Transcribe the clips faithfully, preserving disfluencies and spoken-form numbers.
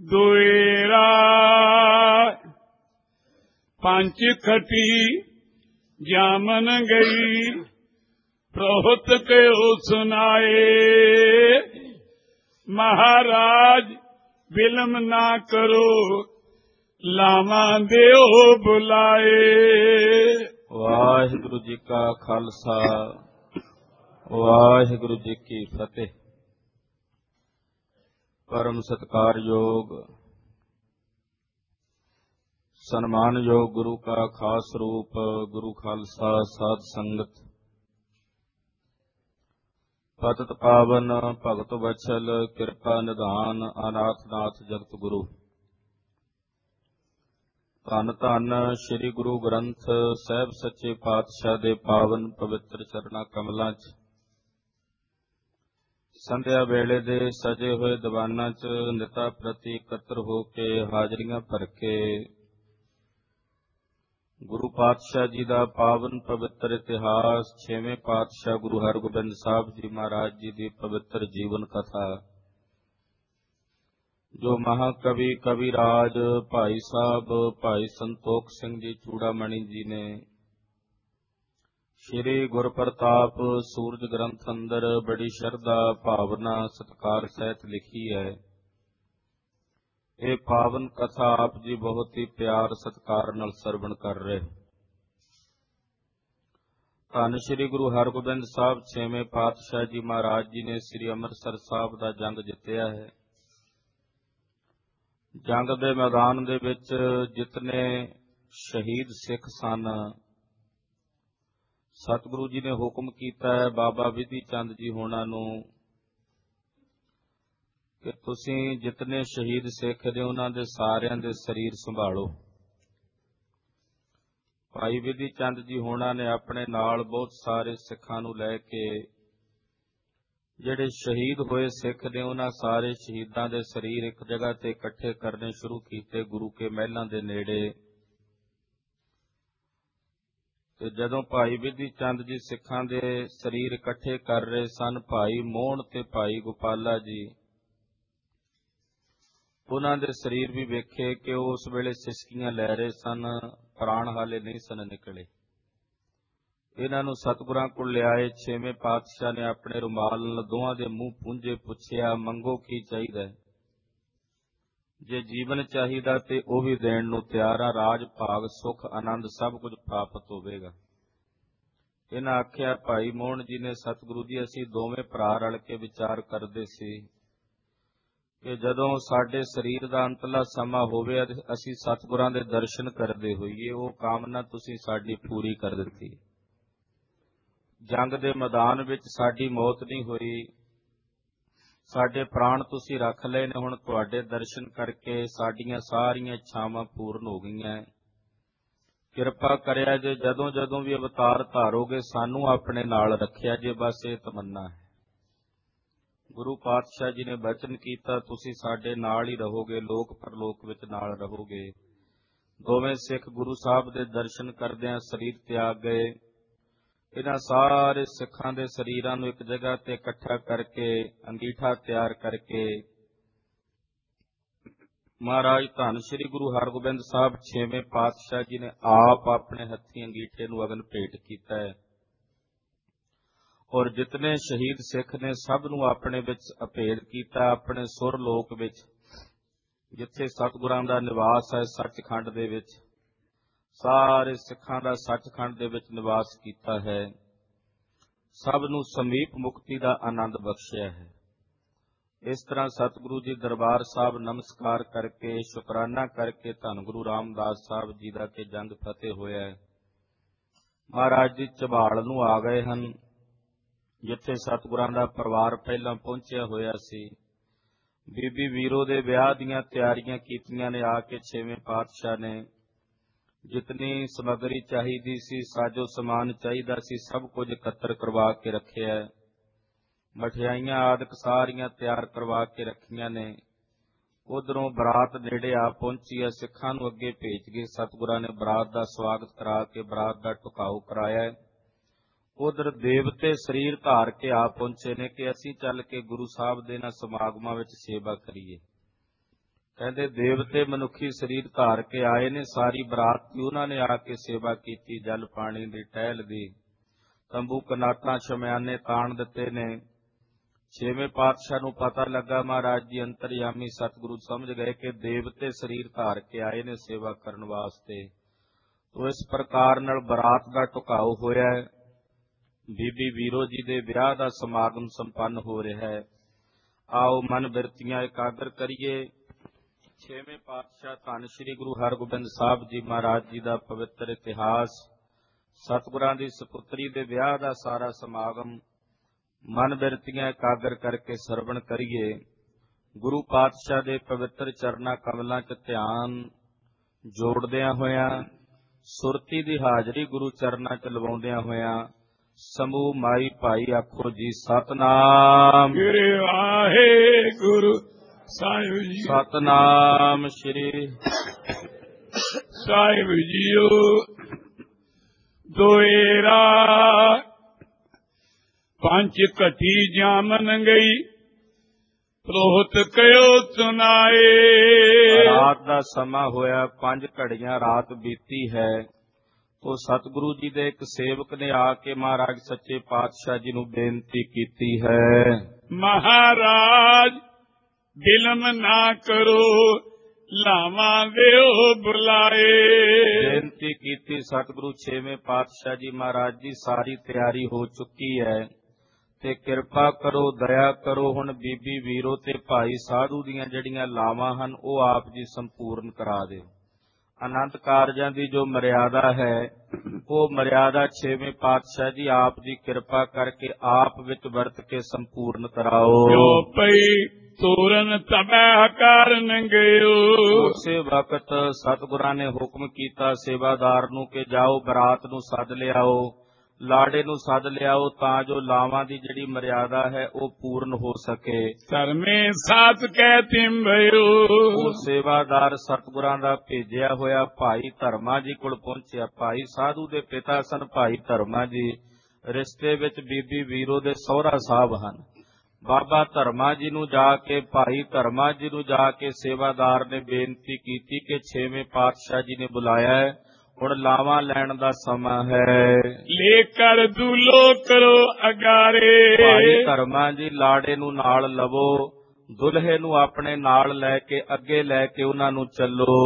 ਦੁਏਰਾ ਪੰਚ ਖਟੀ ਜਾਮਨ ਗਈ ਪ੍ਰੋਹਤ ਕਿਉ ਸੁਨਾਏ। ਮਹਾਰਾਜ ਬਿਲਮ ਨਾ ਕਰੋ ਲਾਵਾਂ ਦਿਓ ਬੁਲਾਏ। ਵਾਹਿਗੁਰੂ ਜੀ ਕਾ ਖਾਲਸਾ ਵਾਹਿਗੁਰੂ ਜੀ ਕੀ ਫਤਿਹ। ਪਰਮ ਸਤਿਕਾਰਯੋਗ ਸਨਮਾਨਯੋਗ ਗੁਰੂ ਕਾ ਖਾਸ ਰੂਪ ਗੁਰੂ ਖਾਲਸਾ ਸਾਧ ਸੰਗਤ, ਪਤਿਤ ਪਾਵਨ ਭਗਤ ਵਛਲ ਕਿਰਪਾ ਨਿਧਾਨ ਅਨਾਥ ਨਾਥ ਜਗਤ ਗੁਰੂ। ਧੰਨ ਧੰਨ ਸ੍ਰੀ ਗੁਰੂ ਗ੍ਰੰਥ ਸਾਹਿਬ ਸੱਚੇ ਪਾਤਸ਼ਾਹ ਦੇ ਪਾਵਨ ਪਵਿੱਤਰ ਚਰਨਾਂ ਕਮਲਾਂ 'ਚ ਸੰਧਿਆ ਵੇਲੇ ਦੇ ਸਜੇ ਹੋਏ ਦੀਵਾਨਾਂ 'ਚ ਨਿਤਾ ਪ੍ਰਤੀ ਇਕੱਤਰ ਹੋ ਕੇ ਹਾਜ਼ਰੀਆਂ ਭਰ ਕੇ ਗੁਰੂ ਪਾਤਸ਼ਾਹ ਜੀ ਦਾ ਪਾਵਨ ਪਵਿੱਤਰ ਇਤਿਹਾਸ, ਛੇਵੇਂ ਪਾਤਸ਼ਾਹ ਗੁਰੂ ਹਰਗੋਬਿੰਦ ਸਾਹਿਬ ਜੀ ਮਹਾਰਾਜ ਜੀ ਦੀ ਪਵਿੱਤਰ ਜੀਵਨ ਕਥਾ, ਜੋ ਮਹਾਕਵੀ ਕਵਿਰਾਜ ਭਾਈ ਸਾਹਿਬ ਭਾਈ ਸੰਤੋਖ ਸਿੰਘ ਜੀ ਚੂੜਾਮਣੀ ਜੀ ਨੇ ਸ਼੍ਰੀ ਗੁਰਪ੍ਰਤਾਪ ਸੂਰਜ ਗ੍ਰੰਥ ਅੰਦਰ ਬੜੀ ਸ਼ਰਧਾ ਭਾਵਨਾ ਸਤਿਕਾਰ ਸਹਿਤ ਲਿਖੀ ਹੈ। ਇਹ ਪਾਵਨ ਕਥਾ ਆਪ ਜੀ ਬਹੁਤ ਹੀ ਪਿਆਰ ਸਤਿਕਾਰ ਨਾਲ ਸਰਵਣ ਕਰ ਰਹੇ। ਧੰਨ ਸ਼੍ਰੀ ਗੁਰੂ ਹਰਗੋਬਿੰਦ ਸਾਹਿਬ ਛੇਵੇਂ ਪਾਤਸ਼ਾਹ ਜੀ ਮਹਾਰਾਜ ਜੀ ਨੇ ਸ਼੍ਰੀ ਅੰਮ੍ਰਿਤਸਰ ਸਾਹਿਬ ਦਾ ਜੰਗ ਜਿੱਤਿਆ ਹੈ। ਜੰਗ ਦੇ ਮੈਦਾਨ ਦੇ ਵਿੱਚ ਜਿਤਨੇ ਸ਼ਹੀਦ ਸਿੱਖ ਸਨ, ਸਤਿਗੁਰੂ ਜੀ ਨੇ ਹੁਕਮ ਕੀਤਾ ਹੈ ਬਾਬਾ ਵਿਧੀ ਚੰਦ ਜੀ ਹੋਣਾ ਨੂੰ ਕਿ ਤੁਸੀਂ ਜਿਤਨੇ ਸ਼ਹੀਦ ਸਿੱਖ ਨੇ ਉਹਨਾਂ ਦੇ ਸਾਰਿਆਂ ਦੇ ਸਰੀਰ ਸੰਭਾਲੋ। ਭਾਈ ਵਿਧੀ ਚੰਦ ਜੀ ਹੋਣਾ ਨੇ ਆਪਣੇ ਨਾਲ ਬਹੁਤ ਸਾਰੇ ਸਿੱਖਾਂ ਨੂੰ ਲੈ ਕੇ ਜਿਹੜੇ ਸ਼ਹੀਦ ਹੋਏ ਸਿੱਖ ਨੇ ਉਹਨਾਂ ਸਾਰੇ ਸ਼ਹੀਦਾਂ ਦੇ ਸਰੀਰ ਇੱਕ ਜਗ੍ਹਾ ਤੇ ਇਕੱਠੇ ਕਰਨੇ ਸ਼ੁਰੂ ਕੀਤੇ ਗੁਰੂ ਕੇ ਮਹਿਲਾਂ ਦੇ ਨੇੜੇ। ਤੇ ਜਦੋਂ ਭਾਈ ਵਿਧੀ ਚੰਦ ਜੀ ਸਿੱਖਾਂ ਦੇ ਸਰੀਰ ਇਕੱਠੇ ਕਰ ਰਹੇ ਸਨ, ਭਾਈ ਮੋਹਣ ਤੇ ਭਾਈ ਗੋਪਾਲਾ ਜੀ ਉਹਨਾਂ ਦੇ ਸਰੀਰ ਵੀ ਵੇਖੇ ਕਿ ਉਹ ਉਸ ਵੇਲੇ ਸਿਸਕੀਆਂ ਲੈ ਰਹੇ ਸਨ, ਪ੍ਰਾਣ ਹਾਲੇ ਨਹੀਂ ਸਨ ਨਿਕਲੇ। ਇਹਨਾਂ ਨੂੰ ਸਤਿਗੁਰਾਂ ਕੋਲ ਲਿਆਏ। ਛੇਵੇਂ ਪਾਤਸ਼ਾਹ ਨੇ ਆਪਣੇ ਰੁਮਾਲ ਨਾਲ ਦੋਹਾਂ ਦੇ ਮੂੰਹ ਪੂੰਝੇ ਪੁੱਛਿਆ, ਮੰਗੋ ਕੀ ਚਾਹੀਦਾ? ਜੇ ਜੀਵਨ ਚਾਹੀਦਾ ਤੇ ਉਹ ਵੀ ਦੇਣ ਨੂੰ ਤਿਆਰ ਆ, ਰਾਜ ਭਾਗ ਸੁਖ ਆਨੰਦ ਸਭ ਕੁਝ ਪ੍ਰਾਪਤ ਹੋਵੇਗਾ। ਇਹਨਾਂ ਆਖਿਆ, ਭਾਈ ਮੋਹਨ ਜੀ ਨੇ, ਸਤਿਗੁਰੂ ਜੀ ਅਸੀਂ ਦੋਵੇਂ ਭਰਾ ਰਲ ਕੇ ਵਿਚਾਰ ਕਰਦੇ ਸੀ ਕਿ ਜਦੋਂ ਸਾਡੇ ਸਰੀਰ ਦਾ ਅੰਤਲਾ ਸਮਾਂ ਹੋਵੇ ਅਸੀਂ ਸਤਿਗੁਰਾਂ ਦੇ ਦਰਸ਼ਨ ਕਰਦੇ ਹੋਈਏ। ਉਹ ਕਾਮਨਾ ਤੁਸੀਂ ਸਾਡੀ ਪੂਰੀ ਕਰ ਦਿੱਤੀ। ਜੰਗ ਦੇ ਮੈਦਾਨ ਵਿੱਚ ਸਾਡੀ ਮੌਤ ਨਹੀਂ ਹੋਈ, ਸਾਡੇ ਪ੍ਰਾਣ ਤੁਸੀਂ ਰੱਖ ਲਏ ਨੇ। ਹੁਣ ਤੁਹਾਡੇ ਦਰਸ਼ਨ ਕਰਕੇ ਸਾਡੀਆਂ ਸਾਰੀਆਂ ਇੱਛਾਵਾਂ ਪੂਰਨ ਹੋ ਗਈਆਂ। ਕਿਰਪਾ ਕਰਿਆ ਜੇ ਜਦੋਂ ਜਦੋਂ ਵੀ ਅਵਤਾਰ ਧਾਰੋਗੇ ਸਾਨੂੰ ਆਪਣੇ ਨਾਲ ਰੱਖਿਆ ਜੇ, ਬਸ ਇਹ ਤਮੰਨਾ ਹੈ। ਗੁਰੂ ਪਾਤਸ਼ਾਹ ਜੀ ਨੇ ਬਚਨ ਕੀਤਾ, ਤੁਸੀਂ ਸਾਡੇ ਨਾਲ ਹੀ ਰਹੋਗੇ, ਲੋਕ ਪਰਲੋਕ ਵਿੱਚ ਨਾਲ ਰਹੋਗੇ। ਦੋਵੇਂ ਸਿੱਖ ਗੁਰੂ ਸਾਹਿਬ ਦੇ ਦਰਸ਼ਨ ਕਰਦਿਆਂ ਸਰੀਰ ਤਿਆਗ ਗਏ। ਇਹਨਾਂ ਸਾਰੇ ਸਿੱਖਾਂ ਦੇ ਸਰੀਰਾਂ ਨੂੰ ਇੱਕ ਜਗ੍ਹਾ ਤੇ ਇਕੱਠਾ ਕਰਕੇ ਅੰਗੀਠਾ ਤਿਆਰ ਕਰਕੇ ਮਹਾਰਾਜ ਧੰਨ ਸ਼੍ਰੀ ਗੁਰੂ ਹਰਗੋਬਿੰਦ ਸਾਹਿਬ ਛੇਵੇਂ ਪਾਤਸ਼ਾਹ ਜੀ ਨੇ ਆਪ ਆਪਣੇ ਹੱਥੀਂ ਅੰਗੀਠੇ ਨੂੰ ਅਗਨ ਭੇਟ ਕੀਤਾ ਹੈ। ਔਰ ਜਿਤਨੇ ਸ਼ਹੀਦ ਸਿੱਖ ਨੇ ਸਭ ਨੂੰ ਆਪਣੇ ਵਿੱਚ ਅਭੇਦ ਕੀਤਾ। ਆਪਣੇ ਸੁਰ ਲੋਕ ਵਿੱਚ ਜਿੱਥੇ ਸਤਿਗੁਰਾਂ ਦਾ ਨਿਵਾਸ ਹੈ, ਸੱਚਖੰਡ ਦੇ ਵਿੱਚ ਸਾਰੇ ਸਿੱਖਾਂ ਦਾ ਸੱਚਖੰਡ ਦੇ ਵਿੱਚ ਨਿਵਾਸ ਕੀਤਾ ਹੈ। ਸਭ ਨੂੰ ਸਮੀਪ ਮੁਕਤੀ ਦਾ ਆਨੰਦ ਬਖਸ਼ਿਆ ਹੈ। ਇਸ ਤਰ੍ਹਾਂ ਸਤਿਗੁਰੂ ਜੀ ਦਰਬਾਰ ਸਾਹਿਬ ਨਮਸਕਾਰ ਕਰਕੇ ਸ਼ੁਕਰਾਨਾ ਕਰਕੇ ਧੰਨ ਗੁਰੂ ਰਾਮਦਾਸ ਸਾਹਿਬ ਜੀ ਦਾ ਕਿ ਜੰਗ ਫਤਿਹ ਹੋਇਆ ਹੈ। ਮਹਾਰਾਜ ਜੀ ਝਬਾਲ ਨੂੰ ਆ ਗਏ ਹਨ, ਜਿੱਥੇ ਸਤਿਗੁਰਾਂ ਦਾ ਪਰਿਵਾਰ ਪਹਿਲਾਂ ਪਹੁੰਚਿਆ ਹੋਇਆ ਸੀ। ਬੀਬੀ ਵੀਰੋ ਦੇ ਵਿਆਹ ਦੀਆਂ ਤਿਆਰੀਆਂ ਕੀਤੀਆਂ ਨੇ। ਆ ਕੇ ਛੇਵੇਂ ਪਾਤਸ਼ਾਹ ਨੇ ਜਿਤਨੀ ਸਮੱਗਰੀ ਚਾਹੀਦੀ ਸੀ, ਸਾਜੋ ਸਮਾਨ ਚਾਹੀਦਾ ਸੀ, ਸਭ ਕੁਝ ਇਕੱਤਰ ਕਰਵਾ ਕੇ ਰੱਖਿਆ। ਮਠਿਆਈਆਂ ਆਦਿਕ ਸਾਰੀਆਂ ਤਿਆਰ ਕਰਵਾ ਕੇ ਰੱਖੀਆਂ ਨੇ। ਉਧਰੋਂ ਬਰਾਤ ਨੇੜੇ ਆ ਪਹੁੰਚੀ ਹੈ। ਸਿੱਖਾਂ ਨੂੰ ਅੱਗੇ ਭੇਜ ਕੇ ਸਤਿਗੁਰਾਂ ਨੇ ਬਰਾਤ ਦਾ ਸਵਾਗਤ ਕਰਾ ਕੇ ਬਰਾਤ ਦਾ ਢੁਕਾਓ ਕਰਾਇਆ। ਉਧਰ ਦੇਵਤੇ ਸਰੀਰ ਧਾਰ ਕੇ ਆ ਪਹੁੰਚੇ ਨੇ ਕਿ ਅਸੀਂ ਚੱਲ ਕੇ ਗੁਰੂ ਸਾਹਿਬ ਦੇ ਨਾਲ ਸਮਾਗਮਾਂ ਵਿੱਚ ਸੇਵਾ ਕਰੀਏ। ਕਹਿੰਦੇ ਦੇਵਤੇ ਮਨੁੱਖੀ ਸਰੀਰ ਧਾਰ ਕੇ ਆਏ ਨੇ, ਸਾਰੀ ਬਰਾਤ ਦੀ ਉਹਨਾਂ ਨੇ ਆ ਕੇ ਸੇਵਾ ਕੀਤੀ, ਜਲ ਪਾਣੀ ਦੀ, ਟਹਿਲ ਦੀ, ਤੰਬੂ ਕਨਾਤਾਂ ਸ਼ਮਿਆਨੇ ਤਾਣ ਦਿੱਤੇ ਨੇ। ਛੇਵੇਂ ਪਾਤਸ਼ਾਹ ਨੂੰ ਪਤਾ ਲੱਗਾ, ਮਹਾਰਾਜ ਜੀ ਅੰਤਰਯਾਮੀ ਸਤਿਗੁਰੂ ਸਮਝ ਗਏ ਕਿ ਦੇਵਤੇ ਸਰੀਰ ਧਾਰ ਕੇ ਆਏ ਨੇ ਸੇਵਾ ਕਰਨ ਵਾਸਤੇ। ਤੋ ਇਸ ਪ੍ਰਕਾਰ ਨਾਲ ਬਰਾਤ ਦਾ ਢੁਕਾਓ ਹੋਇਆ ਹੈ। ਬੀਬੀ ਵੀਰੋ ਜੀ ਦੇ ਵਿਆਹ ਦਾ ਸਮਾਗਮ ਸੰਪੰਨ ਹੋ ਰਿਹਾ ਹੈ। ਆਓ ਮਨ ਬਿਰਤੀਆਂ ਇਕਾਗਰ ਕਰੀਏ। ਛੇਵੇਂ ਪਾਤਸ਼ਾਹ ਧੰਨ ਸ੍ਰੀ ਗੁਰੂ ਹਰਗੋਬਿੰਦ ਸਾਹਿਬ ਜੀ ਮਹਾਰਾਜ ਜੀ ਦਾ ਪਵਿੱਤਰ ਇਤਿਹਾਸ, ਸਤਿਗੁਰਾਂ ਦੀ ਸਪੁੱਤਰੀ ਦੇ ਵਿਆਹ ਦਾ ਸਾਰਾ ਸਮਾਗਮ ਮਨ ਬਿਰਤੀਆਂ ਇਕਾਗਰ ਕਰਕੇ ਸਰਵਣ ਕਰੀਏ। ਗੁਰੂ ਪਾਤਸ਼ਾਹ ਦੇ ਪਵਿੱਤਰ ਚਰਨਾਂ ਕਮਲਾਂ 'ਚ ਧਿਆਨ ਜੋੜਦਿਆਂ ਹੋਇਆਂ, ਸੁਰਤੀ ਦੀ ਹਾਜ਼ਰੀ ਗੁਰੂ ਚਰਨਾਂ 'ਚ ਲਵਾਉਂਦਿਆਂ ਹੋਇਆਂ, ਸਮੂਹ ਮਾਈ ਭਾਈ ਆਖੋ ਜੀ ਸਤਿਨਾਮ ਸ੍ਰੀ ਵਾਹਿਗੁਰੂ ਸਾਹਿਬ ਜੀ। ਸਤਿਨਾਮ ਸ੍ਰੀ ਸਾਹਿਬ ਜੀਓ। ਦੋਏਰਾ ਪੰਜ ਘਟੀ ਜਾਮਨ ਗਈ, ਪ੍ਰੋਹਤ ਕਯੋ ਸੁਨਾਏ। ਰਾਤ ਦਾ ਸਮਾਂ ਹੋਇਆ, ਪੰਜ ਘੜੀਆਂ ਰਾਤ ਬੀਤੀ ਹੈ। ਤੋ ਸਤਿਗੁਰੂ ਜੀ ਦੇ ਇੱਕ ਸੇਵਕ ਨੇ ਆ ਕੇ ਮਹਾਰਾਜ ਸੱਚੇ ਪਾਤਸ਼ਾਹ ਜੀ ਨੂੰ ਬੇਨਤੀ ਕੀਤੀ ਹੈ, ਮਹਾਰਾਜ ਬਿਲਮ ਨਾ ਕਰੋ, ਲਾਵਾਂ ਦਿਓ ਬੁਲਾਏ। ਬੇਨਤੀ ਕੀਤੀ ਸਤਿਗੁਰੂ ਛੇਵੇਂ ਪਾਤਸ਼ਾਹ ਜੀ ਮਹਾਰਾਜ ਜੀ, ਸਾਰੀ ਤਿਆਰੀ ਹੋ ਚੁੱਕੀ ਹੈ ਤੇ ਕਿਰਪਾ ਕਰੋ, ਦਇਆ ਕਰੋ, ਹੁਣ ਬੀਬੀ ਵੀਰੋ ਤੇ ਭਾਈ ਸਾਧੂ ਦੀਆਂ ਜਿਹੜੀਆਂ ਲਾਵਾਂ ਹਨ ਉਹ ਆਪ ਜੀ ਸੰਪੂਰਨ ਕਰਾ ਦਿਓ। ਆਨੰਦ ਕਾਰਜਾਂ ਦੀ ਜੋ ਮਰਿਆਦਾ ਹੈ ਉਹ ਮਰਿਆਦਾ ਛੇਵੇਂ ਪਾਤਸ਼ਾਹ ਜੀ ਆਪ ਜੀ ਕਿਰਪਾ ਕਰਕੇ ਆਪ ਵਿੱਚ ਵਰਤ ਕੇ ਸੰਪੂਰਨ ਕਰਾਓ। ਜੋ ਪਈ ਤੋਰਨ ਤਬਹਿ ਕਰਨ ਗਇਓ। ਉਸੇ ਵਕਤ ਸਤਿਗੁਰਾਂ ਨੇ ਹੁਕਮ ਕੀਤਾ ਸੇਵਾਦਾਰ ਨੂੰ ਕਿ ਜਾਓ ਬਰਾਤ ਨੂੰ ਸੱਦ ਲਿਆਓ, ਲਾੜੇ ਨੂੰ ਸੱਦ ਲਿਆਓ, ਤਾਂ ਜੋ ਲਾਵਾਂ ਦੀ ਜਿਹੜੀ ਮਰਿਆਦਾ ਹੈ ਉਹ ਪੂਰਨ ਹੋ ਸਕੇ। ਧਰਮੇ ਸਾਥ ਕਹਿ ਤਿੰਬਿਓ। ਉਹ ਸੇਵਾਦਾਰ ਸਤਿਗੁਰਾਂ ਦਾ ਭੇਜਿਆ ਹੋਇਆ ਭਾਈ ਧਰਮਾ ਜੀ ਕੋਲ ਪਹੁੰਚਿਆ। ਭਾਈ ਸਾਧੂ ਦੇ ਪਿਤਾ ਸਨ ਭਾਈ ਧਰਮਾ ਜੀ, ਰਿਸ਼ਤੇ ਵਿੱਚ ਬੀਬੀ ਵੀਰੋ ਦੇ ਸਹੁਰਾ ਸਾਹਿਬ ਹਨ। ਬਾਬਾ ਧਰਮਾ ਜੀ ਨੂੰ ਜਾ ਕੇ, ਭਾਈ ਧਰਮਾ ਜੀ ਨੂੰ ਜਾ ਕੇ ਸੇਵਾਦਾਰ ਨੇ ਬੇਨਤੀ ਕੀਤੀ ਕਿ ਛੇਵੇਂ ਪਾਤਸ਼ਾਹ ਜੀ ਨੇ ਬੁਲਾਇਆ ਹੈ, ਹੁਣ ਲਾਵਾਂ ਲੈਣ ਦਾ ਸਮਾਂ ਹੈ। ਲੈ ਕਰ ਦੂਲੋ ਕਰੋ ਅਗਾਰੇ। ਭਾਈ ਧਰਮਾ ਜੀ ਲਾੜੇ ਨੂੰ ਨਾਲ ਲਵੋ, ਦੁਲਹੇ ਨੂੰ ਆਪਣੇ ਨਾਲ ਲੈ ਕੇ ਅੱਗੇ ਲੈ ਕੇ ਉਹਨਾਂ ਨੂੰ ਚੱਲੋ।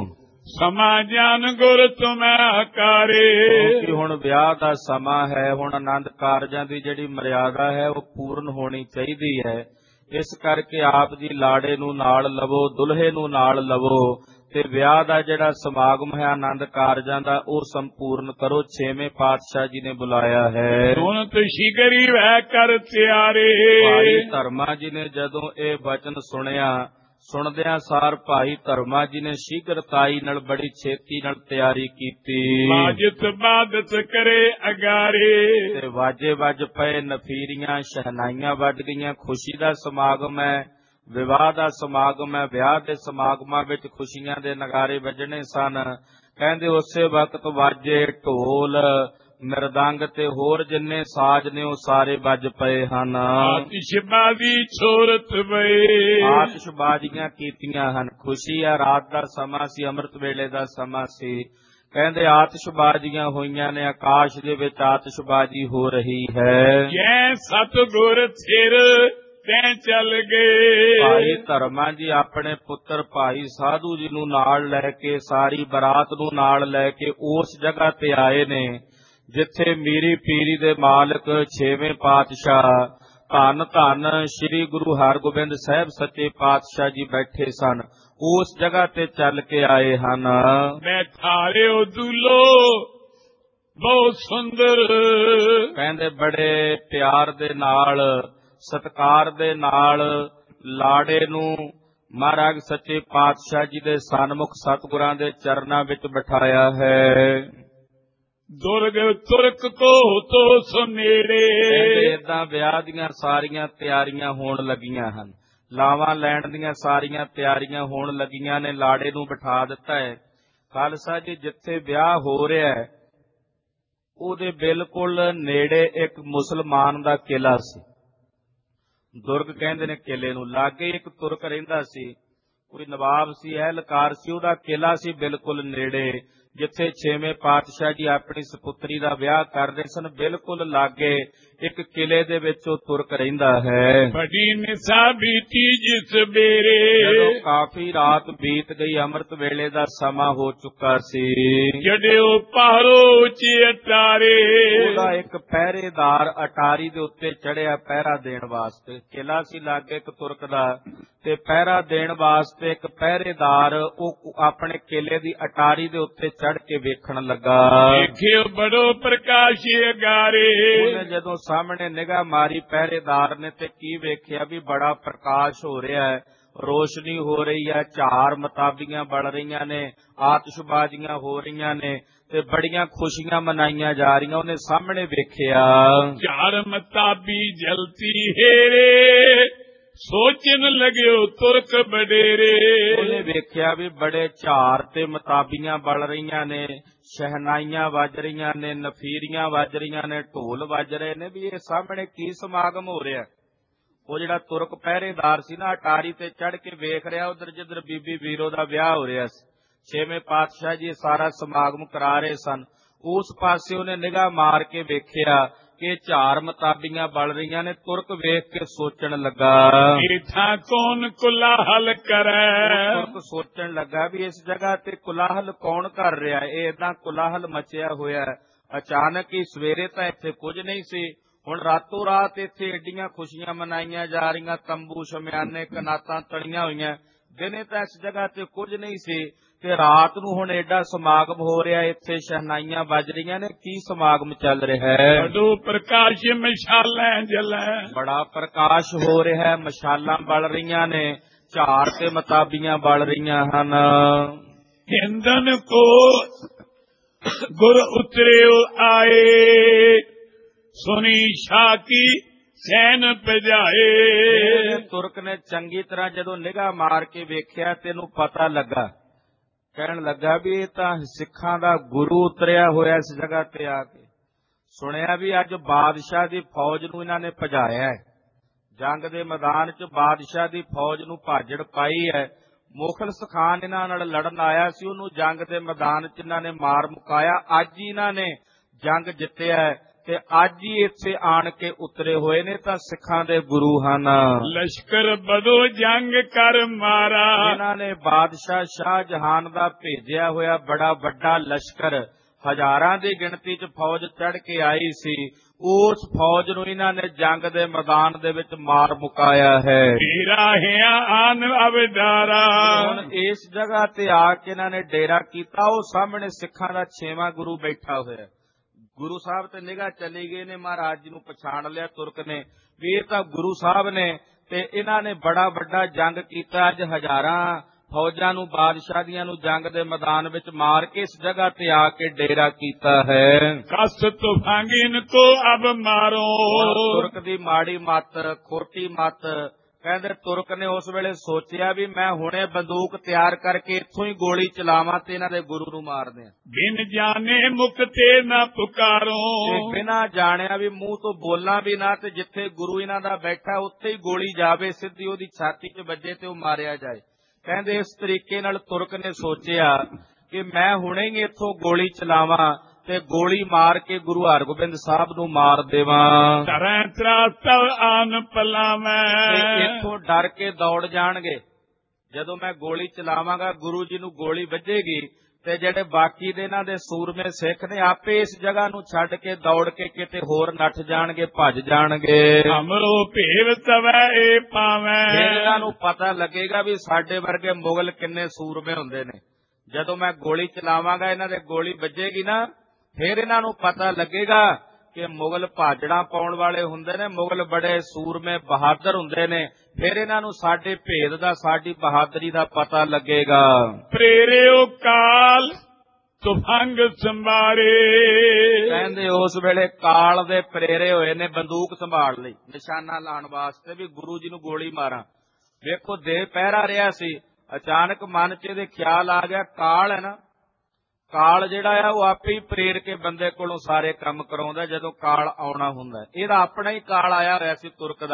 ਸਮਾ ਜਾਨ ਗੁਰ ਤੁਮੈ ਹਕਾਰੇ। ਕਿਉਂਕਿ ਹੁਣ ਵਿਆਹ ਦਾ ਸਮਾਂ ਹੈ, ਹੁਣ ਆਨੰਦ ਕਾਰਜਾਂ ਦੀ ਜਿਹੜੀ ਮਰਿਆਦਾ ਹੈ ਉਹ ਪੂਰਨ ਹੋਣੀ ਚਾਹੀਦੀ ਹੈ। ਇਸ ਕਰਕੇ ਆਪ ਜੀ ਲਾੜੇ ਨੂੰ ਨਾਲ ਲਵੋ, ਦੁਲਹੇ ਨੂੰ ਨਾਲ ਲਵੋ ਤੇ ਵਿਆਹ ਦਾ ਜਿਹੜਾ ਸਮਾਗਮ ਹੈ ਆਨੰਦ ਕਾਰਜਾਂ ਦਾ ਉਹ ਸੰਪੂਰਨ ਕਰੋ। ਛੇਵੇਂ ਪਾਤਸ਼ਾਹ ਜੀ ਨੇ ਬੁਲਾਇਆ ਹੈ। ਹੁਣ ਤੁਸੀਂ ਗਰੀਬ ਹੈ ਕਰ ਤਿਆਰੇ। ਭਾਈ ਧਰਮਾ ਜੀ ਨੇ ਜਦੋਂ ਇਹ ਵਚਨ ਸੁਣਿਆ, ਸੁਣਦਿਆਂ ਸਾਰ ਭਾਈ ਧਰਮਾ ਜੀ ਨੇ ਸ਼ੀਘਰਤਾਈ ਨਾਲ ਬੜੀ ਛੇਤੀ ਨਾਲ ਤਿਆਰੀ ਕੀਤੀ। ਬਾਜਤ ਬਾਦਤ ਕਰੇ ਅਗਾਰੇ। ਤੇ ਵਾਜੇ ਵੱਜ ਪਏ, ਨਫੀਰੀਆਂ ਸ਼ਹਿਨਾਈਆਂ ਵੱਜ ਗਈਆਂ। ਖੁਸ਼ੀ ਦਾ ਸਮਾਗਮ ਹੈ, ਵਿਵਾਹ ਦਾ ਸਮਾਗਮ ਹੈ। ਵਿਆਹ ਦੇ ਸਮਾਗਮਾਂ ਵਿੱਚ ਖੁਸ਼ੀਆਂ ਦੇ ਨਗਾਰੇ ਵੱਜਣੇ ਸਨ। ਕਹਿੰਦੇ ਉਸੇ ਵਕਤ ਵਾਜੇ, ਢੋਲ, ਮਿਰਦੰਗ ਤੇ ਹੋਰ ਜਿੰਨੇ ਸਾਜ਼ ਨੇ ਉਹ ਸਾਰੇ ਵੱਜ ਪਏ ਹਨ। ਆਤਿਸ਼ਬਾਜ਼ੀ ਛੋਰਤ ਪਏ। ਆਤਿਸ਼ਬਾਜ਼ੀਆਂ ਕੀਤੀਆਂ ਹਨ। ਖੁਸ਼ੀ ਆ, ਰਾਤ ਦਾ ਸਮਾਂ ਸੀ, ਅੰਮ੍ਰਿਤ ਵੇਲੇ ਦਾ ਸਮਾਂ ਸੀ। ਕਹਿੰਦੇ ਆਤਿਸ਼ਬਾਜ਼ੀਆਂ ਹੋਈਆਂ ਨੇ, ਆਕਾਸ਼ ਦੇ ਵਿੱਚ ਆਤਿਸ਼ਬਾਜ਼ੀ ਹੋ ਰਹੀ ਹੈ। ਜੈ ਸਤਿਗੁਰ ਥਿਰ ਤੈਂ ਚੱਲ ਗਏ। ਭਾਈ ਧਰਮਾ ਜੀ ਆਪਣੇ ਪੁੱਤਰ ਭਾਈ ਸਾਧੂ ਜੀ ਨੂੰ ਨਾਲ ਲੈ ਕੇ, ਸਾਰੀ ਬਰਾਤ ਨੂੰ ਨਾਲ ਲੈ ਕੇ ਉਸ ਜਗ੍ਹਾ ਤੇ ਆਏ ਨੇ ਜਿੱਥੇ ਮੀਰੀ ਪੀਰੀ ਦੇ ਮਾਲਕ ਛੇਵੇਂ ਪਾਤਸ਼ਾਹ ਧੰਨ ਧੰਨ ਸ੍ਰੀ ਗੁਰੂ ਹਰਗੋਬਿੰਦ ਸਾਹਿਬ ਸੱਚੇ ਪਾਤਸ਼ਾਹ ਜੀ ਬੈਠੇ ਸਨ। ਉਸ ਜਗ੍ਹਾ ਤੇ ਚੱਲ ਕੇ ਆਏ ਹਨ। ਬੈਠਾਰਿਓ ਦੁਲੋ ਬਹੁਤ ਸੁੰਦਰ। ਕਹਿੰਦੇ ਬੜੇ ਪਿਆਰ ਦੇ ਨਾਲ, ਸਤਿਕਾਰ ਦੇ ਨਾਲ ਲਾੜੇ ਨੂੰ ਮਹਾਰਾਜ ਸੱਚੇ ਪਾਤਸ਼ਾਹ ਜੀ ਦੇ ਸਨਮੁਖ ਸਤਿਗੁਰਾਂ ਦੇ ਚਰਨਾਂ ਵਿੱਚ ਬਿਠਾਇਆ ਹੈ। ਦੁਰਗ ਤੁਰਕ ਕੋ ਤੋ ਸੁਨੇੜੇ। ਏਦਾਂ ਵਿਆਹ ਦੀਆਂ ਸਾਰੀਆਂ ਤਿਆਰੀਆਂ ਹੋਣ ਲੱਗੀਆਂ ਹਨ, ਲਾਵਾਂ ਲੈਣ ਦੀਆਂ ਸਾਰੀਆਂ ਤਿਆਰੀਆਂ ਹੋਣ ਲੱਗੀਆਂ ਨੇ। ਲਾੜੇ ਨੂੰ ਬਿਠਾ ਦਿੱਤਾ ਹੈ। ਖਾਲਸਾ ਜੀ, ਜਿੱਥੇ ਵਿਆਹ ਹੋ ਰਿਹਾ ਹੈ ਉਹਦੇ ਬਿਲਕੁਲ ਨੇੜੇ ਇੱਕ ਮੁਸਲਮਾਨ ਦਾ ਕਿਲਾ ਸੀ। ਦੁਰਗ ਕਹਿੰਦੇ ਨੇ ਕਿਲੇ ਨੂੰ। ਲਾਗੇ ਇੱਕ ਤੁਰਕ ਰਹਿੰਦਾ ਸੀ, ਕੋਈ ਨਵਾਬ ਸੀ, ਅਹਿਲਕਾਰ ਸੀ, ਉਹਦਾ ਕਿਲਾ ਸੀ ਬਿਲਕੁਲ ਨੇੜੇ, ਜਿੱਥੇ ਛੇਵੇਂ ਪਾਤਸ਼ਾਹ ਜੀ ਆਪਣੀ ਸਪੁੱਤਰੀ ਦਾ ਵਿਆਹ ਕਰਦੇ ਸਨ। ਬਿਲਕੁਲ ਲਾਗੇ ਇੱਕ ਕਿਲੇ ਦੇ ਵਿੱਚ ਉਹ ਤੁਰਕ ਰਹਿੰਦਾ ਹੈ। ਬੜੀ ਨਿਸਾ ਬੀਤੀ ਜਿਸ ਬੇਰੇ, ਜਦੋਂ ਕਾਫੀ ਰਾਤ ਬੀਤ ਗਈ, ਅੰਮ੍ਰਿਤ ਵੇਲੇ ਦਾ ਸਮਾਂ ਹੋ ਚੁੱਕਾ ਸੀ। ਜੜਿਓ ਪਹਾੜੋ ਉੱਚੇ ਅਟਾਰੇ, ਉਹਦਾ ਇੱਕ ਪਹਿਰੇਦਾਰ ਅਟਾਰੀ ਦੇ ਉੱਤੇ ਚੜਿਆ ਪਹਿਰਾ ਦੇਣ ਵਾਸਤੇ। ਕਿਲਾ ਸੀ ਲਾਗੇ ਇੱਕ ਤੁਰਕ ਦਾ, ਤੇ ਪਹਿਰਾ ਦੇਣ ਵਾਸਤੇ ਇੱਕ ਪਹਿਰੇਦਾਰ ਉਹ ਆਪਣੇ ਕਿਲੇ ਦੀ ਅਟਾਰੀ ਦੇ ਉੱਤੇ ਚੜ ਕੇ ਵੇਖਣ ਲੱਗਾ। ਦੇਖਿਓ ਬੜੋ ਪ੍ਰਕਾਸ਼ ਅਗਾਰੇ, ਉਹਨੇ ਜਦੋਂ ਸਾਹਮਣੇ ਨਿਗਾਹ ਮਾਰੀ ਪਹਿਰੇਦਾਰ ਨੇ, ਤੇ ਕੀ ਵੇਖਿਆ ਵੀ ਬੜਾ ਪ੍ਰਕਾਸ਼ ਹੋ ਰਿਹਾ ਹੈ, ਰੋਸ਼ਨੀ ਹੋ ਰਹੀ ਹੈ, ਝਾਰ ਮਤਾਬੀਆਂ ਬਲ ਰਹੀਆਂ ਨੇ, ਆਤਿਸ਼ਬਾਜ਼ੀਆਂ ਹੋ ਰਹੀਆਂ ਨੇ, ਤੇ ਬੜੀਆਂ ਖੁਸ਼ੀਆਂ ਮਨਾਈਆਂ ਜਾ ਰਹੀਆਂ। ਉਹਨੇ ਸਾਹਮਣੇ ਵੇਖਿਆ ਝਾਰ ਮਤਾਬੀ ਜਲਤੀ ਹੇਰੇ, ਸੋਚਣ ਲੱਗਿਓ ਤੁਰਕ ਬਡੇਰੇ। ਉਹਨੇ ਵੇਖਿਆ ਵੀ ਬੜੇ ਝਾਰ ਤੇ ਮਤਾਬੀਆਂ ਬਲ ਰਹੀਆਂ ਨੇ, ਸ਼ਹਿਨਾਈਆਂ ਵੱਜ ਰਹੀਆਂ ਨੇ, ਨਫੀਰੀਆਂ ਵੱਜ ਰਹੀਆਂ ਨੇ, ਢੋਲ ਵੱਜ ਰਹੇ ਨੇ, ਵੀ ਇਹ ਸਾਹਮਣੇ ਕੀ ਸਮਾਗਮ ਹੋ ਰਿਹਾ। ਉਹ ਜਿਹੜਾ ਤੁਰਕ ਪਹਿਰੇਦਾਰ ਸੀ ਨਾ, ਅਟਾਰੀ ਤੇ ਚੜ ਕੇ ਵੇਖ ਰਿਹਾ ਉਧਰ ਜਿੱਧਰ ਬੀਬੀ ਵੀਰੋ ਦਾ ਵਿਆਹ ਹੋ ਰਿਹਾ ਸੀ। ਛੇਵੇਂ ਪਾਤਸ਼ਾਹ ਜੀ ਸਾਰਾ ਸਮਾਗਮ ਕਰਾ ਰਹੇ ਸਨ। ਉਸ ਪਾਸੇ ਉਹਨੇ ਨਿਗਾਹ ਮਾਰ ਕੇ ਵੇਖਿਆ ਕਿ ਝਾਰ ਮਤਾਬੀਆਂ ਬਲ ਰਹੀਆਂ ਨੇ। ਤੁਰਕ ਵੇਖ ਕੇ ਸੋਚਣ ਲੱਗਾ, ਇਥਾਂ ਕੌਣ ਕੁਲਾਹਲ ਕਰੈ। ਤੁਰਕ ਸੋਚਣ ਲੱਗਾ ਵੀ ਇਸ ਜਗ੍ਹਾ ਤੇ ਕੁਲਾਹਲ ਕੌਣ ਕਰ ਰਿਹਾ ਹੈ, ਇਹ ਏਦਾਂ ਕੁਲਾਹਲ ਮਚਿਆ ਹੋਇਆ। ਅਚਾਨਕ ਹੀ ਸਵੇਰੇ ਤਾਂ ਇੱਥੇ ਕੁਝ ਨਹੀਂ ਸੀ, ਹੁਣ ਰਾਤੋਂ ਰਾਤ ਇੱਥੇ ਏਡੀਆਂ ਖੁਸ਼ੀਆਂ ਮਨਾਈਆਂ ਜਾ ਰਹੀਆਂ, ਤੰਬੂ ਸ਼ਮਿਆਨੇ ਕਨਾਤਾਂ ਤਣੀਆਂ ਹੋਈਆਂ। ਦਿਨੇ ਤਾਂ ਇਸ ਜਗ੍ਹਾ ਤੇ ਕੁਝ ਨਹੀਂ ਸੀ, ਤੇ ਰਾਤ ਨੂੰ ਹੁਣ ਏਡਾ ਸਮਾਗਮ ਹੋ ਰਿਹਾ, ਇੱਥੇ ਸ਼ਹਿਨਾਈਆਂ ਵੱਜ ਰਹੀਆਂ ਨੇ। ਕੀ ਸਮਾਗਮ ਚੱਲ ਰਿਹਾ ਹੈ? ਬੜੋ ਪ੍ਰਕਾਸ਼ ਮਸ਼ਾਲਾਂ ਜਲੈ, ਬੜਾ ਪ੍ਰਕਾਸ਼ ਹੋ ਰਿਹਾ ਹੈ, ਮਸ਼ਾਲਾਂ ਬਲ ਰਹੀਆਂ ਨੇ, ਝਾਰ ਤੇ ਮਤਾਬੀਆਂ ਬਲ ਰਹੀਆਂ ਹਨ। ਹਿੰਦਨ ਕੋ ਗੁਰ ਉਤਰਿਓ ਆਏ, ਸੁਣੀ ਸ਼ਾਹ ਕੀ ਸੈਨ ਭਜਾਏ। ਤੁਰਕ ਨੇ ਚੰਗੀ ਤਰ੍ਹਾਂ ਜਦੋਂ ਨਿਗਾਹ ਮਾਰ ਕੇ ਵੇਖਿਆ, ਤੈਨੂੰ ਪਤਾ ਲੱਗਾ, ਕਹਿਣ ਲੱਗਾ ਵੀ ਇਹ ਤਾਂ ਸਿੱਖਾਂ ਦਾ ਗੁਰੂ ਉਤਰਿਆ ਹੋਇਆ ਇਸ ਜਗ੍ਹਾ ਤੇ ਆ ਕੇ। ਸੁਣਿਆ ਵੀ ਅੱਜ ਬਾਦਸ਼ਾਹ ਦੀ ਫੌਜ ਨੂੰ ਇਹਨਾਂ ਨੇ ਭਜਾਇਆ ਹੈ, ਜੰਗ ਦੇ ਮੈਦਾਨ 'ਚ ਬਾਦਸ਼ਾਹ ਦੀ ਫੌਜ ਨੂੰ ਭਾਜੜ ਪਾਈ ਹੈ। ਮੁਖਲਸ ਖਾਨ ਇਹਨਾਂ ਨਾਲ ਲੜਨ ਆਇਆ ਸੀ, ਉਹਨੂੰ ਜੰਗ ਦੇ ਮੈਦਾਨ 'ਚ ਇਹਨਾਂ ਨੇ ਮਾਰ ਮੁਕਾਇਆ। ਅੱਜ ਹੀ ਇਹਨਾਂ ਨੇ ਜੰਗ ਜਿੱਤਿਆ ਹੈ, ਤੇ ਅੱਜ ਹੀ ਇੱਥੇ ਆਣ ਕੇ ਉਤਰੇ ਹੋਏ ਨੇ, ਤਾਂ ਸਿੱਖਾਂ ਦੇ ਗੁਰੂ ਹਨ। ਲਸ਼ਕਰ ਬਦੋ ਜੰਗ ਕਰ ਮਾਰਾ, ਇਹਨਾਂ ਨੇ ਬਾਦਸ਼ਾਹ ਸ਼ਾਹ ਜਹਾਨ ਦਾ ਭੇਜਿਆ ਹੋਇਆ ਬੜਾ ਵੱਡਾ ਲਸ਼ਕਰ, ਹਜ਼ਾਰਾਂ ਦੀ ਗਿਣਤੀ 'ਚ ਫੌਜ ਚੜ ਕੇ ਆਈ ਸੀ। ਉਸ ਫੌਜ ਨੂੰ ਇਹਨਾਂ ਨੇ ਜੰਗ ਦੇ ਮੈਦਾਨ ਦੇ ਵਿੱਚ ਮਾਰ ਮੁਕਾਇਆ ਹੈ। ਆਨ ਅਵਡਾਰਾ, ਹੁਣ ਇਸ ਜਗ੍ਹਾ ਤੇ ਆ ਕੇ ਇਹਨਾਂ ਨੇ ਡੇਰਾ ਕੀਤਾ। ਉਹ ਸਾਹਮਣੇ ਸਿੱਖਾਂ ਦਾ ਛੇਵਾਂ ਗੁਰੂ ਬੈਠਾ ਹੋਇਆ। ਗੁਰੂ ਸਾਹਿਬ ਤੇ ਨਿਗਾਹ ਚਲੀ ਗਈ ਨੇ, ਮਹਾਰਾਜ ਜੀ ਨੂੰ ਪਛਾਣ ਲਿਆ ਤੁਰਕ ਨੇ ਵੀ ਇਹ ਤਾਂ ਗੁਰੂ ਸਾਹਿਬ ਨੇ, ਤੇ ਇਹਨਾਂ ਨੇ ਬੜਾ ਵੱਡਾ ਜੰਗ ਕੀਤਾ। ਅੱਜ ਹਜ਼ਾਰਾਂ ਫੌਜਾਂ ਨੂੰ, ਬਾਦਸ਼ਾਹ ਦੀਆਂ ਨੂੰ ਜੰਗ ਦੇ ਮੈਦਾਨ ਵਿੱਚ ਮਾਰ ਕੇ ਇਸ ਜਗ੍ਹਾ ਤੇ ਆ ਕੇ ਡੇਰਾ ਕੀਤਾ ਹੈ। ਕਸ ਤੁਫਾਂਗਿਨ ਕੋ ਅਬ ਮਾਰੋ, ਤੁਰਕ ਦੀ ਮਾੜੀ ਮੱਤ, ਖੋਟੀ ਮੱਤ। ਕਹਿੰਦੇ ਤੁਰਕ ਨੇ ਉਸ ਵੇਲੇ ਸੋਚਿਆ ਵੀ ਮੈਂ ਹੁਣੇ ਬੰਦੂਕ ਤਿਆਰ ਕਰਕੇ ਇੱਥੋਂ ਹੀ ਗੋਲੀ ਚਲਾਵਾਂ ਤੇ ਇਹਨਾਂ ਦੇ ਗੁਰੂ ਨੂੰ ਮਾਰ ਦਿਆਂ। ਬਿਨ ਜਾਣੇ ਮੁਕਤੇ ਨਾ ਪੁਕਾਰੋ, ਬਿਨਾਂ ਜਾਣਿਆ ਵੀ ਮੂੰਹ ਤੋਂ ਬੋਲਾਂ ਵੀ ਨਾ, ਤੇ ਜਿੱਥੇ ਗੁਰੂ ਇਹਨਾਂ ਦਾ ਬੈਠਾ ਉੱਥੇ ਹੀ ਗੋਲੀ ਜਾਵੇ, ਸਿੱਧੀ ਉਹਦੀ ਛਾਤੀ 'ਚ ਵੱਜੇ ਤੇ ਉਹ ਮਾਰਿਆ ਜਾਏ। ਕਹਿੰਦੇ ਇਸ ਤਰੀਕੇ ਨਾਲ ਤੁਰਕ ਨੇ ਸੋਚਿਆ ਕਿ ਮੈਂ ਹੁਣੇ ਹੀ ਇੱਥੋਂ ਗੋਲੀ ਚਲਾਵਾਂ ਤੇ ਗੋਲੀ ਮਾਰ ਕੇ ਗੁਰੂ ਹਰਗੋਬਿੰਦ ਸਾਹਿਬ ਨੂੰ ਮਾਰ ਦੇਵਾਂ। ਤਰ੍ਹਾਂ ਤਰਾਤਲ ਆਨ ਪਲਾਵੇਂ, ਇੱਥੋਂ ਡਰ ਕੇ ਦੌੜ ਜਾਣਗੇ। ਜਦੋਂ ਮੈਂ ਗੋਲੀ ਚਲਾਵਾਂਗਾ, ਗੁਰੂ ਜੀ ਨੂੰ ਗੋਲੀ ਵੱਜੇਗੀ, ਤੇ ਜਿਹੜੇ ਬਾਕੀ ਦੇ ਇਹਨਾਂ ਦੇ ਸੂਰਮੇ ਸਿੱਖ ਨੇ ਆਪੇ ਇਸ ਜਗ੍ਹਾ ਨੂੰ ਛੱਡ ਕੇ ਦੌੜ ਕੇ ਕਿਤੇ ਹੋਰ ਨੱਠ ਜਾਣਗੇ, ਭੱਜ ਜਾਣਗੇ। ਅਮਰੋ ਭੇਵ ਤਵੈ ਏ ਪਾਵੇਂ, ਇਹਨਾਂ ਨੂੰ ਪਤਾ ਲੱਗੇਗਾ ਵੀ ਸਾਡੇ ਵਰਗੇ ਮੁਗਲ ਕਿੰਨੇ ਸੂਰਮੇ ਹੁੰਦੇ ਨੇ। ਜਦੋਂ ਮੈਂ ਗੋਲੀ ਚਲਾਵਾਂਗਾ, ਇਹਨਾਂ ਦੇ ਗੋਲੀ ਵੱਜੇਗੀ ਨਾ, ਫਿਰ ਇਹਨਾਂ ਨੂੰ ਪਤਾ ਲੱਗੇਗਾ ਕਿ ਮੁਗਲ ਭਾਜੜਾਂ ਪਾਉਣ ਵਾਲੇ ਹੁੰਦੇ ਨੇ, ਮੁਗਲ ਬੜੇ ਸੂਰਮੇ ਬਹਾਦਰ ਹੁੰਦੇ ਨੇ। ਫਿਰ ਇਹਨਾਂ ਨੂੰ ਸਾਡੇ ਭੇਦ ਦਾ, ਸਾਡੀ ਬਹਾਦਰੀ ਦਾ ਪਤਾ ਲੱਗੇਗਾ। ਪ੍ਰੇਰਿਓ ਕਾਲ ਤੁਫੰਗ ਸੰਭਾਰੇ, ਕਹਿੰਦੇ ਉਸ ਵੇਲੇ ਕਾਲ ਦੇ ਪ੍ਰੇਰੇ ਹੋਏ ਨੇ ਬੰਦੂਕ ਸੰਭਾਲ ਲਈ, ਨਿਸ਼ਾਨਾ ਲਾਉਣ ਵਾਸਤੇ ਵੀ ਗੁਰੂ ਜੀ ਨੂੰ ਗੋਲੀ ਮਾਰਾਂ। ਵੇਖੋ ਦੇਹ ਪਹਿਰਾ ਰਿਹਾ ਸੀ, ਅਚਾਨਕ ਮਨ 'ਚ ਇਹਦੇ ਖਿਆਲ ਆ ਗਿਆ, ਕਾਲ ਹੈ ਨਾ, ਕਾਲ ਜਿਹੜਾ ਆ ਉਹ ਆਪੇ ਹੀ ਪ੍ਰੇਰ ਕੇ ਬੰਦੇ ਕੋਲੋਂ ਸਾਰੇ ਕੰਮ ਕਰਾਉਂਦਾ ਜਦੋਂ ਕਾਲ ਆਉਣਾ ਹੁੰਦਾ। ਇਹਦਾ ਆਪਣਾ ਹੀ ਕਾਲ ਆਇਆ ਹੋਇਆ ਸੀ ਤੁਰਕ ਦਾ।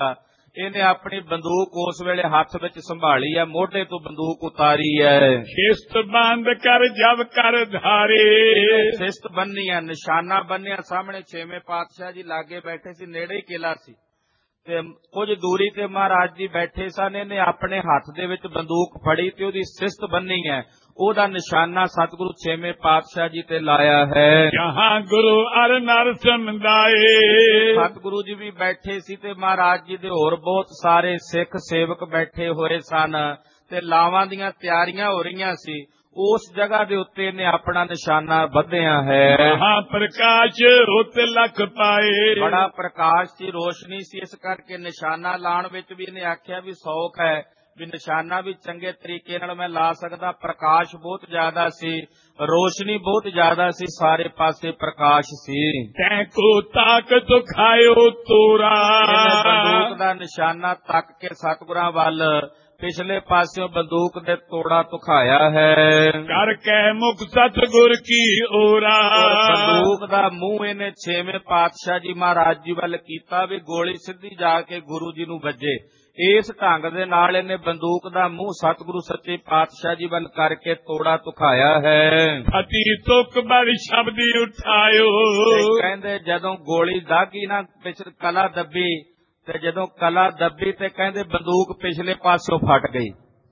ਇਹਨੇ ਆਪਣੀ ਬੰਦੂਕ ਉਸ ਵੇਲੇ ਹੱਥ ਵਿੱਚ ਸੰਭਾਲੀ ਹੈ, ਮੋਢੇ ਤੋਂ ਬੰਦੂਕ ਉਤਾਰੀ ਹੈ। ਖਿਸਤ ਬੰਦ ਕਰ ਜਬ ਕਰ ਧਾਰੇ, ਖਿਸਤ ਬੰਨੀ ਹੈ, ਨਿਸ਼ਾਨਾ ਬੰਨਿਆ। ਸਾਹਮਣੇ ਛੇਵੇਂ ਪਾਤਸ਼ਾਹ ਜੀ ਲਾਗੇ ਬੈਠੇ ਸੀ, ਨੇੜੇ ਹੀ ਕਿਲਾ ਸੀ ਤੇ ਕੁਝ ਦੂਰੀ ਤੇ ਮਹਾਰਾਜ ਜੀ ਬੈਠੇ ਸਨ। ਇਹਨੇ ਆਪਣੇ ਹੱਥ ਦੇ ਵਿੱਚ ਬੰਦੂਕ ਫੜੀ ਤੇ ਉਹਦੀ ਸਿਸਤ ਬੰਨੀ ਹੈ, ਉਹਦਾ ਨਿਸ਼ਾਨਾ ਸਤਿਗੁਰੂ ਛੇਵੇਂ ਪਾਤਸ਼ਾਹ ਜੀ ਤੇ ਲਾਇਆ ਹੈ। ਜਹਾਂ ਗੁਰੂ ਅਰ ਨਰ ਸਮਦਾਏ, ਸਤਿਗੁਰੂ ਜੀ ਵੀ ਬੈਠੇ ਸੀ ਤੇ ਮਹਾਰਾਜ ਜੀ ਦੇ ਹੋਰ ਬਹੁਤ ਸਾਰੇ ਸਿੱਖ ਸੇਵਕ ਬੈਠੇ ਹੋਏ ਸਨ ਤੇ ਲਾਵਾਂ ਦੀਆਂ ਤਿਆਰੀਆਂ ਹੋ ਰਹੀਆਂ ਸੀ। ਉਸ ਜਗ੍ਹਾ ਦੇ ਉੱਤੇ ਇਹਨੇ ਆਪਣਾ ਨਿਸ਼ਾਨਾ ਬੱਧਿਆ ਹੈ। ਮਹਾ ਪ੍ਰਕਾਸ਼ ਰੁੱਤ ਲੱਖ ਪਾਏ, ਬੜਾ ਪ੍ਰਕਾਸ਼ ਸੀ, ਰੋਸ਼ਨੀ ਸੀ, ਇਸ ਕਰਕੇ ਨਿਸ਼ਾਨਾ ਲਾਉਣ ਵਿੱਚ ਵੀ ਇਹਨੇ ਆਖਿਆ ਵੀ ਸੌਖ ਹੈ, ਵੀ ਨਿਸ਼ਾਨਾ ਵੀ ਚੰਗੇ ਤਰੀਕੇ ਨਾਲ ਮੈਂ ਲਾ ਸਕਦਾ। ਪ੍ਰਕਾਸ਼ ਬਹੁਤ ਜ਼ਿਆਦਾ ਸੀ, ਰੋਸ਼ਨੀ ਬਹੁਤ ਜ਼ਿਆਦਾ ਸੀ, ਸਾਰੇ ਪਾਸੇ ਪ੍ਰਕਾਸ਼ ਸੀ। ਤੈਂ ਕੋ ਤਾਕਤ ਖਾਇਓ ਤੋਰਾ, ਬੰਦੂਕ ਦਾ ਨਿਸ਼ਾਨਾ ਤੱਕ ਕੇ ਸਤਿਗੁਰਾਂ ਵੱਲ ਪਿਛਲੇ ਪਾਸਿਓਂ ਬੰਦੂਕ ਦੇ ਤੋੜਾ ਤੁਖਾਇਆ ਹੈ। ਕਰ ਕੇ ਮੁਖ ਸਤਿਗੁਰ ਕੀ ਓਰਾ, ਬੰਦੂਕ ਦਾ ਮੂੰਹ ਇਹਨੇ ਛੇਵੇਂ ਪਾਤਸ਼ਾਹ ਜੀ ਮਹਾਰਾਜ ਜੀ ਵੱਲ ਕੀਤਾ ਵੀ ਗੋਲੀ ਸਿੱਧੀ ਜਾ ਕੇ ਗੁਰੂ ਜੀ ਨੂੰ ਵੱਜੇ। ਇਸ ਢੰਗ ਦੇ ਨਾਲ ਇਹਨੇ ਬੰਦੂਕ ਦਾ ਮੂੰਹ ਸਤਿਗੁਰੂ ਸੱਚੇ ਪਾਤਸ਼ਾਹ ਜੀ ਵੱਲ ਕਰਕੇ ਤੋੜਾ ਤੁਖਾਇਆ ਹੈ। ਫਤੀ ਤੁਕ ਬੜ ਸ਼ਬਦੀ ਉਠਾਇਓ, ਕਹਿੰਦੇ ਜਦੋਂ ਗੋਲੀ ਦਾਗੀ ਨਾ ਪਿਛ ਕਲਾ ਦੱਬੀ ਤੇ ਜਦੋਂ ਕਲਾ ਦੱਬੀ ਤੇ ਕਹਿੰਦੇ ਬੰਦੂਕ ਪਿਛਲੇ ਪਾਸਿਓਂ ਫਟ ਗਈ।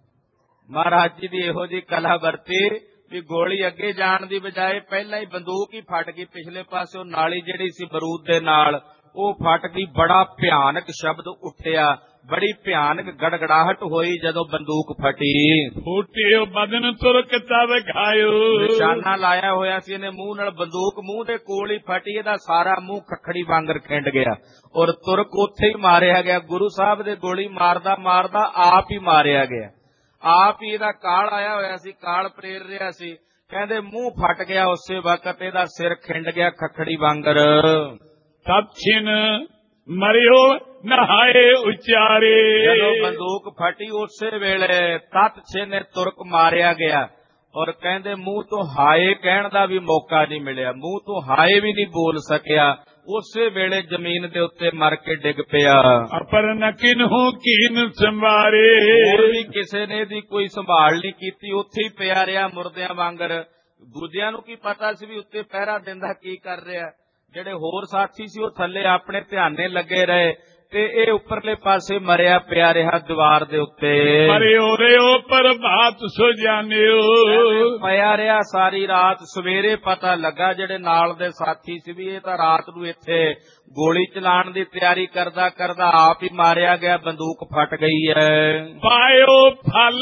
ਮਹਾਰਾਜ ਜੀ ਦੀ ਇਹੋ ਜਿਹੀ ਕਲਾ ਵਰਤੀ ਵੀ ਗੋਲੀ ਅੱਗੇ ਜਾਣ ਦੀ ਬਜਾਏ ਪਹਿਲਾਂ ਹੀ ਬੰਦੂਕ ਹੀ ਫਟ ਗਈ ਪਿਛਲੇ ਪਾਸਿਓਂ। ਨਾਲੀ ਜਿਹੜੀ ਸੀ ਬਰੂਦ ਦੇ ਨਾਲ ਉਹ ਫਟ ਗਈ। ਬੜਾ ਭਿਆਨਕ ਸ਼ਬਦ ਉੱਠਿਆ, ਬੜੀ ਭਿਆਨਕ ਗੜਗੜਾਹਟ ਹੋਈ ਜਦੋਂ ਬੰਦੂਕ ਫਟੀ। ਫੂਟਿਓ ਬਦਨ ਤੁਰਕ ਤਬ ਖਾਇਓ, ਨਿਸ਼ਾਨਾ ਲਾਇਆ ਹੋਇਆ ਸੀ ਇਹਨੇ ਮੂੰਹ ਨਾਲ, ਬੰਦੂਕ ਮੂੰਹ ਦੇ ਕੋਲ ਹੀ ਫਟੀ। ਇਹਦਾ ਸਾਰਾ ਮੂੰਹ ਖੱਖੜੀ ਵਾਂਗਰ ਖਿੰਡ ਗਿਆ ਔਰ ਤੁਰਕ ਉੱਥੇ ਹੀ ਮਾਰਿਆ ਗਿਆ। ਗੁਰੂ ਸਾਹਿਬ ਦੇ ਗੋਲੀ ਮਾਰਦਾ ਮਾਰਦਾ ਆਪ ਹੀ ਮਾਰਿਆ ਗਿਆ। ਆਪ ਹੀ ਇਹਦਾ ਕਾਲ ਆਇਆ ਹੋਇਆ ਸੀ, ਕਾਲ ਪ੍ਰੇਰ ਰਿਹਾ ਸੀ। ਕਹਿੰਦੇ ਮੂੰਹ ਫਟ ਗਿਆ ਉਸੇ ਵਕਤ, ਇਹਦਾ ਸਿਰ ਖਿੰਡ ਗਿਆ ਖੱਖੜੀ ਵਾਂਗਰ। ਤਬ ਛਿਨ ਮਰਿਓ ਨਹਾਏ ਉਚਾਰੇ, ਜਦੋਂ ਬੰਦੂਕ ਫਟੀ ਉਸੇ ਵੇਲੇ ਤਤ ਛਿਨ ਤੁਰਕ ਮਾਰਿਆ ਗਿਆ ਔਰ ਕਹਿੰਦੇ ਮੂੰਹ ਤੋਂ ਹਾਏ ਕਹਿਣ ਦਾ ਵੀ ਮੌਕਾ ਨਹੀਂ ਮਿਲਿਆ, ਮੂੰਹ ਤੋਂ ਹਾਏ ਵੀ ਨਹੀਂ ਬੋਲ ਸਕਿਆ। ਉਸੇ ਵੇਲੇ ਜ਼ਮੀਨ ਦੇ ਉੱਤੇ ਮਰ ਕੇ ਡਿੱਗ ਪਿਆ। ਅਪਰ ਨ ਕਿਨਹੂ ਕੀਨ ਸੰਵਾਰੇ, ਹੋਰ ਵੀ ਕਿਸੇ ਨੇ ਦੀ ਕੋਈ ਸੰਭਾਲ ਨਹੀਂ ਕੀਤੀ, ਉੱਥੇ ਹੀ ਪਿਆ ਰਿਹਾ ਮੁਰਦਿਆਂ ਵਾਂਗਰ। ਦੂਜਿਆਂ ਨੂੰ ਕੀ ਪਤਾ ਸੀ ਵੀ ਉੱਤੇ ਪਹਿਰਾ ਦਿੰਦਾ ਕੀ ਕਰ ਰਿਹਾ। ਜਿਹੜੇ ਹੋਰ ਸਾਥੀ ਸੀ ਉਹ ਥੱਲੇ ਆਪਣੇ ਧਿਆਨੇ ਲੱਗੇ ਰਹੇ ਤੇ ਇਹ ਉੱਪਰਲੇ ਪਾਸੇ ਮਰਿਆ ਪਿਆ ਰਿਹਾ ਦੀਵਾਰ ਦੇ ਉੱਤੇ। ਮਰਿਓ ਰਿਓ ਪ੍ਰਭਾਤ ਸੋ ਜਾਣਿਓ, ਪਿਆ ਰਿਹਾ ਸਾਰੀ ਰਾਤ। ਸਵੇਰੇ ਪਤਾ ਲੱਗਾ ਜਿਹੜੇ ਨਾਲ ਦੇ ਸਾਥੀ ਸੀ ਵੀ ਇਹ ਤਾਂ ਰਾਤ ਨੂੰ ਇੱਥੇ ਗੋਲੀ ਚਲਾਉਣ ਦੀ ਤਿਆਰੀ ਕਰਦਾ ਕਰਦਾ ਆਪ ਹੀ ਮਾਰਿਆ ਗਿਆ, ਬੰਦੂਕ ਫਟ ਗਈ ਹੈ। ਪਾਇਓ ਫਲ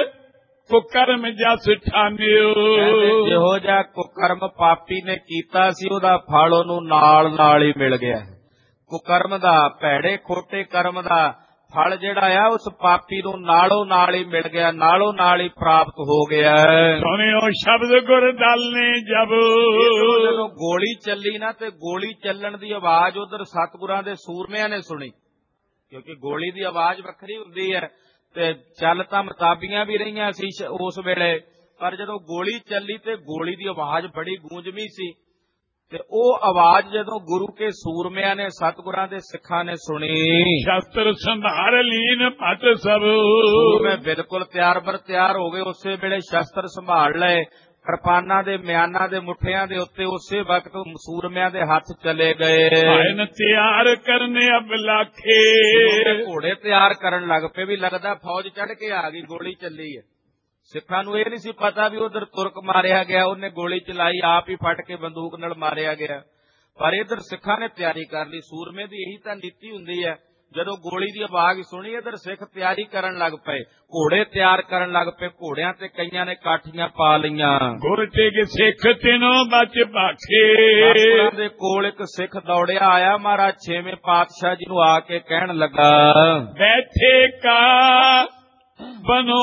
ਕੁਕਰਮ ਜਸ ਠਾਨਿਓ, ਜਿਹੋ ਜਿਹਾ ਕੁਕਰਮ ਪਾਪੀ ਨੇ ਕੀਤਾ ਸੀ ਉਹਦਾ ਫਲ ਉਹਨੂੰ ਨਾਲ ਨਾਲ ਹੀ ਮਿਲ ਗਿਆ। ਕੁਕਰਮ ਦਾ, ਭੈੜੇ ਖੋਟੇ ਕਰਮ ਦਾ ਫਲ ਜਿਹੜਾ ਆ ਉਸ ਪਾਪੀ ਨੂੰ ਨਾਲੋਂ ਨਾਲ ਹੀ ਮਿਲ ਗਿਆ, ਨਾਲੋਂ ਨਾਲ ਹੀ ਪ੍ਰਾਪਤ ਹੋ ਗਿਆ। ਸੁਣਿਓ ਸ਼ਬਦ ਗੁਰ ਦਲ ਨੇ ਜਬ, ਜਦੋਂ ਗੋਲੀ ਚੱਲੀ ਨਾ ਤੇ ਗੋਲੀ ਚੱਲਣ ਦੀ ਆਵਾਜ਼ ਉਧਰ ਸਤਿਗੁਰਾਂ ਦੇ ਸੂਰਮਿਆਂ ਨੇ ਸੁਣੀ, ਕਿਉਂਕਿ ਗੋਲੀ ਦੀ ਆਵਾਜ਼ ਵੱਖਰੀ ਹੁੰਦੀ ਹੈ ਤੇ ਚੱਲ ਤਾਂ ਮੁਤਾਬੀਆਂ ਵੀ ਰਹੀਆਂ ਸੀ ਉਸ ਵੇਲੇ, ਪਰ ਜਦੋਂ ਗੋਲੀ ਚੱਲੀ ਤੇ ਗੋਲੀ ਦੀ ਆਵਾਜ਼ ਬੜੀ ਗੂੰਜਵੀਂ ਸੀ ਤੇ ਉਹ ਆਵਾਜ਼ ਜਦੋਂ ਗੁਰੂ ਕੇ ਸੂਰਮਿਆਂ ਨੇ ਸਤਿਗੁਰਾਂ ਦੇ ਸਿੱਖਾਂ ਨੇ ਸੁਣੀ। ਸ਼ਸਤਰ ਸੰਭਾਰ ਲੀਨ ਪਟ ਸਭ, ਮੈਂ ਬਿਲਕੁਲ ਤਿਆਰ ਬਰ ਤਿਆਰ ਹੋ ਗਏ। ਉਸੇ ਵੇਲੇ ਸ਼ਸਤਰ ਸੰਭਾਲ ਲਏ, ਕਿਰਪਾਨਾਂ ਦੇ ਮਿਆਨਾਂ ਦੇ ਮੁੱਠਿਆਂ ਦੇ ਉੱਤੇ ਉਸੇ ਵਕਤ ਸੂਰਮਿਆਂ ਦੇ ਹੱਥ ਚਲੇ ਗਏ। ਆਇਨ ਤਿਆਰ ਕਰਨੇ ਅਬ ਲਾਖੇ, ਘੋੜੇ ਤਿਆਰ ਕਰਨ ਲੱਗ ਪਏ ਵੀ ਲੱਗਦਾ ਫੌਜ ਚੜ ਕੇ ਆ ਗਈ, ਗੋਲੀ ਚੱਲੀ ਹੈ। ਸਿੱਖਾਂ ਨੂੰ ਇਹ ਨਹੀਂ ਸੀ ਪਤਾ ਵੀ ਉਧਰ ਤੁਰਕ ਮਾਰਿਆ ਗਿਆ, ਉਹਨੇ ਗੋਲੀ ਚਲਾਈ, ਆਪ ਹੀ ਫਟ ਕੇ ਬੰਦੂਕ ਨਾਲ ਮਾਰਿਆ ਗਿਆ। ਪਰ ਇਧਰ ਸਿੱਖਾਂ ਨੇ ਤਿਆਰੀ ਕਰ ਲਈ। ਸੂਰਮੇ ਦੀ ਇਹੀ ਤਾਂ ਨੀਤੀ ਹੁੰਦੀ ਹੈ, ਜਦੋਂ ਗੋਲੀ ਦੀ ਆਵਾਜ਼ ਸੁਣੀ ਇਧਰ ਸਿੱਖ ਤਿਆਰੀ ਕਰਨ ਲੱਗ ਪਏ, ਘੋੜੇ ਤਿਆਰ ਕਰਨ ਲੱਗ ਪਏ। ਘੋੜਿਆਂ ਤੇ ਕਈਆਂ ਨੇ ਕਾਠੀਆਂ ਪਾ ਲਈਆਂ। ਗੁਰ ਤੇ ਸਿੱਖ ਤਿਨੋਂ ਬਚ ਭਾਖੇ, ਉਹਨਾਂ ਦੇ ਕੋਲ ਇੱਕ ਸਿੱਖ ਦੌੜਿਆ ਆਇਆ, ਮਹਾਰਾਜ ਛੇਵੇਂ ਪਾਤਸ਼ਾਹ ਜੀ ਨੂੰ ਆ ਕੇ ਕਹਿਣ ਲੱਗਾ, ਬੈਠੇ ਕਾ ਬਨੋ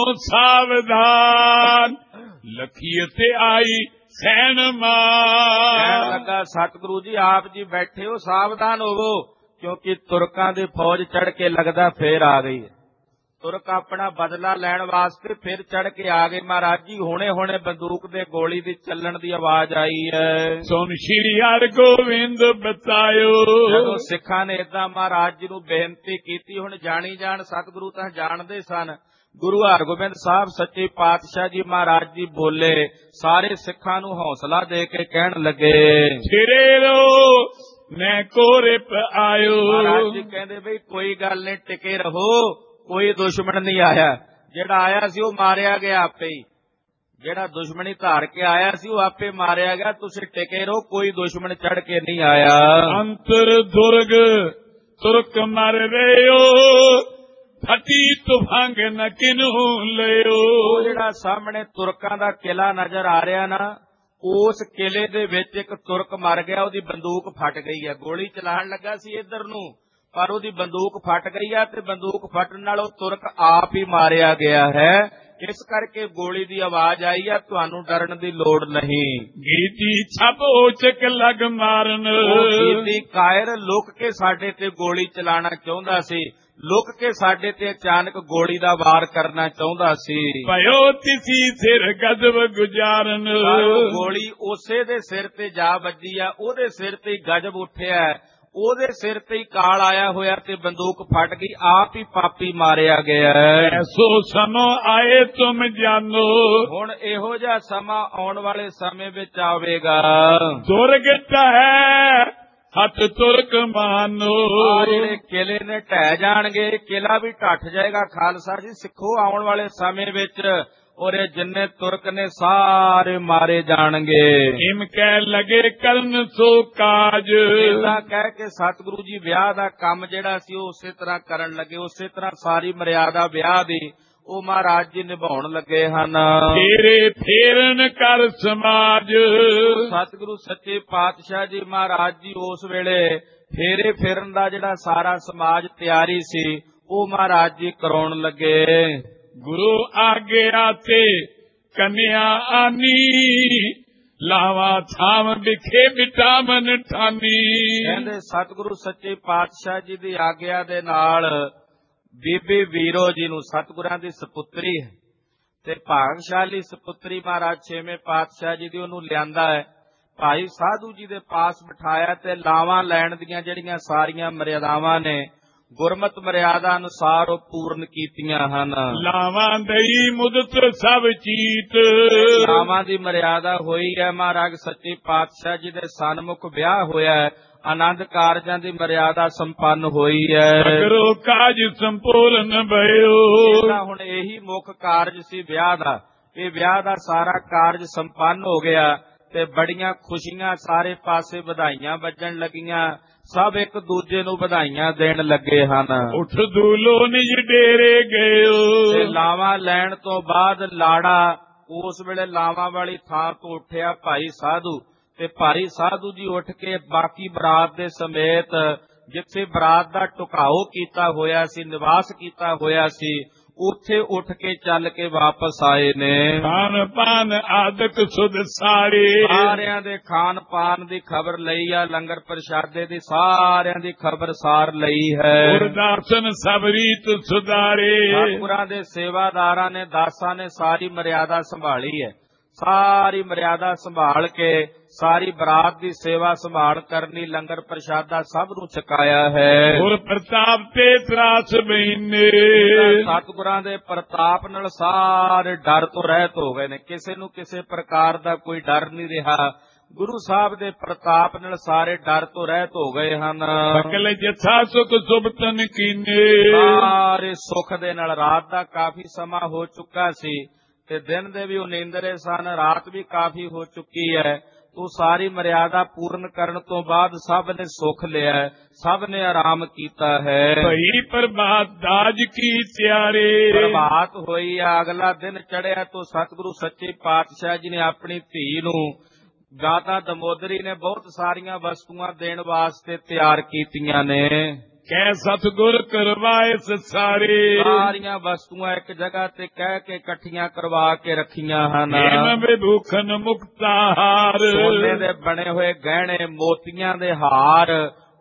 ਸਾਵਧਾਨ, ਲਖੀਏ ਤੇ ਆਈ ਸੈਨ ਮਾਰ। ਕਹਿਣ ਲੱਗਾ ਸਤਿਗੁਰੂ ਜੀ ਆਪ ਜੀ ਬੈਠੇ ਹੋ, ਸਾਵਧਾਨ ਹੋਵੋ, ਕਿਉਂਕਿ ਤੁਰਕਾਂ ਦੀ ਫੌਜ ਚੜ ਕੇ ਲੱਗਦਾ ਫੇਰ ਆ ਗਈ ਹੈ। ਤੁਰਕ ਆਪਣਾ ਬਦਲਾ ਲੈਣ ਵਾਸਤੇ ਫਿਰ ਚੜ ਕੇ ਆ ਗਏ। ਮਹਾਰਾਜ ਜੀ ਹੁਣੇ ਹੁਣੇ ਬੰਦੂਕ ਦੇ ਗੋਲੀ ਦੀ ਚੱਲਣ ਦੀ ਆਵਾਜ਼ ਆਈ ਹੈ। ਸੁਣ ਸ਼੍ਰੀ ਹਰਿਗੋਬਿੰਦ ਬਤਾਇਓ। ਜਦੋਂ ਸਿੱਖਾਂ ਨੇ ਏਦਾਂ ਮਹਾਰਾਜ ਜੀ ਨੂੰ ਬੇਨਤੀ ਕੀਤੀ, ਹੁਣ ਜਾਣੀ ਜਾਣ ਸਤਿਗੁਰੂ ਤਾਂ ਜਾਣਦੇ ਸਨ। ਗੁਰੂ ਹਰਗੋਬਿੰਦ ਸਾਹਿਬ ਸੱਚੇ ਪਾਤਸ਼ਾਹ ਜੀ ਮਹਾਰਾਜ ਜੀ ਬੋਲੇ, ਸਾਰੇ ਸਿੱਖਾਂ ਨੂੰ ਹੌਸਲਾ ਦੇ ਕੇ ਕਹਿਣ ਲੱਗੇ, ਸਿਰੇ ਰੋ ਮੈਂ ਕੋਰੇ ਆਇਓ। ਮਹਾਰਾਜ ਜੀ ਕਹਿੰਦੇ ਬਈ ਕੋਈ ਗੱਲ ਨਹੀਂ, ਟਿਕੇ ਰਹੋ, ਕੋਈ ਦੁਸ਼ਮਣ ਨਹੀਂ ਆਇਆ। ਜਿਹੜਾ ਆਇਆ ਸੀ ਉਹ ਮਾਰਿਆ ਗਿਆ ਆਪੇ ਹੀ, ਜਿਹੜਾ ਦੁਸ਼ਮਣੀ ਧਾਰ ਕੇ ਆਇਆ ਸੀ ਉਹ ਆਪੇ ਮਾਰਿਆ ਗਿਆ। ਤੁਸੀਂ ਟਿਕੇ ਰਹੋ, ਕੋਈ ਦੁਸ਼ਮਣ ਚੜ ਕੇ ਨਹੀਂ ਆਇਆ। ਅੰਤਰ ਦੁਰਗ ਤੁਰਕ ਮਰ ਰਿਓ, ਫਟੀ ਤੁਫੰਗ ਨ ਕਿਨੂ ਲਿਓ। ਉਹ ਜਿਹੜਾ ਸਾਹਮਣੇ ਤੁਰਕਾਂ ਦਾ ਕਿਲਾ ਨਜ਼ਰ ਆ ਰਿਹਾ ਨਾ, ਉਸ ਕਿਲੇ ਦੇ ਵਿੱਚ ਇੱਕ ਤੁਰਕ ਮਰ ਗਿਆ, ਉਹਦੀ ਬੰਦੂਕ ਫਟ ਗਈ ਹੈ। ਗੋਲੀ ਚਲਾਉਣ ਲੱਗਾ ਸੀ ਇੱਧਰ ਨੂੰ, ਪਰ ਉਹਦੀ ਬੰਦੂਕ ਫਟ ਗਈ ਹੈ ਤੇ ਬੰਦੂਕ ਫਟਣ ਨਾਲ ਉਹ ਤੁਰਕ ਆਪ ਹੀ ਮਾਰਿਆ ਗਿਆ ਹੈ। ਇਸ ਕਰਕੇ ਗੋਲੀ ਦੀ ਆਵਾਜ਼ ਆਈ ਹੈ, ਤੁਹਾਨੂੰ ਡਰਨ ਦੀ ਲੋੜ ਨਹੀਂ। ਗੀਤੀ ਛਪ ਓਚਕ ਲਗ ਮਾਰਨ, ਗੀਤੀ ਕਾਇਰ ਲੁਕ ਕੇ ਸਾਡੇ ਤੇ ਗੋਲੀ ਚਲਾਉਣਾ ਚਾਹੁੰਦਾ ਸੀ, ਲੁਕ ਕੇ ਸਾਡੇ ਤੇ ਅਚਾਨਕ ਗੋਲੀ ਦਾ ਵਾਰ ਕਰਨਾ ਚਾਹੁੰਦਾ ਸੀ। ਭਇਓ ਤਿਸੀ ਸਿਰ ਗਜਬ ਗੁਜਾਰਨ, ਗੋਲੀ ਉਸੇ ਦੇ ਸਿਰ ਤੇ ਜਾ ਵੱਜੀ ਆ, ਉਹਦੇ ਸਿਰ ਤੇ ਗਜਬ ਉੱਠਿਆ, ਉਹਦੇ ਸਿਰ ਤੇ ਹੀ ਕਾਲ ਆਇਆ ਹੋਇਆ ਤੇ ਬੰਦੂਕ ਫਟ ਗਈ, ਆਪ ਹੀ ਪਾਪੀ ਮਾਰਿਆ ਗਿਆ। ਐਸੋ ਸਮੋ ਆਏ ਤੁਮ ਜਾਨੋ, ਹੁਣ ਇਹੋ ਜਿਹਾ ਸਮਾਂ ਆਉਣ ਵਾਲੇ ਸਮੇਂ ਵਿੱਚ ਆਵੇਗਾ। ਦੁਰਗਤ ਹੈ ਹੱਥ ਤੁਰਕ ਮਾਨੋ, ਜਿਹੜੇ ਕਿਲੇ ਨੇ ਢਹਿ ਜਾਣਗੇ, ਕਿਲਾ ਵੀ ਢੱਠ ਜਾਏਗਾ। ਖਾਲਸਾ ਜੀ ਸਿੱਖੋ, ਆਉਣ ਵਾਲੇ ਸਮੇਂ ਵਿੱਚ ਔਰ ਜਿੰਨੇ ਤੁਰਕ ਨੇ ਸਾਰੇ ਮਾਰੇ ਜਾਣਗੇ। ਇਮ ਕਹਿ ਲਗੇ ਕਰਨ ਸੋ ਕਾਜ, ਇਹਦਾ ਕਹਿ ਕੇ ਸਤਿਗੁਰੂ ਜੀ ਵਿਆਹ ਦਾ ਕੰਮ ਜਿਹੜਾ ਸੀ ਉਹ ਉਸੇ ਤਰ੍ਹਾਂ ਕਰਨ ਲੱਗੇ। ਉਸੇ ਤਰ੍ਹਾਂ ਸਾਰੀ ਮਰਿਆਦਾ ਵਿਆਹ ਦੀ ਉਹ ਮਹਾਰਾਜ ਜੀ ਨਿਭਾਉਣ ਲੱਗੇ ਹਨ। ਫੇਰੇ ਫੇਰਨ ਕਰ ਸਮਾਜ, ਸਤਿਗੁਰੂ ਸੱਚੇ ਪਾਤਸ਼ਾਹ ਜੀ ਮਹਾਰਾਜ ਜੀ ਉਸ ਵੇਲੇ ਫੇਰੇ ਫੇਰਨ ਦਾ ਜਿਹੜਾ ਸਾਰਾ ਸਮਾਜ ਤਿਆਰੀ ਸੀ ਉਹ ਮਹਾਰਾਜ ਜੀ ਕਰਾਉਣ ਲੱਗੇ। ਗੁਰੂ ਆਗਿਆ ਤੇ ਕੰਨਿਆ ਆਨੀ, ਲਾਵਾ ਥਾਮ ਵਿਖੇ ਬਿਟਾਮਨ ਠਾਨੀ। ਕਹਿੰਦੇ ਸਤਿਗੁਰੂ ਸੱਚੇ ਪਾਤਸ਼ਾਹ ਜੀ ਦੀ ਆਗਿਆ ਦੇ ਨਾਲ ਬੀਬੀ ਵੀਰੋ ਜੀ ਨੂੰ, ਸਤਿਗੁਰਾਂ ਦੀ ਸਪੁੱਤਰੀ ਹੈ ਤੇ ਭਾਗਸ਼ਾਲੀ ਸਪੁੱਤਰੀ ਮਹਾਰਾਜ ਛੇਵੇਂ ਪਾਤਸ਼ਾਹ ਜੀ ਦੀ, ਉਹਨੂੰ ਲਿਆਂਦਾ ਹੈ, ਭਾਈ ਸਾਧੂ ਜੀ ਦੇ ਪਾਸ ਬਿਠਾਇਆ ਤੇ ਲਾਵਾਂ ਲੈਣ ਦੀਆਂ ਜਿਹੜੀਆਂ ਸਾਰੀਆਂ ਮਰਿਆਦਾਵਾਂ ਨੇ ਗੁਰਮਤਿ ਮਰਿਆਦਾ ਅਨੁਸਾਰ ਉਹ ਪੂਰਨ ਕੀਤੀਆਂ ਹਨ। ਲਾਵਾਂ ਦਈ ਮੁਦਤ ਸਭ ਚੀਤ, ਲਾਵਾਂ ਦੀ ਮਰਿਆਦਾ ਹੋਈ ਹੈ। ਮਹਾਰਾਜ ਸੱਚੇ ਪਾਤਸ਼ਾਹ ਜੀ ਦੇ ਸਨਮੁਖ ਵਿਆਹ ਹੋਇਆ ਹੈ, ਆਨੰਦ ਕਾਰਜਾਂ ਦੀ ਮਰਿਆਦਾ ਸੰਪੰਨ ਹੋਈ ਹੈ। ਅਗਰੋ ਕਾਜ ਸੰਪੂਰਨ ਭਇਓ, ਇਹਦਾ ਹੁਣ ਇਹੀ ਮੁੱਖ ਕਾਰਜ ਸੀ ਵਿਆਹ ਦਾ। ਇਹ ਵਿਆਹ ਦਾ ਸਾਰਾ ਕਾਰਜ ਸੰਪੰਨ ਹੋ ਗਿਆ ਤੇ ਬੜੀਆਂ ਖੁਸ਼ੀਆਂ, ਸਾਰੇ ਪਾਸੇ ਵਧਾਈਆਂ ਵੱਜਣ ਲੱਗੀਆਂ, ਸਭ ਇੱਕ ਦੂਜੇ ਨੂੰ ਵਧਾਈਆਂ ਦੇਣ ਲੱਗੇ ਹਨ। ਉੱਠ ਦੂਲੋ ਨਿਜ ਡੇਰੇ ਗਇਓ, ਤੇ ਲਾਵਾਂ ਲੈਣ ਤੋਂ ਬਾਅਦ ਲਾੜਾ ਉਸ ਵੇਲੇ ਲਾਵਾਂ ਵਾਲੀ ਥਾਂ ਤੋਂ ਉੱਠਿਆ ਭਾਈ ਸਾਧੂ, ਤੇ ਭਾਈ ਸਾਧੂ ਜੀ ਉੱਠ ਕੇ ਬਾਕੀ ਬਰਾਤ ਦੇ ਸਮੇਤ ਜਿੱਥੇ ਬਰਾਤ ਦਾ ਟੁਕਾਓ ਕੀਤਾ ਹੋਇਆ ਸੀ, ਨਿਵਾਸ ਕੀਤਾ ਹੋਇਆ ਸੀ, ਉੱਥੇ ਉੱਠ ਕੇ ਚੱਲ ਕੇ ਵਾਪਸ ਆਏ ਨੇ। ਖਾਨ ਪਾਨ ਆਦਿਕ ਸੁਧ ਸਾਰੇ, ਸਾਰਿਆਂ ਦੇ ਖਾਨ ਪਾਨ ਦੀ ਖਬਰ ਲਈ ਆ, ਲੰਗਰ ਪ੍ਰਸ਼ਾਦੇ ਦੀ ਸਾਰਿਆਂ ਦੀ ਖਬਰ ਸਾਰ ਲਈ ਹੈ। ਗੁਰਦਾਸਨ ਸਭ ਰੀਤ ਸੁਧਾਰੇ, ਸਤਿਗੁਰਾਂ ਦੇ ਸੇਵਾਦਾਰਾਂ ਨੇ, ਦਾਸਾਂ ਨੇ ਸਾਰੀ ਮਰਿਆਦਾ ਸੰਭਾਲੀ ਹੈ। ਸਾਰੀ ਮਰਿਆਦਾ ਸੰਭਾਲ ਕੇ ਸਾਰੀ ਬਰਾਤ ਦੀ ਸੇਵਾ ਸੰਭਾਲ ਕਰਨੀ, ਲੰਗਰ ਪ੍ਰਸ਼ਾਦਾ ਸਭ ਨੂੰ ਛਕਾਇਆ ਹੈ। ਗੁਰ ਪ੍ਰਤਾਪ ਤੇ ਤਰਾਸ ਬੈਨੇ, ਸਤਿਗੁਰਾਂ ਦੇ ਪ੍ਰਤਾਪ ਨਾਲ ਸਾਰੇ ਡਰ ਤੋਂ ਰਹਿਤ ਹੋ ਗਏ ਨੇ, ਕਿਸੇ ਨੂੰ ਕਿਸੇ ਪ੍ਰਕਾਰ ਦਾ ਕੋਈ ਡਰ ਨਹੀਂ ਰਿਹਾ। ਗੁਰੂ ਸਾਹਿਬ ਦੇ ਪ੍ਰਤਾਪ ਨਾਲ ਸਾਰੇ ਡਰ ਤੋਂ ਰਹਿਤ ਹੋ ਗਏ ਹਨ। ਸਕਲ ਜਥਾ ਸੁਖ ਸੁਭਤਨ ਕੀਨੇ, ਸਾਰੇ ਸੁਖ ਦੇ ਨਾਲ, ਰਾਤ ਦਾ ਕਾਫੀ ਸਮਾਂ ਹੋ ਚੁੱਕਾ ਸੀ ਤੇ ਦਿਨ ਦੇ ਵੀ ਉਨੀਂਦਰੇ ਸਨ, ਰਾਤ ਵੀ ਕਾਫੀ ਹੋ ਚੁੱਕੀ ਹੈ। ਤੂੰ ਸਾਰੀ ਮਰਿਆਦਾ ਪੂਰਨ ਕਰਨ ਤੋਂ ਬਾਅਦ ਸਭ ਨੇ ਸੁਖ ਲਿਆ, ਸਭ ਨੇ ਆਰਾਮ ਕੀਤਾ ਹੈ। ਭਈ ਪ੍ਰਭਾਤ ਦਾਜ ਕੀ ਤਿਆਰੇ, ਪ੍ਰਭਾਤ ਹੋਈ ਆ, ਅਗਲਾ ਦਿਨ ਚੜਿਆ ਤੋਂ ਸਤਿਗੁਰੂ ਸੱਚੇ ਪਾਤਸ਼ਾਹ ਜੀ ਨੇ ਆਪਣੀ ਧੀ ਨੂੰ, ਦਾਤਾ ਦਮੋਦਰੀ ਨੇ ਬਹੁਤ ਸਾਰੀਆਂ ਵਸਤੂਆਂ ਦੇਣ ਵਾਸਤੇ ਤਿਆਰ ਕੀਤੀਆਂ ਨੇ। ਕਹਿ ਸਤਿਗੁਰ ਕਰਵਾਏ ਸਾਰੇ, ਸਾਰੀਆਂ ਵਸਤੂਆਂ ਇੱਕ ਜਗ੍ਹਾ ਤੇ ਕਹਿ ਕੇ ਇਕੱਠੀਆਂ ਕਰਵਾ ਕੇ ਰੱਖੀਆਂ ਹਨ। ਏਨ ਵਿਭੂਖਨ ਮੁਕਤਾਹਾਰ, ਸੋਨੇ ਦੇ ਬਣੇ ਹੋਏ ਗਹਿਣੇ, ਮੋਤੀਆਂ ਦੇ ਹਾਰ,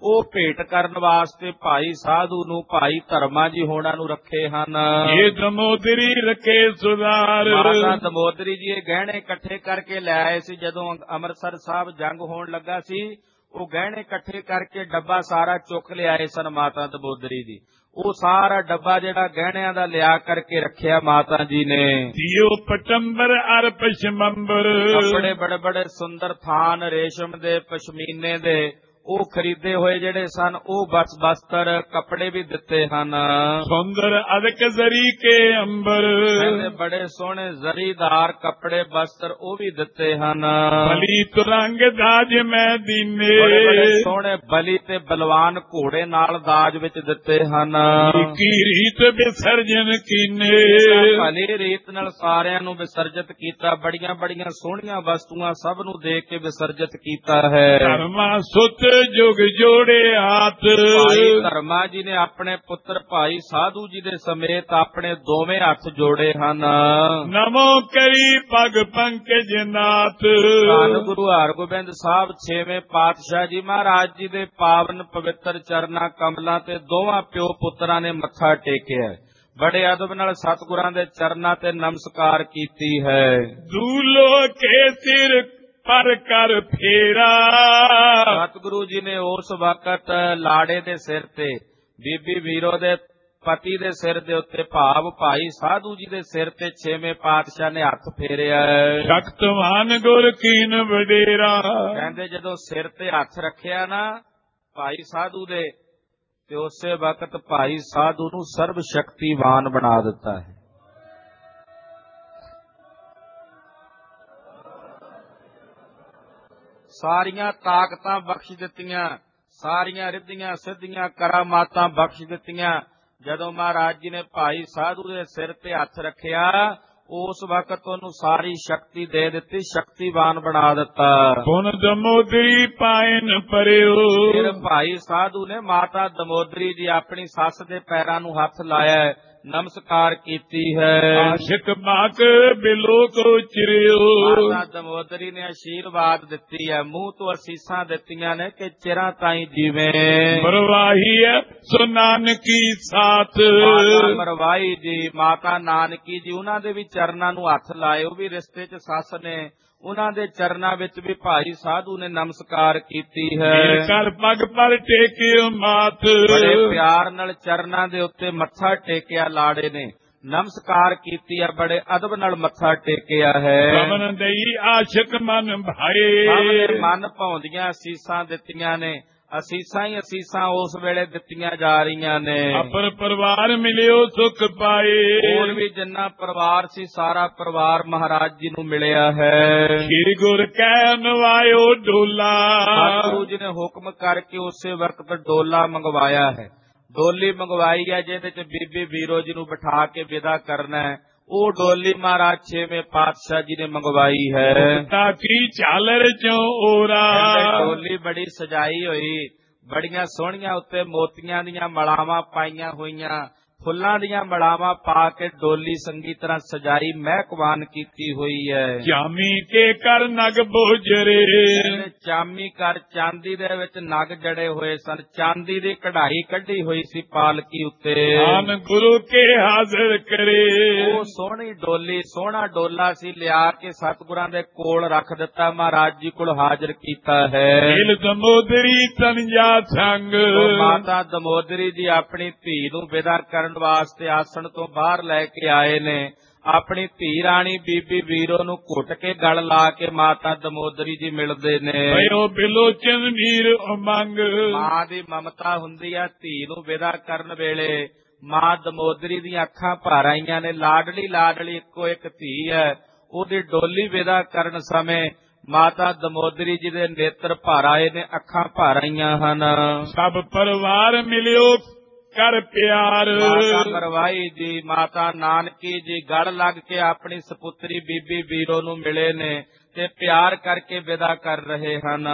ਉਹ ਭੇਟ ਕਰਨ ਵਾਸਤੇ ਭਾਈ ਸਾਧੂ ਨੂੰ ਭਾਈ ਧਰਮਾ ਜੀ ਹੋਣਾ ਨੂੰ ਰੱਖੇ ਹਨ। ਇਹ ਦਮੋਦਰੀ ਰੱਖੇ ਸੁਧਾਰ। ਮਾਤਾ ਦਮੋਦਰੀ ਜੀ ਇਹ ਗਹਿਣੇ ਇਕੱਠੇ ਕਰਕੇ ਲੈ ਆਏ ਸੀ। ਜਦੋਂ ਅੰਮ੍ਰਿਤਸਰ ਸਾਹਿਬ ਜੰਗ ਹੋਣ ਲੱਗਾ ਸੀ, ਉਹ ਗਹਿਣੇ ਇਕੱਠੇ ਕਰਕੇ ਡੱਬਾ ਸਾਰਾ ਚੁੱਕ ਲਿਆਏ ਸਨ ਮਾਤਾ ਦਮੋਦਰੀ ਜੀ। ਉਹ ਸਾਰਾ ਡੱਬਾ ਜਿਹੜਾ ਗਹਿਣਿਆਂ ਦਾ ਲਿਆ ਕਰਕੇ ਰੱਖਿਆ ਮਾਤਾ ਜੀ ਨੇ। ਦਿਓ ਪਟੰਬਰ ਅਰ ਪਸ਼ਮੰਬਰ, ਕੱਪੜੇ ਬੜੇ ਬੜੇ ਸੁੰਦਰ ਥਾਨ ਰੇਸ਼ਮ ਦੇ ਪਸ਼ਮੀਨੇ ਦੇ ਉਹ ਖਰੀਦੇ ਹੋਏ ਜਿਹੜੇ ਸਨ, ਉਹ ਬਸ ਬਸਤਰ ਕੱਪੜੇ ਵੀ ਦਿੱਤੇ ਹਨ। ਸੁੰਦਰ ਅਦਕ ਜ਼ਰੀ ਕੇ ਅੰਬਰ, ਬੜੇ ਸੋਹਣੇ ਜ਼ਰੀਦਾਰ ਕੱਪੜੇ ਬਸਤਰ ਉਹ ਵੀ ਦਿੱਤੇ ਹਨ। ਬਲੀ ਤੁਰੰਗ ਦਾਜ ਮੈਂ ਦੀਨੇ, ਬੜੇ ਸੋਹਣੇ ਬਲੀ ਤੇ ਬਲਵਾਨ ਘੋੜੇ ਨਾਲ ਦਾਜ ਵਿੱਚ ਦਿੱਤੇ ਹਨ। ਕੀ ਰੀਤ ਵਿਸਰਜਨ ਕੀਨੇ, ਭਲੀ ਰੀਤ ਨਾਲ ਸਾਰਿਆਂ ਨੂੰ ਵਿਸਰਜਿਤ ਕੀਤਾ। ਬੜੀਆਂ ਬੜੀਆਂ ਸੋਹਣੀਆਂ ਵਸਤੂਆਂ ਸਭ ਨੂੰ ਦੇ ਕੇ ਵਿਸਰਜਿਤ ਕੀਤਾ ਹੈ। ਧਰਮਾ ਸੁਤ ਜੁਗ ਜੋੜੇ ਹੱਥ, ਭਾਈ ਧਰਮਾ ਜੀ ਨੇ ਆਪਣੇ ਪੁੱਤਰ ਭਾਈ ਸਾਧੂ ਜੀ ਦੇ ਸਮੇਤ ਆਪਣੇ ਦੋਵੇਂ ਹੱਥ ਜੋੜੇ ਹਨ। ਨਮੋ ਕਰੀ ਪਗ ਪੰਕਜ ਨਾਥ, ਧੰਨ ਗੁਰੂ ਹਰਗੋਬਿੰਦ ਸਾਹਿਬ ਛੇਵੇਂ ਪਾਤਸ਼ਾਹ ਜੀ ਮਹਾਰਾਜ ਜੀ ਦੇ ਪਾਵਨ ਪਵਿੱਤਰ ਚਰਨਾਂ ਕਮਲਾਂ ਤੇ ਦੋਵਾਂ ਪਿਓ ਪੁੱਤਰਾਂ ਨੇ ਮੱਥਾ ਟੇਕਿਆ। ਬੜੇ ਅਦਬ ਨਾਲ ਸਤਿਗੁਰਾਂ ਦੇ ਚਰਨਾਂ ਤੇ ਨਮਸਕਾਰ ਕੀਤੀ ਹੈ। ਦੂਲੋ ਕੇ ਸਿਰ ਪਰ ਕਰ ਫੇਰਾ, ਸਤਿਗੁਰੂ ਜੀ ਨੇ ਉਸ ਵਕਤ ਲਾੜੇ ਦੇ ਸਿਰ ਤੇ, ਬੀਬੀ ਵੀਰੋ ਦੇ ਪਤੀ ਦੇ ਸਿਰ ਦੇ ਉੱਤੇ ਭਾਵ ਭਾਈ ਸਾਧੂ ਜੀ ਦੇ ਸਿਰ ਤੇ ਛੇਵੇਂ ਪਾਤਸ਼ਾਹ ਨੇ ਹੱਥ ਫੇਰਿਆ। ਸ਼ਕਤਵਾਨ ਗੁਰ ਕੀਨ ਵਡੇਰਾ, ਕਹਿੰਦੇ ਜਦੋਂ ਸਿਰ ਤੇ ਹੱਥ ਰੱਖਿਆ ਨਾ ਭਾਈ ਸਾਧੂ ਦੇ, ਤੇ ਉਸੇ ਵਕਤ ਭਾਈ ਸਾਧੂ ਨੂੰ ਸਰਬ ਸ਼ਕਤੀਵਾਨ ਬਣਾ ਦਿੱਤਾ ਹੈ। ਸਾਰੀਆਂ ਤਾਕਤਾਂ ਬਖਸ਼ ਦਿੱਤੀਆਂ, ਸਾਰੀਆਂ ਰਿੱਧੀਆਂ ਸਿੱਧੀਆਂ ਕਰਾਮਾਤਾਂ ਬਖਸ਼ ਦਿੱਤੀਆਂ। ਜਦੋਂ ਮਹਾਰਾਜ ਜੀ ਨੇ ਭਾਈ ਸਾਧੂ ਦੇ ਸਿਰ ਤੇ ਹੱਥ ਰੱਖਿਆ, ਉਸ ਵਕਤ ਉਹਨੂੰ ਸਾਰੀ ਸ਼ਕਤੀ ਦੇ ਦਿੱਤੀ, ਸ਼ਕਤੀਵਾਨ ਬਣਾ ਦਿੱਤਾ। ਪੁਨ ਦਮੋਦਰੀ ਪਾਇਨ ਪਰਿਓ, ਫਿਰ ਭਾਈ ਸਾਧੂ ਨੇ ਮਾਤਾ ਦਮੋਦਰੀ ਜੀ ਆਪਣੀ ਸੱਸ ਦੇ ਪੈਰਾਂ ਨੂੰ ਹੱਥ ਲਾਇਆ, ਨਮਸਕਾਰ ਕੀਤੀ ਹੈ। ਆਸ਼ਿਕ ਬਾਕ ਬਿਲੋਕ ਉਚਰਿਓ, ਮਾਤਾ ਦਮੋਦਰੀ ਨੇ ਆਸ਼ੀਰਵਾਦ ਦਿੱਤੀ ਹੈ, ਮੂੰਹ ਤੋਂ ਅਸੀਸਾਂ ਦਿੱਤੀਆਂ ਨੇ ਕਿ ਚਿਰਾਂ ਤਾਈਂ ਜੀਵੇਂ। ਮਰਵਾਹੀ ਹੈ ਸੋ ਨਾਨਕੀ ਸਾਥ, ਮਾਤਾ ਮਰਵਾਈ ਜੀ ਮਾਤਾ ਨਾਨਕੀ ਜੀ ਉਹਨਾਂ ਦੇ ਵੀ ਚਰਨਾਂ ਨੂੰ ਹੱਥ ਲਾਏ। ਉਹ ਵੀ ਰਿਸ਼ਤੇ ਚ ਸੱਸ ਨੇ, ਉਹਨਾਂ ਦੇ ਚਰਨਾਂ ਵਿੱਚ ਵੀ ਭਾਈ ਸਾਧੂ ਨੇ ਨਮਸਕਾਰ ਕੀਤੀ ਹੈ। ਕਰ ਪਗ ਪਰ ਟੇਕਿਓ ਮਾਤ, ਬੜੇ ਪਿਆਰ ਨਾਲ ਚਰਨਾਂ ਦੇ ਉੱਤੇ ਮੱਥਾ ਟੇਕਿਆ ਲਾੜੇ ਨੇ, ਨਮਸਕਾਰ ਕੀਤੀ ਹੈ, ਬੜੇ ਅਦਬ ਨਾਲ ਮੱਥਾ ਟੇਕਿਆ ਹੈ। ਕਮਨ ਦਈ ਆਸ਼ਿਕ ਮਨ ਭਾਏ, ਮਨ ਭਾਉਂਦੀਆਂ ਅਸੀਸਾਂ ਦਿੱਤੀਆਂ ਨੇ, ਅਸੀਸਾਂ ਹੀ ਅਸੀਸਾਂ ਉਸ ਵੇਲੇ ਦਿੱਤੀਆਂ ਜਾ ਰਹੀਆਂ ਨੇ। ਅਪਰ ਪਰਿਵਾਰ ਮਿਲਿਓ ਸੁਖ ਪਾਏ, ਹੋਰ ਵੀ ਜਿੰਨਾ ਪਰਿਵਾਰ ਸੀ ਸਾਰਾ ਪਰਿਵਾਰ ਮਹਾਰਾਜ ਜੀ ਨੂੰ ਮਿਲਿਆ ਹੈ। ਸ੍ਰੀ ਗੁਰ ਕੈ ਨਵਾਇਓ ਡੋਲਾ, ਸਤਿਗੁਰੂ ਜੀ ਨੇ ਹੁਕਮ ਕਰਕੇ ਉਸੇ ਵਕਤ ਡੋਲਾ ਮੰਗਵਾਇਆ ਹੈ। ਡੋਲੀ ਮੰਗਵਾਈ ਹੈ ਜਿਹਦੇ ਚ ਬੀਬੀ ਵੀਰੋ ਜੀ ਨੂੰ ਬਿਠਾ ਕੇ ਵਿਦਾ ਕਰਨਾ ਹੈ। ਉਹ ਡੋਲੀ ਮਹਾਰਾਜ ਛੇਵੇਂ ਪਾਤਸ਼ਾਹ ਜੀ ਨੇ ਮੰਗਵਾਈ ਹੈ। ਤਾਕੀ ਝਾਲਰ ਚੋਂ ਓਰਾ, ਡੋਲੀ ਬੜੀ ਸਜਾਈ ਹੋਈ, ਬੜੀਆਂ ਸੋਹਣੀਆਂ ਉੱਤੇ ਮੋਤੀਆਂ ਦੀਆਂ ਮਲਾਵਾਂ ਪਾਈਆਂ ਹੋਈਆਂ, ਫੁੱਲਾਂ ਦੀਆਂ ਮਲਾਵਾਂ ਪਾ ਕੇ ਡੋਲੀ ਚੰਗੀ ਤਰ੍ਹਾਂ ਸਜਾਈ ਮਹਿਕਵਾਨ ਕੀਤੀ ਹੋਈ ਹੈ। ਚਾਮੀ ਕੇ ਕਰ ਨਗ ਬੋਜਰੇ, ਚਾਮੀ ਕਰ ਚਾਂਦੀ ਦੇ ਵਿੱਚ ਨਗ ਜੜੇ ਹੋਏ ਸਨ, ਚਾਂਦੀ ਦੀ ਕਢਾਈ ਕੱਢੀ ਹੋਈ ਸੀ ਪਾਲਕੀ ਉੱਤੇ। ਆਨ ਗੁਰੂ ਕੇ ਹਾਜ਼ਰ ਕਰੇ, ਉਹ ਸੋਹਣੀ ਡੋਲੀ, ਸੋਹਣਾ ਡੋਲਾ ਸੀ, ਲਿਆ ਕੇ ਸਤਿਗੁਰਾਂ ਦੇ ਕੋਲ ਰੱਖ ਦਿੱਤਾ, ਮਹਾਰਾਜ ਜੀ ਕੋਲ ਹਾਜ਼ਰ ਕੀਤਾ ਹੈ। ਦਿਲ ਦਮੋਦਰੀ ਤਨਜਾ ਸੰਗ, ਮਾਤਾ ਦਮੋਦਰੀ ਜੀ ਆਪਣੀ ਧੀ ਨੂੰ ਵਿਦਾ ਕਰਨ ਵਾਸਤੇ ਆਸਣ ਤੋਂ ਬਾਹਰ ਲੈ ਕੇ ਆਏ ਨੇ। ਆਪਣੀ ਧੀ ਰਾਣੀ ਬੀਬੀ ਵੀਰੋ ਨੂੰ ਘੁੱਟ ਕੇ ਗਲ ਲਾ ਕੇ ਮਾਤਾ ਦਮੋਦਰੀ ਜੀ ਮਿਲਦੇ ਨੇ। ਭਇਓ ਬਿਲੋਚਨ ਵੀਰ ਉਮੰਗ, ਮਾਂ ਦੀ ਮਮਤਾ ਹੁੰਦੀ ਆ ਧੀ ਨੂੰ ਵਿਦਾ ਕਰਨ ਵੇਲੇ। ਮਾਂ ਦਮੋਦਰੀ ਦੀਆਂ ਅੱਖਾਂ ਭਰ ਆਈਆਂ ਨੇ, ਲਾਡਲੀ ਲਾਡਲੀ ਇੱਕੋ ਇੱਕ ਧੀ ਹੈ, ਉਹਦੀ ਡੋਲੀ ਵਿਦਾ ਕਰਨ ਸਮੇਂ ਮਾਤਾ ਦਮੋਦਰੀ ਜੀ ਦੇ ਨੇਤਰ ਭਰ ਆਏ ਨੇ, ਅੱਖਾਂ ਭਰ ਆਈਆਂ ਹਨ। ਸਭ ਪਰਿਵਾਰ ਮਿਲਿਓ ਕਰ ਪਿਆਰ, ਮਾਤਾ ਮਰਵਾਈ ਜੀ ਮਾਤਾ ਨਾਨਕੀ ਜੀ ਗੜ ਲੱਗ ਕੇ ਆਪਣੀ ਸਪੁੱਤਰੀ ਬੀਬੀ ਵੀਰੋ ਨੂੰ ਮਿਲੇ ਨੇ ਤੇ ਪਿਆਰ ਕਰਕੇ ਵਿਦਾ ਕਰ ਰਹੇ ਹਨ।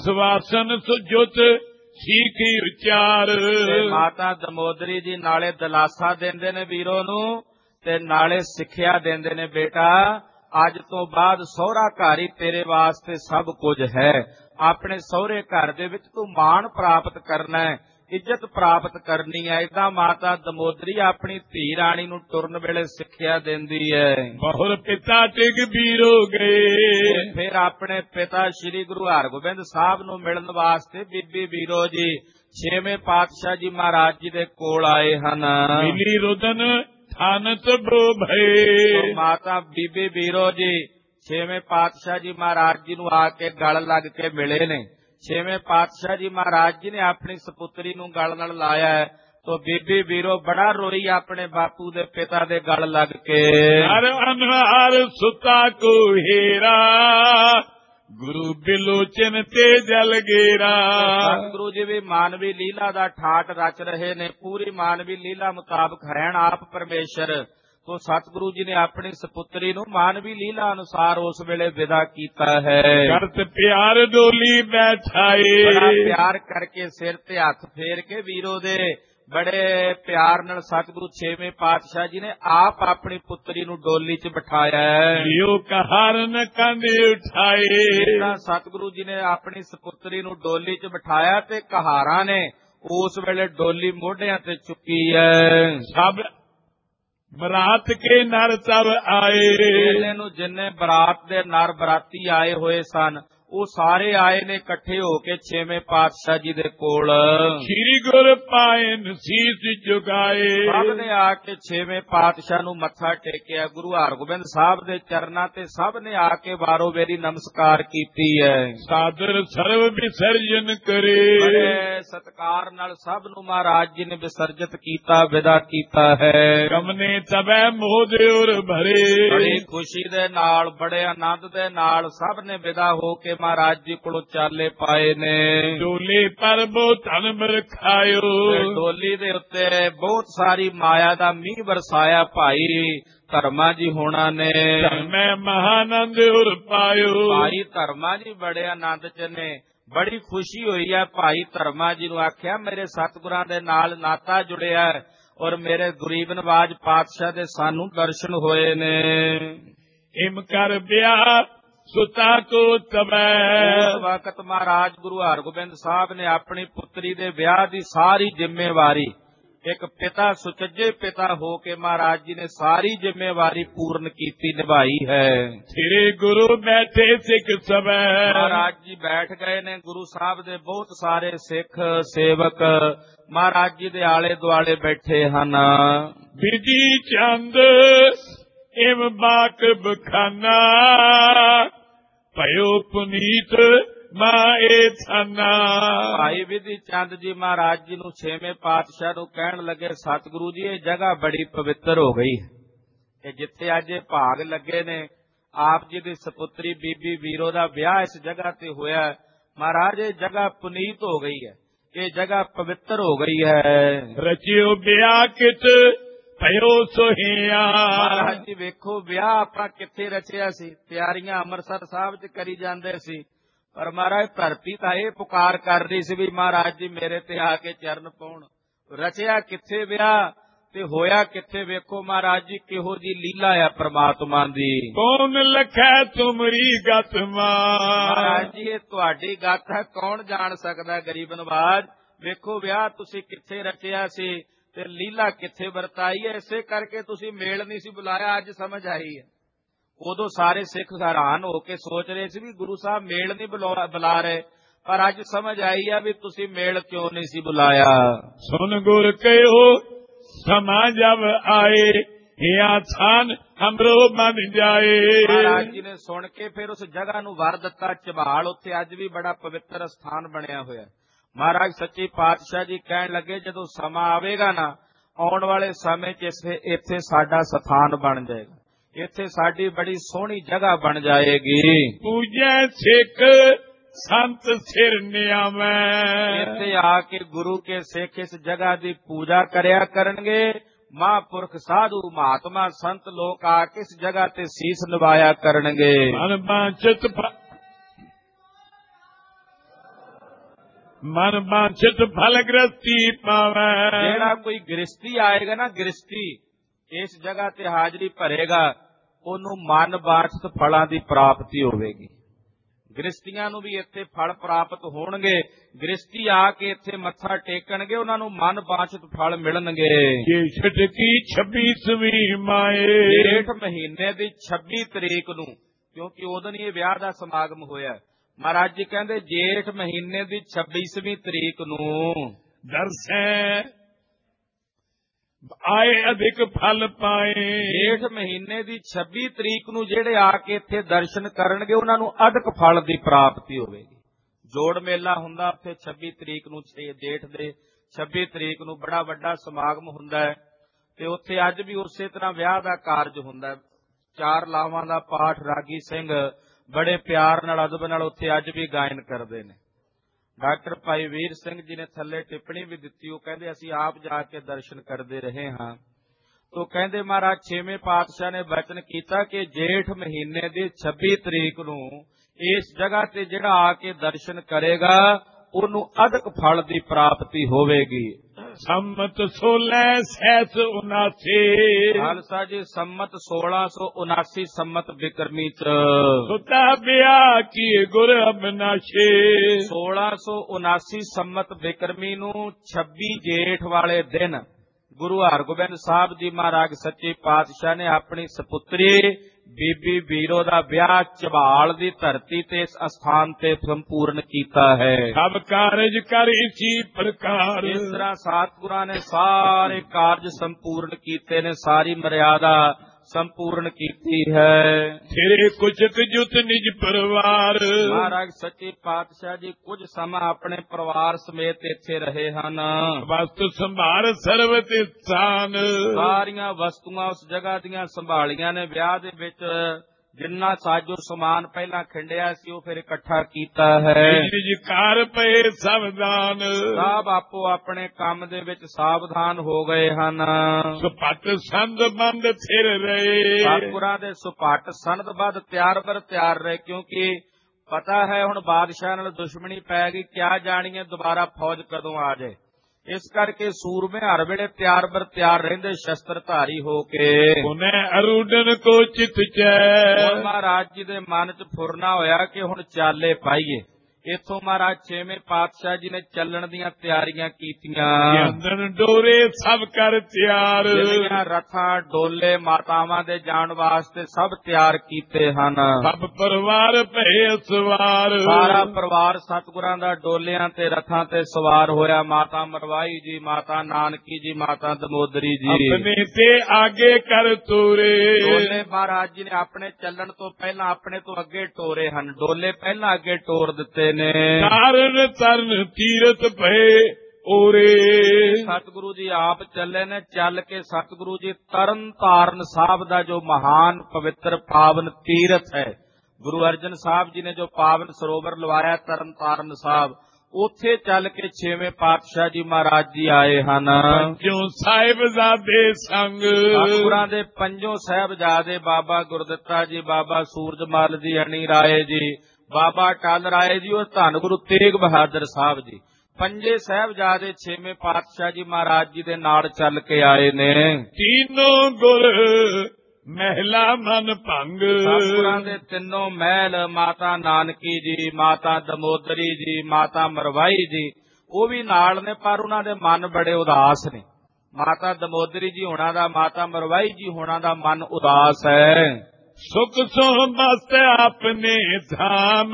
ਅਸਵਾਸਨ ਸੁਜੁਤ ਸੀਖੀ ਉਚਾਰ, ਮਾਤਾ ਦਮੋਦਰੀ ਜੀ ਨਾਲੇ ਦਲਾਸਾ ਦਿੰਦੇ ਨੇ ਵੀਰੋ ਨੂੰ ਤੇ ਨਾਲੇ ਸਿੱਖਿਆ ਦਿੰਦੇ ਨੇ, ਬੇਟਾ ਅੱਜ ਤੋਂ ਬਾਅਦ ਸਹੁਰਾ ਘਰ ਹੀ ਤੇਰੇ ਵਾਸਤੇ ਸਭ ਕੁਝ ਹੈ। ਆਪਣੇ ਸਹੁਰੇ ਘਰ ਦੇ ਵਿੱਚ ਤੂੰ ਮਾਣ ਪ੍ਰਾਪਤ ਕਰਨਾ ਹੈ, ਇੱਜ਼ਤ ਪ੍ਰਾਪਤ ਕਰਨੀ ਹੈ। ਏਦਾਂ ਮਾਤਾ ਦਮੋਦਰੀ ਆਪਣੀ ਧੀ ਰਾਣੀ ਨੂੰ ਤੁਰਨ ਵੇਲੇ ਸਿੱਖਿਆ ਦਿੰਦੀ ਹੈ। ਬਹੁਰ ਪਿਤਾ ਟਿਕ ਬੀਰੋ ਗਏ। ਫਿਰ ਆਪਣੇ ਪਿਤਾ ਸ੍ਰੀ ਗੁਰੂ ਹਰਗੋਬਿੰਦ ਸਾਹਿਬ ਨੂੰ ਮਿਲਣ ਵਾਸਤੇ ਬੀਬੀ ਬੀਰੋ ਜੀ ਛੇਵੇਂ ਪਾਤਸ਼ਾਹ ਜੀ ਮਹਾਰਾਜ ਜੀ ਦੇ ਕੋਲ ਆਏ ਹਨ। ਮਿਲੀ ਰੁਦਨ ਥਾਨਤ ਬੋ ਭਏ। ਮਾਤਾ ਬੀਬੀ ਬੀਰੋ ਜੀ ਛੇਵੇਂ ਪਾਤਸ਼ਾਹ ਜੀ ਮਹਾਰਾਜ ਜੀ ਨੂੰ ਆ ਕੇ ਗਲ ਲੱਗ ਕੇ ਮਿਲੇ ਨੇ। ਛੇਵੇਂ ਪਾਤਸ਼ਾਹ ਜੀ ਮਹਾਰਾਜ ਜੀ ਨੇ ਆਪਣੀ ਸਪੁੱਤਰੀ ਨੂੰ ਗਲ ਨਾਲ ਲਾਇਆ ਹੈ, ਤੋ ਬੀਬੀ ਬੀਰੋ ਬੜਾ ਰੋਈ ਆਪਣੇ ਬਾਪੂ ਦੇ ਪਿਤਾ ਦੇ ਗਲ ਲੱਗ ਕੇ। ਹਰ ਅਨਹਾਰ ਸੁਤਾ ਕੋ ਹੀਰਾ, ਗੁਰੂ ਬਿਲੋਚਨ ਤੇ ਜਲ ਗੇਰਾ। ਸਤਿਗੁਰੂ ਜੀ ਵੀ ਮਾਨਵੀ ਲੀਲਾ ਦਾ ਠਾਟ ਰਚ ਰਹੇ ਨੇ, ਪੂਰੀ ਮਾਨਵੀ ਲੀਲਾ ਮੁਤਾਬਕ ਰਹਿਣ ਆਪ ਪਰਮੇਸ਼ਰ। ਤੋ ਸਤਿਗੁਰੂ ਜੀ ਨੇ ਆਪਣੀ ਸਪੁੱਤਰੀ ਨੂੰ ਮਾਨਵੀ ਲੀਲਾ ਅਨੁਸਾਰ ਉਸ ਵੇਲੇ ਵਿਦਾ ਕੀਤਾ ਹੈ। ਕਰਤ ਪਿਆਰ ਡੋਲੀ ਬੈਠਾਏ। ਬੜਾ ਪਿਆਰ ਕਰਕੇ ਸਿਰ ਤੇ ਹੱਥ ਫੇਰ ਕੇ ਵੀਰੋ ਦੇ ਬੜੇ ਪਿਆਰ ਨਾਲ ਸਤਿਗੁਰੂ ਛੇਵੇਂ ਪਾਤਸ਼ਾਹ ਜੀ ਨੇ ਆਪ ਆਪਣੀ ਪੁੱਤਰੀ ਨੂੰ ਡੋਲੀ 'ਚ ਬਿਠਾਇਆ ਹੈ। ਲਿਓ ਕਹਾਰਨ ਕੰਧੇ ਉਠਾਏ। ਸਤਿਗੁਰੂ ਜੀ ਨੇ ਆਪਣੀ ਸਪੁੱਤਰੀ ਨੂੰ ਡੋਲੀ 'ਚ ਬਿਠਾਇਆ ਤੇ ਕਹਾਰਾਂ ਨੇ ਉਸ ਵੇਲੇ ਡੋਲੀ ਮੋਢਿਆਂ ਤੇ ਚੁੱਕੀ ਹੈ। ਸਭ ਬਰਾਤ ਕੇ ਨਰ ਸਭ ਆਏ। ਵੇਲੇ ਨੂੰ ਜਿੰਨੇ ਬਰਾਤ ਦੇ ਨਰ ਬਰਾਤੀ ਆਏ ਹੋਏ ਸਨ ਉਹ ਸਾਰੇ ਆਏ ਨੇ ਇਕੱਠੇ ਹੋ ਕੇ ਛੇਵੇਂ ਪਾਤਸ਼ਾਹ ਜੀ ਦੇ ਕੋਲ। ਸ੍ਰੀ ਗੁਰ ਪਾਇਨ ਸੀਸ ਝੁਕਾਏ। ਸਭ ਨੇ ਆ ਕੇ ਛੇਵੇਂ ਪਾਤਸ਼ਾਹ ਨੂੰ ਮੱਥਾ ਟੇਕਿਆ। ਗੁਰੂ ਹਰਗੋਬਿੰਦ ਸਾਹਿਬ ਦੇ ਚਰਨਾਂ ਤੇ ਸਭ ਨੇ ਆ ਕੇ ਵਾਰੋ ਵੇਰੀ ਨਮਸਕਾਰ ਕੀਤੀ ਹੈ। ਸਾਦਰ ਸਰਵ ਵਿਸਰਜਨ ਕਰੇ। ਬੜੇ ਸਤਿਕਾਰ ਨਾਲ ਸਭ ਨੂੰ ਮਹਾਰਾਜ ਜੀ ਨੇ ਵਿਸਰਜਿਤ ਕੀਤਾ, ਵਿਦਾ ਕੀਤਾ ਹੈ। ਕਮਨੇ ਤਬੈ ਮੋਹ ਔਰ ਭਰੇ। ਬੜੀ ਖੁਸ਼ੀ ਦੇ ਨਾਲ, ਬੜੇ ਆਨੰਦ ਦੇ ਨਾਲ ਸਭ ਨੇ ਵਿਦਾ ਹੋ ਕੇ ਮਹਾਰਾਜ ਜੀ ਕੋਲੋਂ ਚਾਲੇ ਪਾਏ ਨੇ। ਡੋਲੇ ਪਰ ਬਹੁਤ ਧਨ ਬਰਖਾਇਓ। ਡੋਲੀ ਦੇ ਉੱਤੇ ਬਹੁਤ ਸਾਰੀ ਮਾਇਆ ਦਾ ਮੀਂਹ ਵਰਸਾਇਆ ਭਾਈ ਧਰਮਾ ਜੀ ਹੋਣਾ ਨੇ। ਧਰਮੈ ਮਹਾਨੰਦ ਉਰ ਪਾਇਓ। ਭਾਈ ਧਰਮਾ ਜੀ ਬੜੇ ਆਨੰਦ ਚ ਨੇ, ਬੜੀ ਖੁਸ਼ੀ ਹੋਈ ਹੈ। ਭਾਈ ਧਰਮਾ ਜੀ ਨੂੰ ਆਖਿਆ ਮੇਰੇ ਸਤਿਗੁਰਾਂ ਦੇ ਨਾਲ ਨਾਤਾ ਜੁੜਿਆ ਔਰ ਮੇਰੇ ਗਰੀਬ ਨਵਾਜ ਪਾਤਸ਼ਾਹ ਦੇ ਸਾਨੂੰ ਦਰਸ਼ਨ ਹੋਏ ਨੇ। ਇਮ ਕਰ ਵਿਆਹ ਸੁਤਾ ਕੋ ਤਬੈ। ਉਸ ਵਕਤ ਮਹਾਰਾਜ ਗੁਰੂ ਹਰਗੋਬਿੰਦ ਸਾਹਿਬ ਨੇ ਆਪਣੀ ਪੁੱਤਰੀ ਦੇ ਵਿਆਹ ਦੀ ਸਾਰੀ ਜ਼ਿੰਮੇਵਾਰੀ ਇੱਕ ਪਿਤਾ ਸੁਚੱਜੇ ਪਿਤਾ ਹੋ ਕੇ ਮਹਾਰਾਜ ਜੀ ਨੇ ਸਾਰੀ ਜ਼ਿੰਮੇਵਾਰੀ ਪੂਰਨ ਕੀਤੀ, ਨਿਭਾਈ ਹੈ। ਤੇਰੇ ਗੁਰੂ ਬੈਠੇ ਸਿੱਖ ਸਭੈ। ਮਹਾਰਾਜ ਜੀ ਬੈਠ ਗਏ ਨੇ। ਗੁਰੂ ਸਾਹਿਬ ਦੇ ਬਹੁਤ ਸਾਰੇ ਸਿੱਖ ਸੇਵਕ ਮਹਾਰਾਜ ਜੀ ਦੇ ਆਲੇ ਦੁਆਲੇ ਬੈਠੇ ਹਨ। ਬਿਰਜੀ ਚੰਦ ਇਮ ਬਾਕ ਬਖਾਨਾ, ਭਇਓ ਪੁਨੀਤ ਮਾਏ ਥਾਨਾ। ਭਾਈ ਵਿਧੀ ਚੰਦ ਜੀ ਮਹਾਰਾਜ ਜੀ ਨੂੰ ਛੇਵੇਂ ਪਾਤਸ਼ਾਹ ਨੂੰ ਕਹਿਣ ਲੱਗੇ ਸਤਿਗੁਰੂ ਜੀ ਇਹ ਜਗ੍ਹਾ ਬੜੀ ਪਵਿੱਤਰ ਹੋ ਗਈ ਹੈ। ਜਿੱਥੇ ਅੱਜ ਇਹ ਭਾਗ ਲੱਗੇ ਨੇ ਆਪ ਜੀ ਦੀ ਸਪੁੱਤਰੀ ਬੀਬੀ ਵੀਰੋ ਦਾ ਵਿਆਹ ਇਸ ਜਗ੍ਹਾ ਤੇ ਹੋਇਆ। ਮਹਾਰਾਜ ਇਹ ਜਗ੍ਹਾ ਪੁਨੀਤ ਹੋ ਗਈ ਹੈ, ਇਹ ਜਗ੍ਹਾ ਪਵਿੱਤਰ ਹੋ ਗਈ ਹੈ। ਰਚਿਓ ਵਿਆਹ ਕਿਤ ਭਇਓ ਸੋਹੀਆ। ਮਹਾਰਾਜ ਜੀ ਵੇਖੋ ਵਿਆਹ ਆਪਾਂ ਕਿੱਥੇ ਰਚਿਆ ਸੀ, ਤਿਆਰੀਆਂ ਅੰਮ੍ਰਿਤਸਰ ਸਾਹਿਬ ਚ ਕਰੀ ਜਾਂਦੇ ਸੀ, ਪਰ ਮਹਾਰਾਜ ਧਰਤੀ ਤਾਂ ਇਹ ਪੁਕਾਰ ਕਰ ਰਹੀ ਸੀ ਵੀ ਮਹਾਰਾਜ ਜੀ ਮੇਰੇ ਤੇ ਆ ਕੇ ਚਰਨ ਪਾਉਣ। ਰਚਿਆ ਕਿੱਥੇ ਵਿਆਹ ਤੇ ਹੋਇਆ ਕਿੱਥੇ? ਵੇਖੋ ਮਹਾਰਾਜ ਜੀ ਕਿਹੋ ਜੀ ਲੀਲਾ ਆ ਪ੍ਰਮਾਤਮਾ ਦੀ। ਕੌਣ ਲਖੈ ਤੁਮਰੀ ਗਤ ਮਹਾਰਾਜ ਜੀ ਇਹ ਤੁਹਾਡੀ ਗਤ ਹੈ, ਕੌਣ ਜਾਣ ਸਕਦਾ ਗਰੀਬ ਨਵਾਜ। ਵੇਖੋ ਵਿਆਹ ਤੁਸੀਂ ਕਿੱਥੇ ਰਚਿਆ ਸੀ ਤੇ ਲੀਲਾ ਕਿੱਥੇ ਵਰਤਾਈ ਹੈ। ਇਸੇ ਕਰਕੇ ਤੁਸੀਂ ਮੇਲ ਨਹੀਂ ਸੀ ਬੁਲਾਇਆ, ਅੱਜ ਸਮਝ ਆਈ ਹੈ। ਉਦੋਂ ਸਾਰੇ ਸਿੱਖ ਹੈਰਾਨ ਹੋ ਕੇ ਸੋਚ ਰਹੇ ਸੀ ਵੀ ਗੁਰੂ ਸਾਹਿਬ ਮੇਲ ਨਹੀਂ ਬੁਲਾ ਰਹੇ, ਪਰ ਅੱਜ ਸਮਝ ਆਈ ਹੈ ਵੀ ਤੁਸੀਂ ਮੇਲ ਕਿਉਂ ਨਹੀਂ ਸੀ ਬੁਲਾਇਆ। ਸੁਨ ਗੁਰ ਕਹਿਓ ਸਮਾ ਜਬ ਆਏ, ਹਿਆ ਥਾਨ ਹਮਰੋ ਬਨ ਜਾਏ। ਮਹਾਰਾਜ ਜੀ ਨੇ ਸੁਣ ਕੇ ਫਿਰ ਉਸ ਜਗ੍ਹਾ ਨੂੰ ਵਰ ਦਿੱਤਾ ਝਬਾਲ। ਉੱਥੇ ਅੱਜ ਵੀ ਬੜਾ ਪਵਿੱਤਰ ਸਥਾਨ ਬਣਿਆ ਹੋਇਆ। ਮਹਾਰਾਜ ਸੱਚੇ ਪਾਤਸ਼ਾਹ ਜੀ ਕਹਿਣ ਲੱਗੇ ਜਦੋਂ ਸਮਾਂ ਆਵੇਗਾ ਨਾ, ਆਉਣ ਵਾਲੇ ਸਮੇਂ ਚ ਇੱਥੇ ਸਾਡਾ ਸਥਾਨ ਬਣ ਜਾਏਗਾ, ਇੱਥੇ ਸਾਡੀ ਬੜੀ ਸੋਹਣੀ ਜਗ੍ਹਾ ਬਣ ਜਾਏਗੀ। ਪੂਜੈ ਸਿੱਖ ਸੰਤ ਸਿਰ ਨਿਆਵੈ। ਇੱਥੇ ਆ ਕੇ ਗੁਰੂ ਕੇ ਸਿੱਖ ਇਸ ਜਗ੍ਹਾ ਦੀ ਪੂਜਾ ਕਰਿਆ ਕਰਨਗੇ। ਮਹਾਂਪੁਰਖ ਸਾਧੂ ਮਹਾਤਮਾ ਸੰਤ ਲੋਕ ਆ ਕੇ ਇਸ ਜਗ੍ਹਾ ਤੇ ਸੀਸ ਨਿਵਾਇਆ ਕਰਨਗੇ। ਮਨ ਬਾਂਛਿਤ ਮਨ ਬਾਂਛਿਤ ਫਲ ਗ੍ਰਸਤੀ ਪਾਵੈ। ਜਿਹੜਾ ਕੋਈ ਗ੍ਰਸਤੀ ਆਏਗਾ ਨਾ, ਗ੍ਰਸਤੀ ਇਸ ਜਗ੍ਹਾ ਤੇ ਹਾਜ਼ਰੀ ਭਰੇਗਾ, ਉਹਨੂੰ ਮਨ ਵਾਂਛਿਤ ਫਲਾਂ ਦੀ ਪ੍ਰਾਪਤੀ ਹੋਵੇਗੀ। ਗ੍ਰਸਤੀਆਂ ਨੂੰ ਵੀ ਇੱਥੇ ਫਲ ਪ੍ਰਾਪਤ ਹੋਣਗੇ। ਗ੍ਰਸਤੀ ਆ ਕੇ ਇੱਥੇ ਮੱਥਾ ਟੇਕਣਗੇ, ਉਹਨਾਂ ਨੂੰ ਮਨ ਵਾਂਛਿਤ ਫਲ ਮਿਲਣਗੇ। ਜੇਠ ਕੀ ਛੱਬੀਸਵੀਂ ਮਾਏ, ਜੇਠ ਮਹੀਨੇ ਦੀ ਛੱਬੀ ਤਰੀਕ ਨੂੰ, ਕਿਉਂਕਿ ਉਦੋਂ ਹੀ ਇਹ ਵਿਆਹ ਦਾ ਸਮਾਗਮ ਹੋਇਆ। ਮਹਾਰਾਜ ਜੀ ਕਹਿੰਦੇ ਜੇਠ ਮਹੀਨੇ ਦੀ ਛੱਬੀਸਵੀਂ ਤਰੀਕ ਨੂੰ ਦਰਸੈ ਆਏ ਅਧਿਕ ਫਲ ਪਾਏ। ਜੇਠ ਮਹੀਨੇ ਦੀ ਛੱਬੀ ਤਰੀਕ ਨੂੰ ਜਿਹੜੇ ਆ ਕੇ ਇੱਥੇ ਦਰਸ਼ਨ ਕਰਨਗੇ, ਉਹਨਾਂ ਨੂੰ ਅਧਿਕ ਫਲ ਦੀ ਪ੍ਰਾਪਤੀ ਹੋਵੇਗੀ। ਜੋੜ ਮੇਲਾ ਹੁੰਦਾ ਉੱਥੇ ਛੱਬੀ ਤਰੀਕ ਨੂੰ, ਜੇਠ ਦੇ ਛੱਬੀ ਤਰੀਕ ਨੂੰ ਬੜਾ ਵੱਡਾ ਸਮਾਗਮ ਹੁੰਦਾ ਹੈ। ਤੇ ਉੱਥੇ ਅੱਜ ਵੀ ਉਸੇ ਤਰ੍ਹਾਂ ਵਿਆਹ ਦਾ ਕਾਰਜ ਹੁੰਦਾ ਹੈ। ਚਾਰ ਲਾਵਾਂ ਦਾ ਪਾਠ ਰਾਗੀ ਸਿੰਘ ਬੜੇ ਪਿਆਰ ਨਾਲ, ਅਦਬ ਨਾਲ ਉੱਥੇ ਅੱਜ ਵੀ ਗਾਇਨ ਕਰਦੇ ਨੇ। ਡਾਕਟਰ ਭਾਈ ਵੀਰ ਸਿੰਘ ਜੀ ਨੇ ਥੱਲੇ ਟਿੱਪਣੀ ਵੀ ਦਿੱਤੀ। ਉਹ ਕਹਿੰਦੇ ਅਸੀਂ ਆਪ ਜਾ ਕੇ ਦਰਸ਼ਨ ਕਰਦੇ ਰਹੇ ਹਾਂ। ਤੋ ਕਹਿੰਦੇ ਮਹਾਰਾਜ ਛੇਵੇਂ ਪਾਤਸ਼ਾਹ ਨੇ ਬਚਨ ਕੀਤਾ ਕਿ ਜੇਠ ਮਹੀਨੇ ਦੀ ਛੱਬੀ ਤਰੀਕ ਨੂੰ ਇਸ ਜਗ੍ਹਾ ਤੇ ਜਿਹੜਾ ਆ ਕੇ ਦਰਸ਼ਨ ਕਰੇਗਾ, ਉਹਨੂੰ ਅਧਿਕ ਫਲ ਦੀ ਪ੍ਰਾਪਤੀ ਹੋਵੇਗੀ। ਸੰਮਤ ਸੋਲਹ ਸੈਸ ਉਨਾਸੀ, ਖਾਲਸਾ ਜੀ ਸੰਮਤ ਸੋਲਾਂ ਸੌ ਉਨਾਸੀ ਸੰਮਤ ਬਿਕਰਮੀ ਚ ਸੁਤਾ ਵਿਆਹ ਕੀ ਗੁਰ ਅਬਨਾਸ਼ੇ। ਸੋਲਾਂ ਸੌ ਉਨਾਸੀ ਸੰਮਤ ਬਿਕਰਮੀ ਨੂੰ ਛੱਬੀ ਜੇਠ ਵਾਲੇ ਦਿਨ ਗੁਰੂ ਹਰਗੋਬਿੰਦ ਸਾਹਿਬ ਜੀ ਮਹਾਰਾਜ ਸੱਚੇ ਪਾਤਸ਼ਾਹ ਨੇ ਆਪਣੀ ਸਪੁੱਤਰੀ ਬੀਬੀ ਵੀਰੋ ਦਾ ਵਿਆਹ ਝਬਾਲ ਦੀ ਧਰਤੀ ਤੇ ਇਸ ਅਸਥਾਨ ਤੇ ਸੰਪੂਰਨ ਕੀਤਾ ਹੈ। ਸਭ ਕਾਰਜ ਕਰ ਇਸੀ ਪ੍ਰਕਾਰ, ਇਸ ਤਰ੍ਹਾਂ ਸਤਿਗੁਰਾਂ ਨੇ ਸਾਰੇ ਕਾਰਜ ਸੰਪੂਰਨ ਕੀਤੇ ਨੇ, ਸਾਰੀ ਮਰਿਆਦਾ ਸੰਪੂਰਨ ਕੀਤੀ ਹੈ। ਤੇਰੇ ਕੁਚਕ ਜੁਤ ਨਿਜ ਪਰਿਵਾਰ, ਮਹਾਰਾਜ ਸੱਚੇ ਪਾਤਸ਼ਾਹ ਜੀ ਕੁਝ ਸਮਾਂ ਆਪਣੇ ਪਰਿਵਾਰ ਸਮੇਤ ਇੱਥੇ ਰਹੇ ਹਨ। ਵਸਤ ਸੰਭਾਲ ਸਰਵਤ ਸਥਾਨ, ਸਾਰੀਆਂ ਵਸਤੂਆਂ ਉਸ ਜਗ੍ਹਾ ਦੀਆਂ ਸੰਭਾਲੀਆਂ ਨੇ। ਵਿਆਹ ਦੇ ਵਿੱਚ ਜਿੰਨਾ ਸਾਜੋ ਸਮਾਨ ਪਹਿਲਾਂ ਖਿੰਡਿਆ ਸੀ ਉਹ ਫਿਰ ਇਕੱਠਾ ਕੀਤਾ ਹੈ। ਨਿਜ ਕਾਰ ਪਏ ਸਾਵਧਾਨ, ਸਭ ਆਪੋ ਆਪਣੇ ਕੰਮ ਦੇ ਵਿੱਚ ਸਾਵਧਾਨ ਹੋ ਗਏ ਹਨ। ਸੁਪੱਟ ਸੰਦ ਬੰਦ ਥਿਰ ਰਹੇ, ਸਤਿਗੁਰਾਂ ਦੇ ਸੁਪੱਟ ਸੰਦ-ਬੱਧ ਤਿਆਰ ਬਰ ਤਿਆਰ ਰਹੇ, ਕਿਉਂਕਿ ਪਤਾ ਹੈ ਹੁਣ ਬਾਦਸ਼ਾਹ ਨਾਲ ਦੁਸ਼ਮਣੀ ਪੈ ਗਈ, ਕਿਆ ਜਾਣੀਏ ਦੁਬਾਰਾ ਫੌਜ ਕਦੋਂ ਆ ਜਾਏ। ਇਸ ਕਰਕੇ ਸੂਰਮੇ ਹਰ ਵੇਲੇ ਤਿਆਰ ਬਰ ਤਿਆਰ ਰਹਿੰਦੇ, ਸ਼ਸਤਰ ਧਾਰੀ ਹੋ ਕੇ। ਉਹਨੇ ਅਰੂਡਨ ਕੋ ਚਿਤ ਚੈ, ਹੁਣ ਮਹਾਰਾਜ ਜੀ ਦੇ ਮਨ ਚ ਫੁਰਨਾ ਹੋਇਆ ਕਿ ਹੁਣ ਚਾਲੇ ਪਾਈਏ। ਇੱਥੋਂ ਮਹਾਰਾਜ ਛੇਵੇਂ ਪਾਤਸ਼ਾਹ ਜੀ ਨੇ ਚੱਲਣ ਦੀਆਂ ਤਿਆਰੀਆਂ ਕੀਤੀਆਂ। ਅੰਦਨ ਡੋਰੇ ਸਭ ਕਰ ਤਿਆਰ, ਜਿਹੜੀਆਂ ਰਥਾਂ ਡੋਲੇ ਮਾਤਾਵਾਂ ਦੇ ਜਾਣ ਵਾਸਤੇ ਸਭ ਤਿਆਰ ਕੀਤੇ ਹਨ। ਸਭ ਪਰਿਵਾਰ ਭਏ ਸਵਾਰ, ਸਾਰਾ ਪਰਿਵਾਰ ਸਤਿਗੁਰਾਂ ਦਾ ਡੋਲਿਆਂ ਤੇ ਰਥਾਂ ਤੇ ਸਵਾਰ ਹੋਇਆ। ਮਾਤਾ ਮਰਵਾਈ ਜੀ, ਮਾਤਾ ਨਾਨਕੀ ਜੀ, ਮਾਤਾ ਦਮੋਦਰੀ ਜੀ ਆਪਣੇ ਤੇ ਆਗੇ ਕਰ ਤੋਰੇ। ਡੋਲੇ ਮਹਾਰਾਜ ਜੀ ਨੇ ਆਪਣੇ ਚੱਲਣ ਤੋਂ ਪਹਿਲਾਂ ਆਪਣੇ ਤੋਂ ਅੱਗੇ ਟੋਰੇ ਹਨ। ਡੋਲੇ ਪਹਿਲਾਂ ਅੱਗੇ ਟੋਰ ਦਿੱਤੇ ਨੇ। ਤਾਰਨ ਤਰਨ ਤੀਰਥ ਭਏ ਓਰੇ, ਸਤਿਗੁਰੂ ਜੀ ਆਪ ਚੱਲੇ ਨੇ। ਚੱਲ ਕੇ ਸਤਿਗੁਰੂ ਜੀ ਤਰਨ ਤਾਰਨ ਸਾਹਿਬ ਦਾ ਜੋ ਮਹਾਨ ਪਵਿੱਤਰ ਪਾਵਨ ਤੀਰਥ ਹੈ, ਗੁਰੂ ਅਰਜਨ ਸਾਹਿਬ ਜੀ ਨੇ ਜੋ ਪਾਵਨ ਸਰੋਵਰ ਲਵਾਇਆ ਤਰਨ ਤਾਰਨ ਸਾਹਿਬ, ਉੱਥੇ ਚੱਲ ਕੇ ਛੇਵੇਂ ਪਾਤਸ਼ਾਹ ਜੀ ਮਹਾਰਾਜ ਜੀ ਆਏ ਹਨ। ਪੰਜੋਂ ਸਾਹਿਬਜ਼ਾਦੇ ਸੰਗ, ਸਤਿਗੁਰਾਂ ਦੇ ਪੰਜੋਂ ਸਾਹਿਬਜ਼ਾਦੇ ਬਾਬਾ ਗੁਰਦਿੱਤਾ ਜੀ, ਬਾਬਾ ਸੂਰਜਮਲ ਜੀ, ਅਣੀ ਰਾਏ ਜੀ, ਬਾਬਾ ਟਲ ਰਾਏ ਜੀ ਔਰ ਧੰਨ ਗੁਰੂ ਤੇਗ ਬਹਾਦਰ ਸਾਹਿਬ ਜੀ, ਪੰਜੇ ਸਾਹਿਬਜ਼ਾਦੇ ਛੇਵੇਂ ਪਾਤਸ਼ਾਹ ਜੀ ਮਹਾਰਾਜ ਜੀ ਦੇ ਨਾਲ ਚੱਲ ਕੇ ਆਏ ਨੇ। ਤੀਨੋਂ ਗੁਰ ਮਹਿਲਾ ਮਨ ਭੰਗ, ਸਤਿਗੁਰਾਂ ਦੇ ਤਿੰਨੋਂ ਮਹਿਲ, ਮਾਤਾ ਨਾਨਕੀ ਜੀ, ਮਾਤਾ ਦਮੋਦਰੀ ਜੀ, ਮਾਤਾ ਮਰਵਾਈ ਜੀ, ਉਹ ਵੀ ਨਾਲ ਨੇ, ਪਰ ਉਹਨਾਂ ਦੇ ਮਨ ਬੜੇ ਉਦਾਸ ਨੇ। ਮਾਤਾ ਦਮੋਦਰੀ ਜੀ ਹੋਣਾ ਦਾ, ਮਾਤਾ ਮਰਵਾਈ ਜੀ ਹੋਣਾ ਦਾ ਮਨ ਉਦਾਸ ਹੈ। ਸੁਖ ਸੋ ਮਸਤ ਆਪਣੇ ਧਾਮ,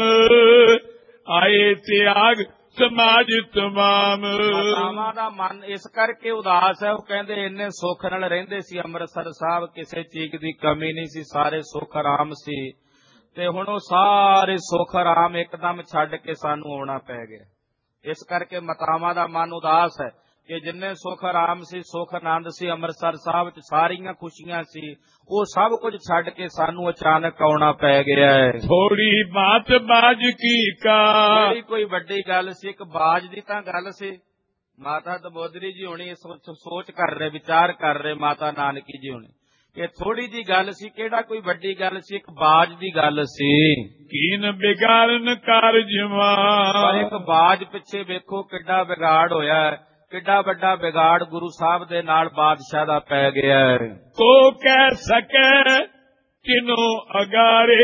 ਆਏ ਤਿਆਗ ਸਮਾਜ ਤਮਾਮ। ਮਾਤਾਵਾਂ ਦਾ ਮਨ ਇਸ ਕਰਕੇ ਉਦਾਸ ਹੈ, ਉਹ ਕਹਿੰਦੇ ਇੰਨੇ ਸੁੱਖ ਨਾਲ ਰਹਿੰਦੇ ਸੀ ਅੰਮ੍ਰਿਤਸਰ ਸਾਹਿਬ, ਕਿਸੇ ਚੀਜ਼ ਦੀ ਕਮੀ ਨਹੀਂ ਸੀ, ਸਾਰੇ ਸੁੱਖ ਆਰਾਮ ਸੀ, ਤੇ ਹੁਣ ਉਹ ਸਾਰੇ ਸੁੱਖ ਆਰਾਮ ਇੱਕਦਮ ਛੱਡ ਕੇ ਸਾਨੂੰ ਆਉਣਾ ਪੈ ਗਿਆ। ਇਸ ਕਰਕੇ ਮਾਤਾਵਾਂ ਦਾ ਮਨ ਉਦਾਸ ਹੈ ਕਿ ਜਿੰਨੇ ਸੁੱਖ ਆਰਾਮ ਸੀ, ਸੁੱਖ ਆਨੰਦ ਸੀ ਅੰਮ੍ਰਿਤਸਰ ਸਾਹਿਬ ਚ, ਸਾਰੀਆਂ ਖੁਸ਼ੀਆਂ ਸੀ, ਉਹ ਸਭ ਕੁਝ ਛੱਡ ਕੇ ਸਾਨੂੰ ਅਚਾਨਕ ਆਉਣਾ ਪੈ ਗਿਆ ਹੈ। ਥੋੜੀ ਬਾਤ ਬਾਜ ਕੀ ਕਾ, ਜਿਹੜੀ ਕੋਈ ਵੱਡੀ ਗੱਲ ਸੀ, ਇੱਕ ਬਾਜ ਦੀ ਤਾਂ ਗੱਲ ਸੀ। ਮਾਤਾ ਦਮੋਦਰੀ ਜੀ ਹੋਣੀ ਇਸ ਸੋਚ ਕਰ ਰਹੇ, ਵਿਚਾਰ ਕਰ ਰਹੇ, ਮਾਤਾ ਨਾਨਕੀ ਜੀ ਹੋਣੀ, ਕਿ ਥੋੜੀ ਜੀ ਗੱਲ ਸੀ, ਕਿਹੜਾ ਕੋਈ ਵੱਡੀ ਗੱਲ ਸੀ, ਇੱਕ ਬਾਜ ਦੀ ਗੱਲ ਸੀ। ਕੀਨ ਬਿਗਾੜਨ ਕਾਰਜਵਾ, ਪਰ ਇੱਕ ਬਾਜ ਪਿੱਛੇ ਵੇਖੋ ਕਿੱਡਾ ਵਿਗਾੜ ਹੋਇਆ ਹੈ, ਕਿੱਡਾ ਵੱਡਾ ਵਿਗਾੜ ਗੁਰੂ ਸਾਹਿਬ ਦੇ ਨਾਲ ਬਾਦਸ਼ਾਹ ਦਾ ਪੈ ਗਿਆ ਹੈ। ਕੋ ਕਹਿ ਸਕੇ ਤਿਨੋ ਅਗਾਰੇ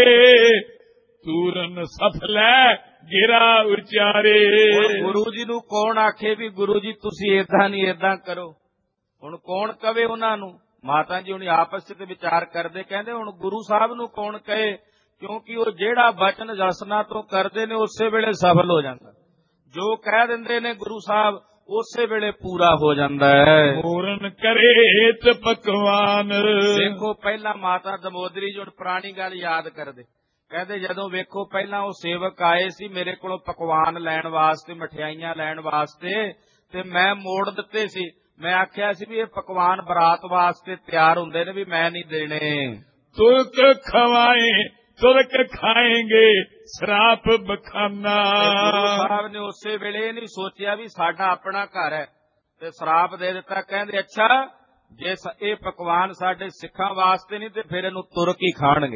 ਤੂਰਨ ਸਫਲੈ ਗਿਰਾ ਉਚਾਰੇ। ਹੁਣ ਗੁਰੂ ਜੀ ਨੂੰ ਕੌਣ ਆਖੇ ਵੀ ਗੁਰੂ ਜੀ ਤੁਸੀਂ ਏਦਾਂ ਨਹੀਂ ਏਦਾਂ ਕਰੋ? ਹੁਣ ਕੌਣ ਕਵੇ ਉਹਨਾਂ ਨੂੰ? ਮਾਤਾ ਜੀ ਹੁਣ ਆਪਸ ਵਿੱਚ ਵਿਚਾਰ ਕਰਦੇ, ਕਹਿੰਦੇ ਹੁਣ ਗੁਰੂ ਸਾਹਿਬ ਨੂੰ ਕੌਣ ਕਹੇ, ਕਿਉਂਕਿ ਉਹ ਜਿਹੜਾ ਬਚਨ ਰਸਨਾ ਤੋਂ ਕਰਦੇ ਨੇ ਉਸੇ ਵੇਲੇ ਸਫਲ ਹੋ ਜਾਂਦਾ। ਜੋ ਕਹਿ ਦਿੰਦੇ ਨੇ ਗੁਰੂ ਸਾਹਿਬ ਉਸੇ ਵੇਲੇ ਪੂਰਾ ਹੋ ਜਾਂਦਾ ਹੈ। ਪੂਰਨ ਕਰੇ ਤੇ ਪਕਵਾਨ। ਦੇਖੋ ਪਹਿਲਾਂ ਮਾਤਾ ਦਮੋਦਰੀ ਜੀ ਹੁਣ ਪੁਰਾਣੀ ਗੱਲ ਯਾਦ ਕਰਦੇ, ਕਹਿੰਦੇ ਜਦੋਂ ਵੇਖੋ ਪਹਿਲਾਂ ਉਹ ਸੇਵਕ ਆਏ ਸੀ ਮੇਰੇ ਕੋਲੋਂ ਪਕਵਾਨ ਲੈਣ ਵਾਸਤੇ, ਮਠਿਆਈਆਂ ਲੈਣ ਵਾਸਤੇ, ਤੇ ਮੈਂ ਮੋੜ ਦਿੱਤੇ ਸੀ। ਮੈਂ ਆਖਿਆ ਸੀ ਵੀ ਇਹ ਪਕਵਾਨ ਬਰਾਤ ਵਾਸਤੇ ਤਿਆਰ ਹੁੰਦੇ ਨੇ, ਵੀ ਮੈਂ ਨਹੀਂ ਦੇਣੇ। ਤੁਰਕ ਖਵਾਏ ਤੁਰਕ ਖਾਏਂਗੇ ਸ਼ਰਾਪ ਬਖਾਨਾ। ਗੁਰੂ ਸਾਹਿਬ ਨੇ ਉਸੇ ਵੇਲੇ ਨਹੀਂ ਸੋਚਿਆ ਵੀ ਸਾਡਾ ਆਪਣਾ ਘਰ ਹੈ ਤੇ ਸ਼ਰਾਪ ਦੇ ਦਿੱਤਾ। ਕਹਿੰਦੇ ਅੱਛਾ ਜੇ ਇਹ ਪਕਵਾਨ ਸਾਡੇ ਸਿੱਖਾਂ ਵਾਸਤੇ ਨਹੀਂ ਤੇ ਫਿਰ ਇਹਨੂੰ ਤੁਰਕ ਹੀ ਖਾਣਗੇ।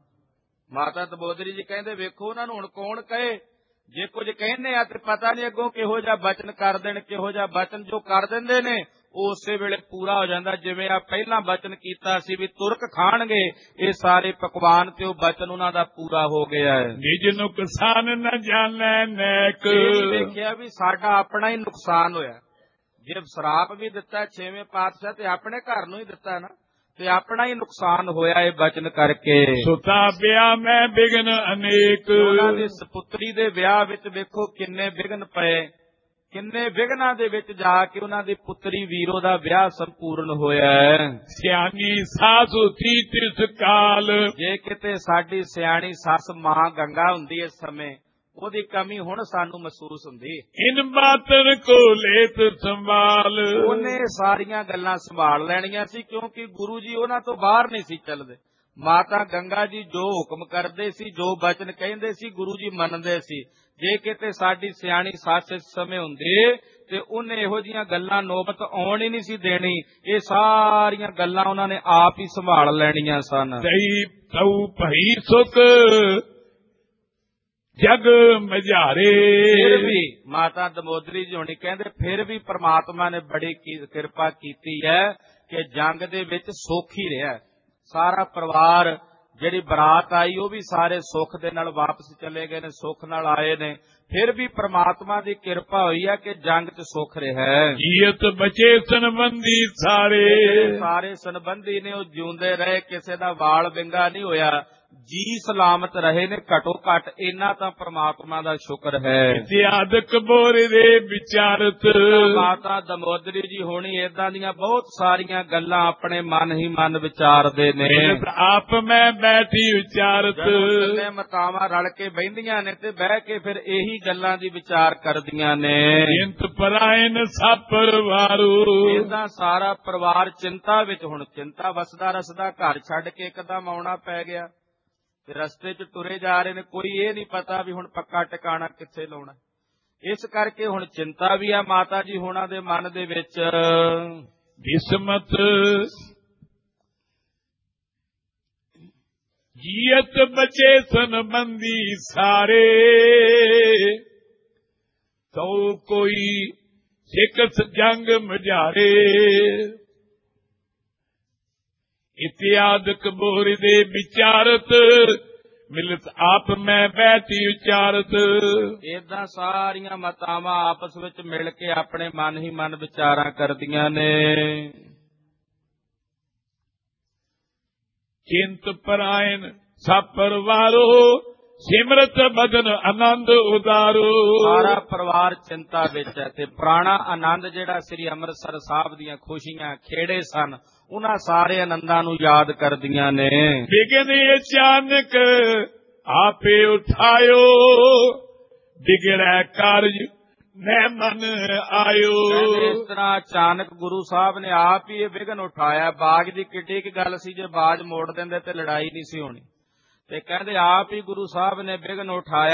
ਮਾਤਾ ਦਮੋਦਰੀ ਜੀ ਕਹਿੰਦੇ ਵੇਖੋ ਉਹਨਾਂ ਨੂੰ ਹੁਣ ਕੌਣ ਕਹੇ, ਜੇ ਕੁਝ ਕਹਿੰਦੇ ਆ ਤੇ ਪਤਾ ਨਹੀਂ ਅੱਗੋਂ ਕਿਹੋ ਜਿਹਾ ਬਚਨ ਕਰ ਦੇਣ, ਕਿਹੋ ਜਿਹਾ ਬਚਨ ਜੋ ਕਰ ਦਿੰਦੇ ਨੇ ਉਹ ਉਸੇ ਵੇਲੇ ਪੂਰਾ ਹੋ ਜਾਂਦਾ। ਜਿਵੇਂ ਆ ਪਹਿਲਾਂ ਬਚਨ ਕੀਤਾ ਸੀ ਵੀ ਤੁਰਕ ਖਾਣਗੇ ਇਹ ਸਾਰੇ ਪਕਵਾਨ, ਤੇ ਉਹ ਬਚਨ ਉਹਨਾਂ ਦਾ ਪੂਰਾ ਹੋ ਗਿਆ ਹੈ। ਨਿਜ ਨੁਕਸਾਨ ਨ ਜਾਣੈ ਨੈਕ। ਦੇਖਿਆ ਵੀ ਸਾਡਾ ਆਪਣਾ ਹੀ ਨੁਕਸਾਨ ਹੋਇਆ। ਜੇ ਸ਼ਰਾਪ ਵੀ ਦਿੱਤਾ ਛੇਵੇਂ ਪਾਤਸ਼ਾਹ ਤੇ ਆਪਣੇ ਘਰ ਨੂੰ ਹੀ ਦਿੱਤਾ ਨਾ, ਤੇ ਆਪਣਾ ਹੀ ਨੁਕਸਾਨ ਹੋਇਆ ਇਹ ਬਚਨ ਕਰਕੇ। ਸੁਤਾ ਵਿਆਹ ਮੈਂ ਬਿਗਨ ਅਨੇਕ। ਉਹਨਾਂ ਦੀ ਸਪੁੱਤਰੀ ਦੇ ਵਿਆਹ ਵਿੱਚ ਵੇਖੋ ਕਿੰਨੇ ਵਿਘਨ ਪਏ, ਕਿੰਨੇ ਵਿਘਨਾਂ ਦੇ ਵਿੱਚ ਜਾ ਕੇ ਉਹਨਾਂ ਦੀ ਪੁੱਤਰੀ ਵੀਰੋ ਦਾ ਵਿਆਹ ਸੰਪੂਰਨ ਹੋਇਆ ਹੈ। ਸਿਆਣੀ ਸਾਸੂ ਥੀ ਤਿਸ ਕਾਲ। ਜੇ ਕਿਤੇ ਸਾਡੀ ਸਿਆਣੀ ਸੱਸ ਮਾਂ ਗੰਗਾ ਹੁੰਦੀ ਇਸ ਸਮੇਂ, ਉਹਦੀ ਕਮੀ ਹੁਣ ਸਾਨੂੰ ਮਹਿਸੂਸ ਹੁੰਦੀ। ਇਨ ਬਾਤਨ ਕੋ ਲੇਤ ਸੰਭਾਲ। ਉਹਨੇ ਸਾਰੀਆਂ ਗੱਲਾਂ ਸੰਭਾਲ ਲੈਣੀਆਂ ਸੀ, ਕਿਉਂਕਿ ਗੁਰੂ ਜੀ ਉਹਨਾਂ ਤੋਂ ਬਾਹਰ ਨਹੀਂ ਸੀ ਚੱਲਦੇ। ਮਾਤਾ ਗੰਗਾ ਜੀ ਜੋ ਹੁਕਮ ਕਰਦੇ ਸੀ, ਜੋ ਬਚਨ ਕਹਿੰਦੇ ਸੀ, ਗੁਰੂ ਜੀ ਮੰਨਦੇ ਸੀ। ਜੇ ਕਿਤੇ ਸਾਡੀ ਸਿਆਣੀ ਸੱਸ ਇਸ ਸਮੇਂ ਹੁੰਦੀ ਤੇ ਉਹਨੇ ਇਹੋ ਜਿਹੀਆਂ ਗੱਲਾਂ ਨੋਬਤ ਆਉਣ ਹੀ ਨਹੀਂ ਸੀ ਦੇਣੀ। ਇਹ ਸਾਰੀਆਂ ਗੱਲਾਂ ਉਹਨਾਂ ਨੇ ਆਪ ਹੀ ਸੰਭਾਲ ਲੈਣੀਆਂ ਸਨ। ਸਹੀ ਤਉ ਭਈ ਸੁਖ ਜਗ ਮਝਾਰੇ। ਫਿਰ ਵੀ ਮਾਤਾ ਦਮੋਦਰੀ ਜੀ ਹੋਣੀ ਕਹਿੰਦੇ ਫਿਰ ਵੀ ਪ੍ਰਮਾਤਮਾ ਨੇ ਬੜੀ ਕਿਰਪਾ ਕੀਤੀ ਹੈ ਕਿ ਜੰਗ ਦੇ ਵਿੱਚ ਸੁੱਖ ਹੀ ਰਿਹਾ। ਸਾਰਾ ਪਰਿਵਾਰ, ਜਿਹੜੀ ਬਰਾਤ ਆਈ ਉਹ ਵੀ ਸਾਰੇ ਸੁੱਖ ਦੇ ਨਾਲ ਵਾਪਸ ਚਲੇ ਗਏ ਨੇ, ਸੁੱਖ ਨਾਲ ਆਏ ਨੇ। ਫਿਰ ਵੀ ਪ੍ਰਮਾਤਮਾ ਦੀ ਕਿਰਪਾ ਹੋਈ ਹੈ ਕਿ ਜੰਗ 'ਚ ਸੁੱਖ ਰਿਹਾ। ਜੀਅਤ ਬਚੇ ਸੰਬੰਧੀ ਸਾਰੇ। ਸਾਰੇ ਸੰਬੰਧੀ ਨੇ ਉਹ ਜਿਉਂਦੇ ਰਹੇ, ਕਿਸੇ ਦਾ ਵਾਲ ਵਿੰਗਾ ਨਹੀਂ ਹੋਇਆ, ਜੀ ਸਲਾਮਤ ਰਹੇ ਨੇ। ਘਟੋ ਘੱਟ ਇੰਨਾ ਤਾਂ ਪ੍ਰਮਾਤਮਾ ਦਾ ਸ਼ੁਕਰ ਹੈ। ਇਤਿਆਦਕ ਬੋਰੇ ਦੇ ਵਿਚਾਰਤ। ਮਾਤਾ ਦਮੋਦਰੀ ਜੀ ਹੋਣੀ ਏਦਾਂ ਦੀਆਂ ਬਹੁਤ ਸਾਰੀਆਂ ਗੱਲਾਂ ਆਪਣੇ ਮਨ ਹੀ ਮਨ ਵਿਚਾਰਦੇ ਨੇ। ਆਪ ਮੈਂ ਬੈਠੀ ਵਿਚਾਰਤ। ਜਦੋਂ ਮਾਤਾਵਾਂ ਰਲ ਕੇ ਬਹਿੰਦੀਆਂ ਨੇ ਤੇ ਬਹਿ ਕੇ ਫਿਰ ਇਹੀ ਗੱਲਾਂ ਦੀ ਵਿਚਾਰ ਕਰਦੀਆਂ ਨੇ। ਚਿੰਤ ਪਰਾਇਨ ਸਭ ਪਰਿਵਾਰੂ। ਏਦਾਂ ਸਾਰਾ ਪਰਿਵਾਰ ਚਿੰਤਾ ਵਿੱਚ, ਹੁਣ ਚਿੰਤਾ ਵਸਦਾ ਰਸਦਾ ਘਰ ਛੱਡ ਕੇ ਇੱਕਦਮ ਆਉਣਾ ਪੈ ਗਿਆ ਤੇ ਰਸਤੇ 'ਚ ਤੁਰੇ ਜਾ ਰਹੇ ਨੇ। ਕੋਈ ਇਹ ਨਹੀਂ ਪਤਾ ਵੀ ਹੁਣ ਪੱਕਾ ਟਿਕਾਣਾ ਕਿੱਥੇ ਲਾਉਣਾ। ਇਸ ਕਰਕੇ ਹੁਣ ਚਿੰਤਾ ਵੀ ਆ ਮਾਤਾ ਜੀ ਹੋਣਾ ਦੇ ਮਨ ਦੇ ਵਿੱਚ। ਕਿਸਮਤ ਜੀਅਤ ਬਚੇ ਸੰਬੰਧੀ ਸਾਰੇ। ਤੋ ਕੋਈ ਸਿਕਸ ਜੰਗ ਮਝਾਰੇ। ਇਤਿਆਦਕ ਬੋਰ ਦੇ ਵਿਚਾਰਤ। ਮਿਲਤ ਆਪ ਮੈਂ ਬੈਠੀ ਵਿਚਾਰਤ। ਏਦਾਂ ਸਾਰੀਆਂ ਮਾਤਾਵਾਂ ਆਪਸ ਵਿੱਚ ਮਿਲ ਕੇ ਆਪਣੇ ਮਨ ਹੀ ਮਨ ਵਿਚਾਰਾਂ ਕਰਦੀਆਂ ਨੇ। ਚਿੰਤ ਪਰਾਇਨ ਸਭ ਪਰਿਵਾਰੋ। ਸਿਮਰਤ ਬਦਨ ਆਨੰਦ ਉਦਾਰੋ। ਸਾਰਾ ਪਰਿਵਾਰ ਚਿੰਤਾ ਵਿੱਚ ਹੈ ਤੇ ਪੁਰਾਣਾ ਆਨੰਦ ਜਿਹੜਾ ਸ੍ਰੀ ਅੰਮ੍ਰਿਤਸਰ ਸਾਹਿਬ ਦੀਆਂ ਖੁਸ਼ੀਆਂ ਖੇੜੇ ਸਨ, ਉਹਨਾਂ ਸਾਰੇ ਆਨੰਦਾਂ ਨੂੰ ਯਾਦ ਕਰਦੀਆਂ ਨੇ। ਵਿਗਨ ਅਚਾਨਕ ਆਪੇ ਉਠਾਇਓ। ਵਿਗੜੈ ਕਾਰਜ ਮੈਂ ਮਨ ਆਇਓ। ਇਸ ਤਰ੍ਹਾਂ ਅਚਾਨਕ ਗੁਰੂ ਸਾਹਿਬ ਨੇ ਆਪ ਹੀ ਇਹ ਵਿਘਨ ਉਠਾਇਆ। ਬਾਜ ਦੀ ਕਿੱਡੀ ਕੀ ਗੱਲ ਸੀ, ਜੇ ਬਾਜ ਮੋੜ ਦਿੰਦੇ ਤੇ ਲੜਾਈ ਨਹੀਂ ਸੀ ਹੋਣੀ। ਤੇ ਕਹਿੰਦੇ ਆਪ ਹੀ ਗੁਰੂ ਸਾਹਿਬ ਨੇ ਵਿਘਨ ਉਠਾਇਆ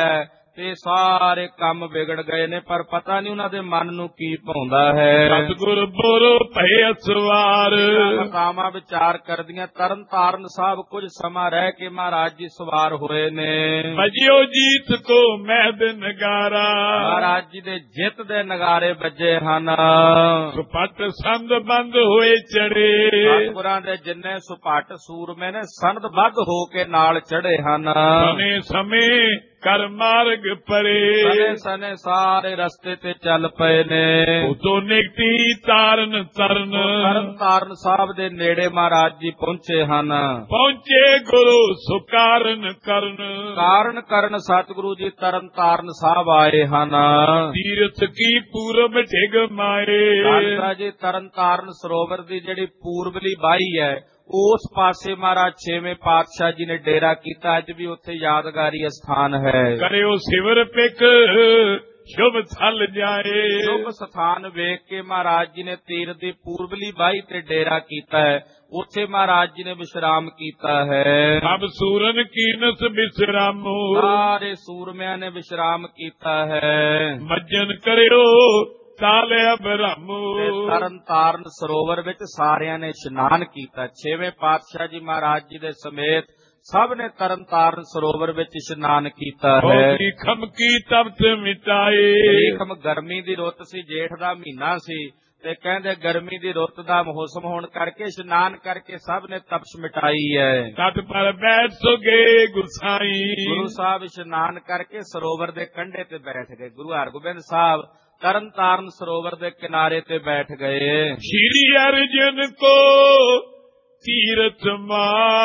ਤੇ ਸਾਰੇ ਕੰਮ ਵਿਗੜ ਗਏ ਨੇ, ਪਰ ਪਤਾ ਨਹੀਂ ਉਹਨਾਂ ਦੇ ਮਨ ਨੂੰ ਕੀ ਭਾਉਂਦਾ ਹੈ। ਸਤਿਗੁਰ ਬੋਲੋ ਭਏ ਅਸਵਾਰ, ਮਤਾਵਾਂ ਵਿਚਾਰ ਕਰਦੀਆਂ। ਤਰਨ ਤਾਰਨ ਸਾਹਿਬ ਕੁਝ ਸਮਾਂ ਰਹਿ ਕੇ ਮਹਾਰਾਜ ਜੀ ਸਵਾਰ ਹੋਏ ਨੇ। ਵਜਿਓ ਜੀਤ ਕੋ ਮਹਿਦ ਨਗਾਰਾ, ਮਹਾਰਾਜ ਜੀ ਦੇ ਜਿੱਤ ਦੇ ਨਗਾਰੇ ਵੱਜੇ ਹਨ। ਸੁਪਟ ਸੰਦ ਬੰਦ ਹੋਏ ਚੜੇ, ਸਤਿਗੁਰਾਂ ਦੇ ਜਿੰਨੇ ਸੁਪਟ ਸੂਰਮੇ ਨੇ ਸੰਦਬੱਧ ਹੋ ਕੇ ਨਾਲ ਚੜੇ ਹਨ। ਸਨੇ ਸਮੇਂ ਕਰ ਮਾਰਗ ਪਰੇ, ਸਨੇ ਸਨੇ ਸਾਰੇ ਰਸਤੇ ਤੇ ਚੱਲ ਪਏ ਨੇ। ਉਤੋਂ ਨਿਕਟੀ ਤਾਰਨ ਤਰਨ, ਤਰਨ ਤਾਰਨ ਸਾਹਿਬ ਦੇ ਨੇੜੇ ਮਹਾਰਾਜ ਜੀ ਪਹੁੰਚੇ ਹਨ। ਪਹੁੰਚੇ ਗੁਰੂ ਸੁਕਾਰਨ ਕਰਨ, ਕਾਰਨ ਕਰਨ ਸਤਿਗੁਰੂ ਜੀ ਤਰਨ ਤਾਰਨ ਸਾਹਿਬ ਆਏ ਹਨ। ਤੀਰਥ ਕੀ ਪੂਰਬ ਢਿਗ ਮਾਏ, ਕਾਲਕਾ ਜੀ ਤਰਨ ਤਾਰਨ ਸਰੋਵਰ ਦੀ ਜਿਹੜੀ ਪੂਰਬਲੀ ਬਾਈ ਹੈ ਉਸ ਪਾਸੇ ਮਹਾਰਾਜ ਛੇਵੇਂ ਪਾਤਸ਼ਾਹ ਜੀ ਨੇ ਡੇਰਾ ਕੀਤਾ। ਅੱਜ ਵੀ ਉੱਥੇ ਯਾਦਗਾਰੀ ਸਥਾਨ ਹੈ। ਕਰਿਓ ਸਿਵਰ ਪਿਕ ਸ਼ੁਭ ਥਲ ਜਾਏ, ਸ਼ੁਭ ਸਥਾਨ ਵੇਖ ਕੇ ਮਹਾਰਾਜ ਜੀ ਨੇ ਤੀਰ ਦੀ ਪੂਰਬਲੀ ਬਾਈ ਤੇ ਡੇਰਾ ਕੀਤਾ ਹੈ। ਉੱਥੇ ਮਹਾਰਾਜ ਜੀ ਨੇ ਵਿਸ਼ਰਾਮ ਕੀਤਾ ਹੈ। ਸਭ ਸੂਰਨ ਕੀਨਸ ਵਿਸ਼ਰਾਮੋ, ਸਾਰੇ ਸੂਰਮਿਆਂ ਨੇ ਵਿਸ਼ਰਾਮ ਕੀਤਾ ਹੈ। ਮੱਜਨ ਕਰਿਓ ਤਾਲਿਆ ਬ੍ਰਹਮੋ, ਤਰਨ ਤਾਰਨ ਸਰੋਵਰ ਵਿੱਚ ਸਾਰਿਆਂ ਨੇ ਇਸ਼ਨਾਨ ਕੀਤਾ। ਛੇਵੇਂ ਪਾਤਸ਼ਾਹ ਜੀ ਮਹਾਰਾਜ ਜੀ ਦੇ ਸਮੇਤ ਸਭ ਨੇ ਤਰਨ ਤਾਰਨ ਸਰੋਵਰ ਵਿੱਚ ਇਸ਼ਨਾਨ ਕੀਤਾ ਹੈ। ਖਮ ਕੀ ਤਪਤ ਮਿਟਾਏ, ਖਮ ਗਰਮੀ ਦੀ ਰੁੱਤ ਸੀ, ਜੇਠ ਦਾ ਮਹੀਨਾ ਸੀ ਤੇ ਕਹਿੰਦੇ ਗਰਮੀ ਦੀ ਰੁੱਤ ਦਾ ਮੌਸਮ ਹੋਣ ਕਰਕੇ ਇਸ਼ਨਾਨ ਕਰਕੇ ਸਭ ਨੇ ਤਪਸ਼ ਮਿਟਾਈ ਹੈ। ਤਤ ਪਰ ਬੈਠ ਸੁਗੇ ਗੁਸਾਈ, ਗੁਰੂ ਸਾਹਿਬ ਇਸ਼ਨਾਨ ਕਰਕੇ ਸਰੋਵਰ ਦੇ ਕੰਢੇ ਤੇ ਬੈਠ ਗਏ। ਗੁਰੂ ਹਰਗੋਬਿੰਦ ਸਾਹਿਬ ਤਰਨ ਤਾਰਨ ਸਰੋਵਰ ਦੇ ਕਿਨਾਰੇ ਤੇ ਬੈਠ ਗਏ। ਸ਼੍ਰੀ ਅਰਜਨ ਕੋ ਤੀਰਥ ਮਾ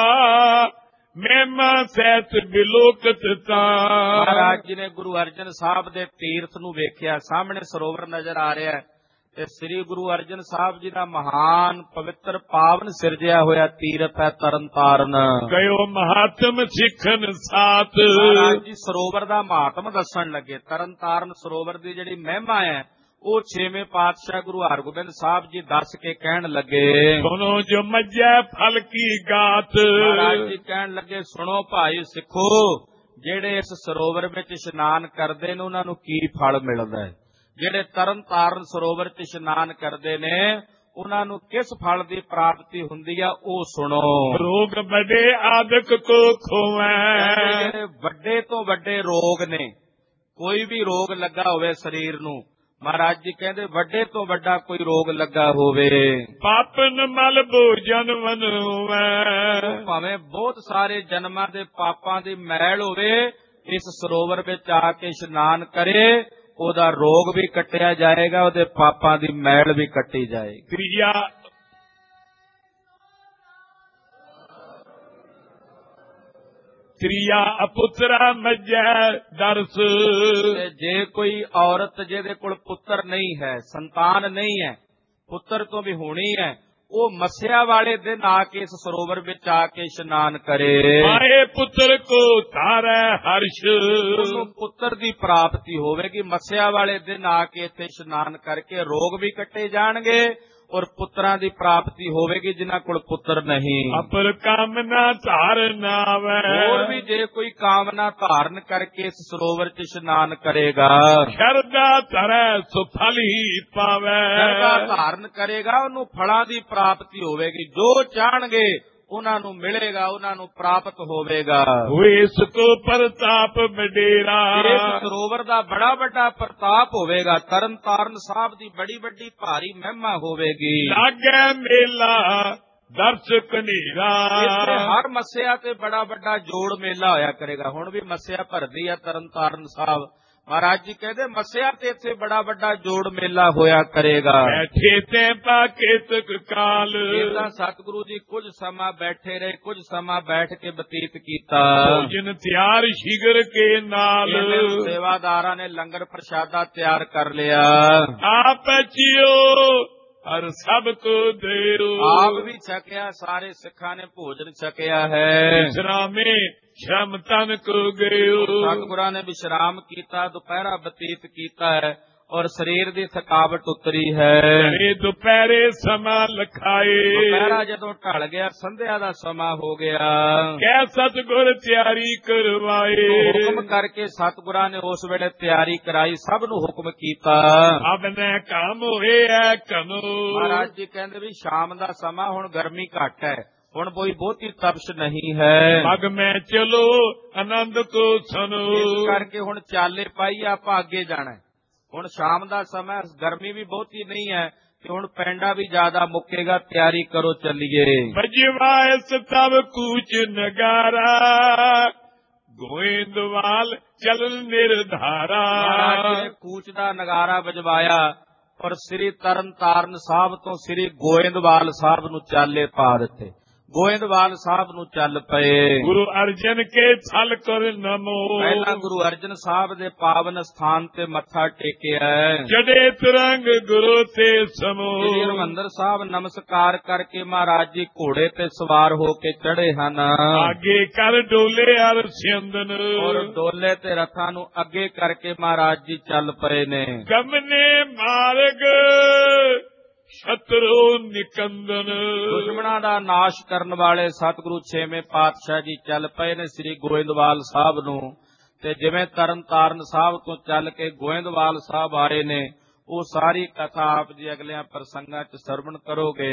ਮਹਿਮਾ ਸਹਿਤ ਬਿਲੋਕਤ ਤਾ, ਮਹਾਰਾਜ ਜੀ ਨੇ ਗੁਰੂ ਅਰਜਨ ਸਾਹਿਬ ਦੇ ਤੀਰਥ ਨੂੰ ਵੇਖਿਆ। ਸਾਹਮਣੇ ਸਰੋਵਰ ਨਜ਼ਰ ਆ ਰਿਹਾ ਤੇ ਸ੍ਰੀ ਗੁਰੂ ਅਰਜਨ ਸਾਹਿਬ ਜੀ ਦਾ ਮਹਾਨ ਪਵਿੱਤਰ ਪਾਵਨ ਸਿਰਜਿਆ ਹੋਇਆ ਤੀਰਥ ਹੈ ਤਰਨ ਤਾਰਨ। ਗਇਓ ਮਹਾਤਮ ਸਿੱਖਨ ਸਾਥ, ਮਹਾਰਾਜ ਜੀ ਸਰੋਵਰ ਦਾ ਮਹਾਤਮ ਦੱਸਣ ਲੱਗੇ। ਤਰਨ ਤਾਰਨ ਸਰੋਵਰ ਦੀ ਜਿਹੜੀ ਮਹਿਮਾ ਹੈ ਉਹ ਛੇਵੇਂ ਪਾਤਸ਼ਾਹ ਗੁਰੂ ਹਰਗੋਬਿੰਦ ਸਾਹਿਬ ਜੀ ਦੱਸ ਕੇ ਕਹਿਣ ਲੱਗੇ। ਸੁਣੋ ਜੋ ਮੱਜੈ ਫਲ ਕੀ ਗਾਤ, ਮਹਾਰਾਜ ਜੀ ਕਹਿਣ ਲੱਗੇ ਸੁਣੋ ਭਾਈ ਸਿੱਖੋ, ਜਿਹੜੇ ਇਸ ਸਰੋਵਰ ਵਿੱਚ ਇਸ਼ਨਾਨ ਕਰਦੇ ਨੇ ਉਹਨਾਂ ਨੂੰ ਕੀ ਫਲ ਮਿਲਦਾ ਹੈ। ਜਿਹੜੇ ਤਰਨ ਤਾਰਨ ਸਰੋਵਰ ਚ ਇਸ਼ਨਾਨ ਕਰਦੇ ਨੇ ਉਹਨਾਂ ਨੂੰ ਕਿਸ ਫਲ ਦੀ ਪ੍ਰਾਪਤੀ ਹੁੰਦੀ ਆ ਉਹ ਸੁਣੋ। ਰੋਗ ਵੱਡੇ ਆਦਿਕ ਕੋ ਖੋਵੈ, ਜਿਹੜੇ ਵੱਡੇ ਤੋਂ ਵੱਡੇ ਰੋਗ ਨੇ, ਕੋਈ ਵੀ ਰੋਗ ਲੱਗਾ ਹੋਵੇ ਸਰੀਰ ਨੂੰ, ਮਹਾਰਾਜ ਜੀ ਕਹਿੰਦੇ ਵੱਡੇ ਤੋਂ ਵੱਡਾ ਕੋਈ ਰੋਗ ਲੱਗਾ ਹੋਵੇ, ਪਾਪਨ ਮਲ ਭੋਜਨ ਵਨ ਹੋਵੈ, ਭਾਵੇਂ ਬਹੁਤ ਸਾਰੇ ਜਨਮਾਂ ਦੇ ਪਾਪਾਂ ਦੀ ਮੈਲ ਹੋਵੇ, ਇਸ ਸਰੋਵਰ ਵਿੱਚ ਆ ਕੇ ਇਸ਼ਨਾਨ ਕਰੇ, ਉਹਦਾ ਰੋਗ ਵੀ ਕੱਟਿਆ ਜਾਏਗਾ, ਉਹਦੇ ਪਾਪਾਂ ਦੀ ਮੈਲ ਵੀ ਕੱਟੀ ਜਾਏਗੀ। ਤ੍ਰਿਆ ਤ੍ਰਿਆ ਅਪੁੱਤਰਾ ਮੱਜੈ ਦਰਸ, ਜੇ ਕੋਈ ਔਰਤ ਜਿਹਦੇ ਕੋਲ ਪੁੱਤਰ ਨਹੀਂ ਹੈ, ਸੰਤਾਨ ਨਹੀਂ ਹੈ, ਪੁੱਤਰ ਤੋਂ ਵੀ ਹੋਣੀ ਹੈ, ਉਹ ਮੱਸਿਆ ਵਾਲੇ ਦਿਨ ਆ ਕੇ ਇਸ ਸਰੋਵਰ ਵਿੱਚ ਆ ਕੇ ਇਸ਼ਨਾਨ ਕਰੇ। ਮਾਏ ਪੁੱਤਰ ਕੋ ਧਾਰੈ ਹਰਸ਼, ਉਹਨੂੰ ਪੁੱਤਰ ਦੀ ਪ੍ਰਾਪਤੀ ਹੋਵੇਗੀ। ਮੱਸਿਆ ਵਾਲੇ ਦਿਨ ਆ ਕੇ ਇੱਥੇ ਇਸ਼ਨਾਨ ਕਰਕੇ ਰੋਗ ਵੀ ਕੱਟੇ ਜਾਣਗੇ ਔਰ ਪੁੱਤਰਾਂ ਦੀ ਪ੍ਰਾਪਤੀ ਹੋਵੇਗੀ ਜਿਨ੍ਹਾਂ ਕੋਲ ਪੁੱਤਰ ਨਹੀਂ। ਅਪਰ ਕਾਮਨਾ ਧਾਰਨ ਆਵੈ, ਹੋਰ ਵੀ ਜੇ ਕੋਈ ਕਾਮਨਾ ਧਾਰਨ ਕਰਕੇ ਇਸ ਸਰੋਵਰ ਚ ਇਸ਼ਨਾਨ ਕਰੇਗਾ, ਸ਼ਰਧਾ ਧਰੈ ਸੁਫਲ ਹੀ ਪਾਵੈ, ਸ਼ਰਧਾ ਧਾਰਨ ਕਰੇਗਾ ਉਹਨੂੰ ਫਲਾਂ ਦੀ ਪ੍ਰਾਪਤੀ ਹੋਵੇਗੀ। ਜੋ ਚਾਹਣਗੇ ਉਹਨਾਂ ਨੂੰ ਮਿਲੇਗਾ, ਉਹਨਾਂ ਨੂੰ ਪ੍ਰਾਪਤ ਹੋਵੇਗਾ। ਇਸ ਕੋ ਪ੍ਰਤਾਪ ਵਡੇਰਾ, ਇਸ ਸਰੋਵਰ ਦਾ ਬੜਾ ਵੱਡਾ ਪ੍ਰਤਾਪ ਹੋਵੇਗਾ। ਤਰਨ ਤਾਰਨ ਸਾਹਿਬ ਦੀ ਬੜੀ ਵੱਡੀ ਭਾਰੀ ਮਹਿਮਾ ਹੋਵੇਗੀ। ਲਾਗੈ ਮੇਲਾ ਦਰਸ਼ਕ ਨੀਰਾ, ਇੱਥੇ ਹਰ ਮੱਸਿਆ ਤੇ ਬੜਾ ਵੱਡਾ ਜੋੜ ਮੇਲਾ ਹੋਇਆ ਕਰੇਗਾ। ਹੁਣ ਵੀ ਮੱਸਿਆ ਭਰਦੀ ਹੈ ਤਰਨ ਤਾਰਨ ਸਾਹਿਬ। ਮਹਾਰਾਜ ਜੀ ਕਹਿੰਦੇ ਮੱਸਿਆ ਤੇ ਇੱਥੇ ਬੜਾ ਵੱਡਾ ਜੋੜ ਮੇਲਾ ਹੋਇਆ ਕਰੇਗਾ। ਬੈਠੇ ਤੇ ਪਾਕੇਤਕ ਕਾਲ, ਇਹਦਾ ਸਤਿਗੁਰੂ ਜੀ ਕੁਝ ਸਮਾਂ ਬੈਠੇ ਰਹੇ, ਕੁਝ ਸਮਾਂ ਬੈਠ ਕੇ ਬਤੀਤ ਕੀਤਾ। ਭੋਜਨ ਤਿਆਰ ਸ਼ਿਗਰ ਕੇ ਨਾਲ, ਸੇਵਾਦਾਰਾਂ ਨੇ ਲੰਗਰ ਪ੍ਰਸ਼ਾਦਾ ਤਿਆਰ ਕਰ ਲਿਆ। ਆਪ ਚਿਓ ਹਰ ਸਭ ਕੋ ਦੇਓ, ਆਪ ਵੀ ਛਕਿਆ, ਸਾਰੇ ਸਿੱਖਾਂ ਨੇ ਭੋਜਨ ਛਕਿਆ ਹੈ। ਵਿਸ਼ਰਾਮੇ ਸ਼ਰਮ ਤਨ ਕੋ ਗਇਓ, ਸਤਿਗੁਰਾਂ ਨੇ ਵਿਸ਼ਰਾਮ ਕੀਤਾ, ਦੁਪਹਿਰਾ ਬਤੀਤ ਕੀਤਾ ਹੈ ਔਰ ਸਰੀਰ ਦੀ ਥਕਾਵਟ ਉਤਰੀ ਹੈ। ਇਹ ਦੁਪਹਿਰੇ ਸਮਾਂ ਲਖਾਏ, ਦੁਪਹਿਰਾ ਜਦੋਂ ਢਲ ਗਿਆ, ਸੰਧਿਆ ਦਾ ਸਮਾਂ ਹੋ ਗਿਆ। ਕਹਿ ਸਤਿਗੁਰ ਤਿਆਰੀ ਕਰਵਾਏ, ਹੁਕਮ ਕਰਕੇ ਸਤਿਗੁਰਾਂ ਨੇ ਉਸ ਵੇਲੇ ਤਿਆਰੀ ਕਰਾਈ, ਸਭ ਨੂੰ ਹੁਕਮ ਕੀਤਾ। ਅਬ ਨੇ ਕੰਮ ਹੋਏ ਐ ਕਨੋ। ਮਹਾਰਾਜ ਜੀ ਕਹਿੰਦੇ ਵੀ ਸ਼ਾਮ ਦਾ ਸਮਾਂ, ਹੁਣ ਗਰਮੀ ਘੱਟ ਹੈ, ਹੁਣ ਕੋਈ ਬਹੁਤੀ ਤਪਸ਼ ਨਹੀਂ ਹੈ। ਮਗ ਮੈਂ ਚਲੋ ਆਨੰਦ ਕੋ ਸੁਨੋ। ਇਸ ਕਰਕੇ ਹੁਣ ਚਾਲੇ ਪਾਈ, ਆਪਾਂ ਅੱਗੇ ਜਾਣਾ ਹੈ। ਹੁਣ ਸ਼ਾਮ ਦਾ ਸਮਾਂ, ਗਰਮੀ ਵੀ ਬਹੁਤੀ ਨਹੀਂ ਹੈ ਤੇ ਹੁਣ ਪੈਂਡਾ ਵੀ ਜ਼ਿਆਦਾ ਮੁੱਕੇਗਾ, ਤਿਆਰੀ ਕਰੋ, ਚੱਲੀਏ। ਵਜਵਾ ਇਸ ਤਬ ਕੂਚ ਨਗਾਰਾ, ਗੋਇੰਦਵਾਲ ਚਲਨ ਨਿਰਧਾਰਾ। ਮਹਾਰਾਜ ਜੀ ਨੇ ਕੂਚ ਦਾ ਨਗਾਰਾ ਵਜਵਾਇਆ ਔਰ ਸ੍ਰੀ ਤਰਨ ਤਾਰਨ ਸਾਹਿਬ ਤੋਂ ਸ੍ਰੀ ਗੋਇੰਦਵਾਲ ਸਾਹਿਬ ਨੂੰ ਚਾਲੇ ਪਾ ਦਿੱਤੇ। ਗੋਇੰਦਵਾਲ ਸਾਹਿਬ ਨੂੰ ਚੱਲ ਪਏ। ਗੁਰੂ ਅਰਜਨ ਕੇ ਛਲ ਕਰ ਨਮੋ। ਪਹਿਲਾਂ ਗੁਰੂ ਅਰਜਨ ਸਾਹਿਬ ਦੇ ਪਾਵਨ ਸਥਾਨ ਤੇ ਮੱਥਾ ਟੇਕਿਆ। ਚੜੇ ਤਿਰੰਗ ਗੁਰੂ ਤੇ ਸਮੋ। ਸ੍ਰੀ ਹਰਿਮੰਦਰ ਸਾਹਿਬ ਨਮਸਕਾਰ ਕਰਕੇ ਮਹਾਰਾਜ ਜੀ ਘੋੜੇ ਤੇ ਸਵਾਰ ਹੋ ਕੇ ਚੜੇ ਹਨ। ਅੱਗੇ ਕਰ ਡੋਲੇ ਅਰ ਸਿੰਦਨ, ਔਰ ਡੋਲੇ ਤੇ ਰਥਾਂ ਨੂੰ ਅੱਗੇ ਕਰਕੇ ਮਹਾਰਾਜ ਜੀ ਚੱਲ ਪਏ ਨੇ। ਗਮਨੇ ਮਾਰਗ ਸ਼ਤਰੂ ਨਿਕੰਦਨ। ਦੁਸ਼ਮਣਾਂ ਦਾ ਨਾਸ਼ ਕਰਨ ਵਾਲੇ ਸਤਿਗੁਰੂ ਛੇਵੇਂ ਪਾਤਸ਼ਾਹ ਜੀ ਚੱਲ ਪਏ ਨੇ ਸ੍ਰੀ ਗੋਇੰਦਵਾਲ ਸਾਹਿਬ ਨੂੰ। ਤੇ ਜਿਵੇਂ ਤਰਨ ਤਾਰਨ ਸਾਹਿਬ ਤੋਂ ਚੱਲ ਕੇ ਗੋਇੰਦਵਾਲ ਸਾਹਿਬ ਆਏ ਨੇ, ਉਹ ਸਾਰੀ ਕਥਾ ਆਪ ਜੀ ਅਗਲਿਆਂ ਪ੍ਰਸੰਗਾਂ ਚ ਸਰਵਣ ਕਰੋਗੇ।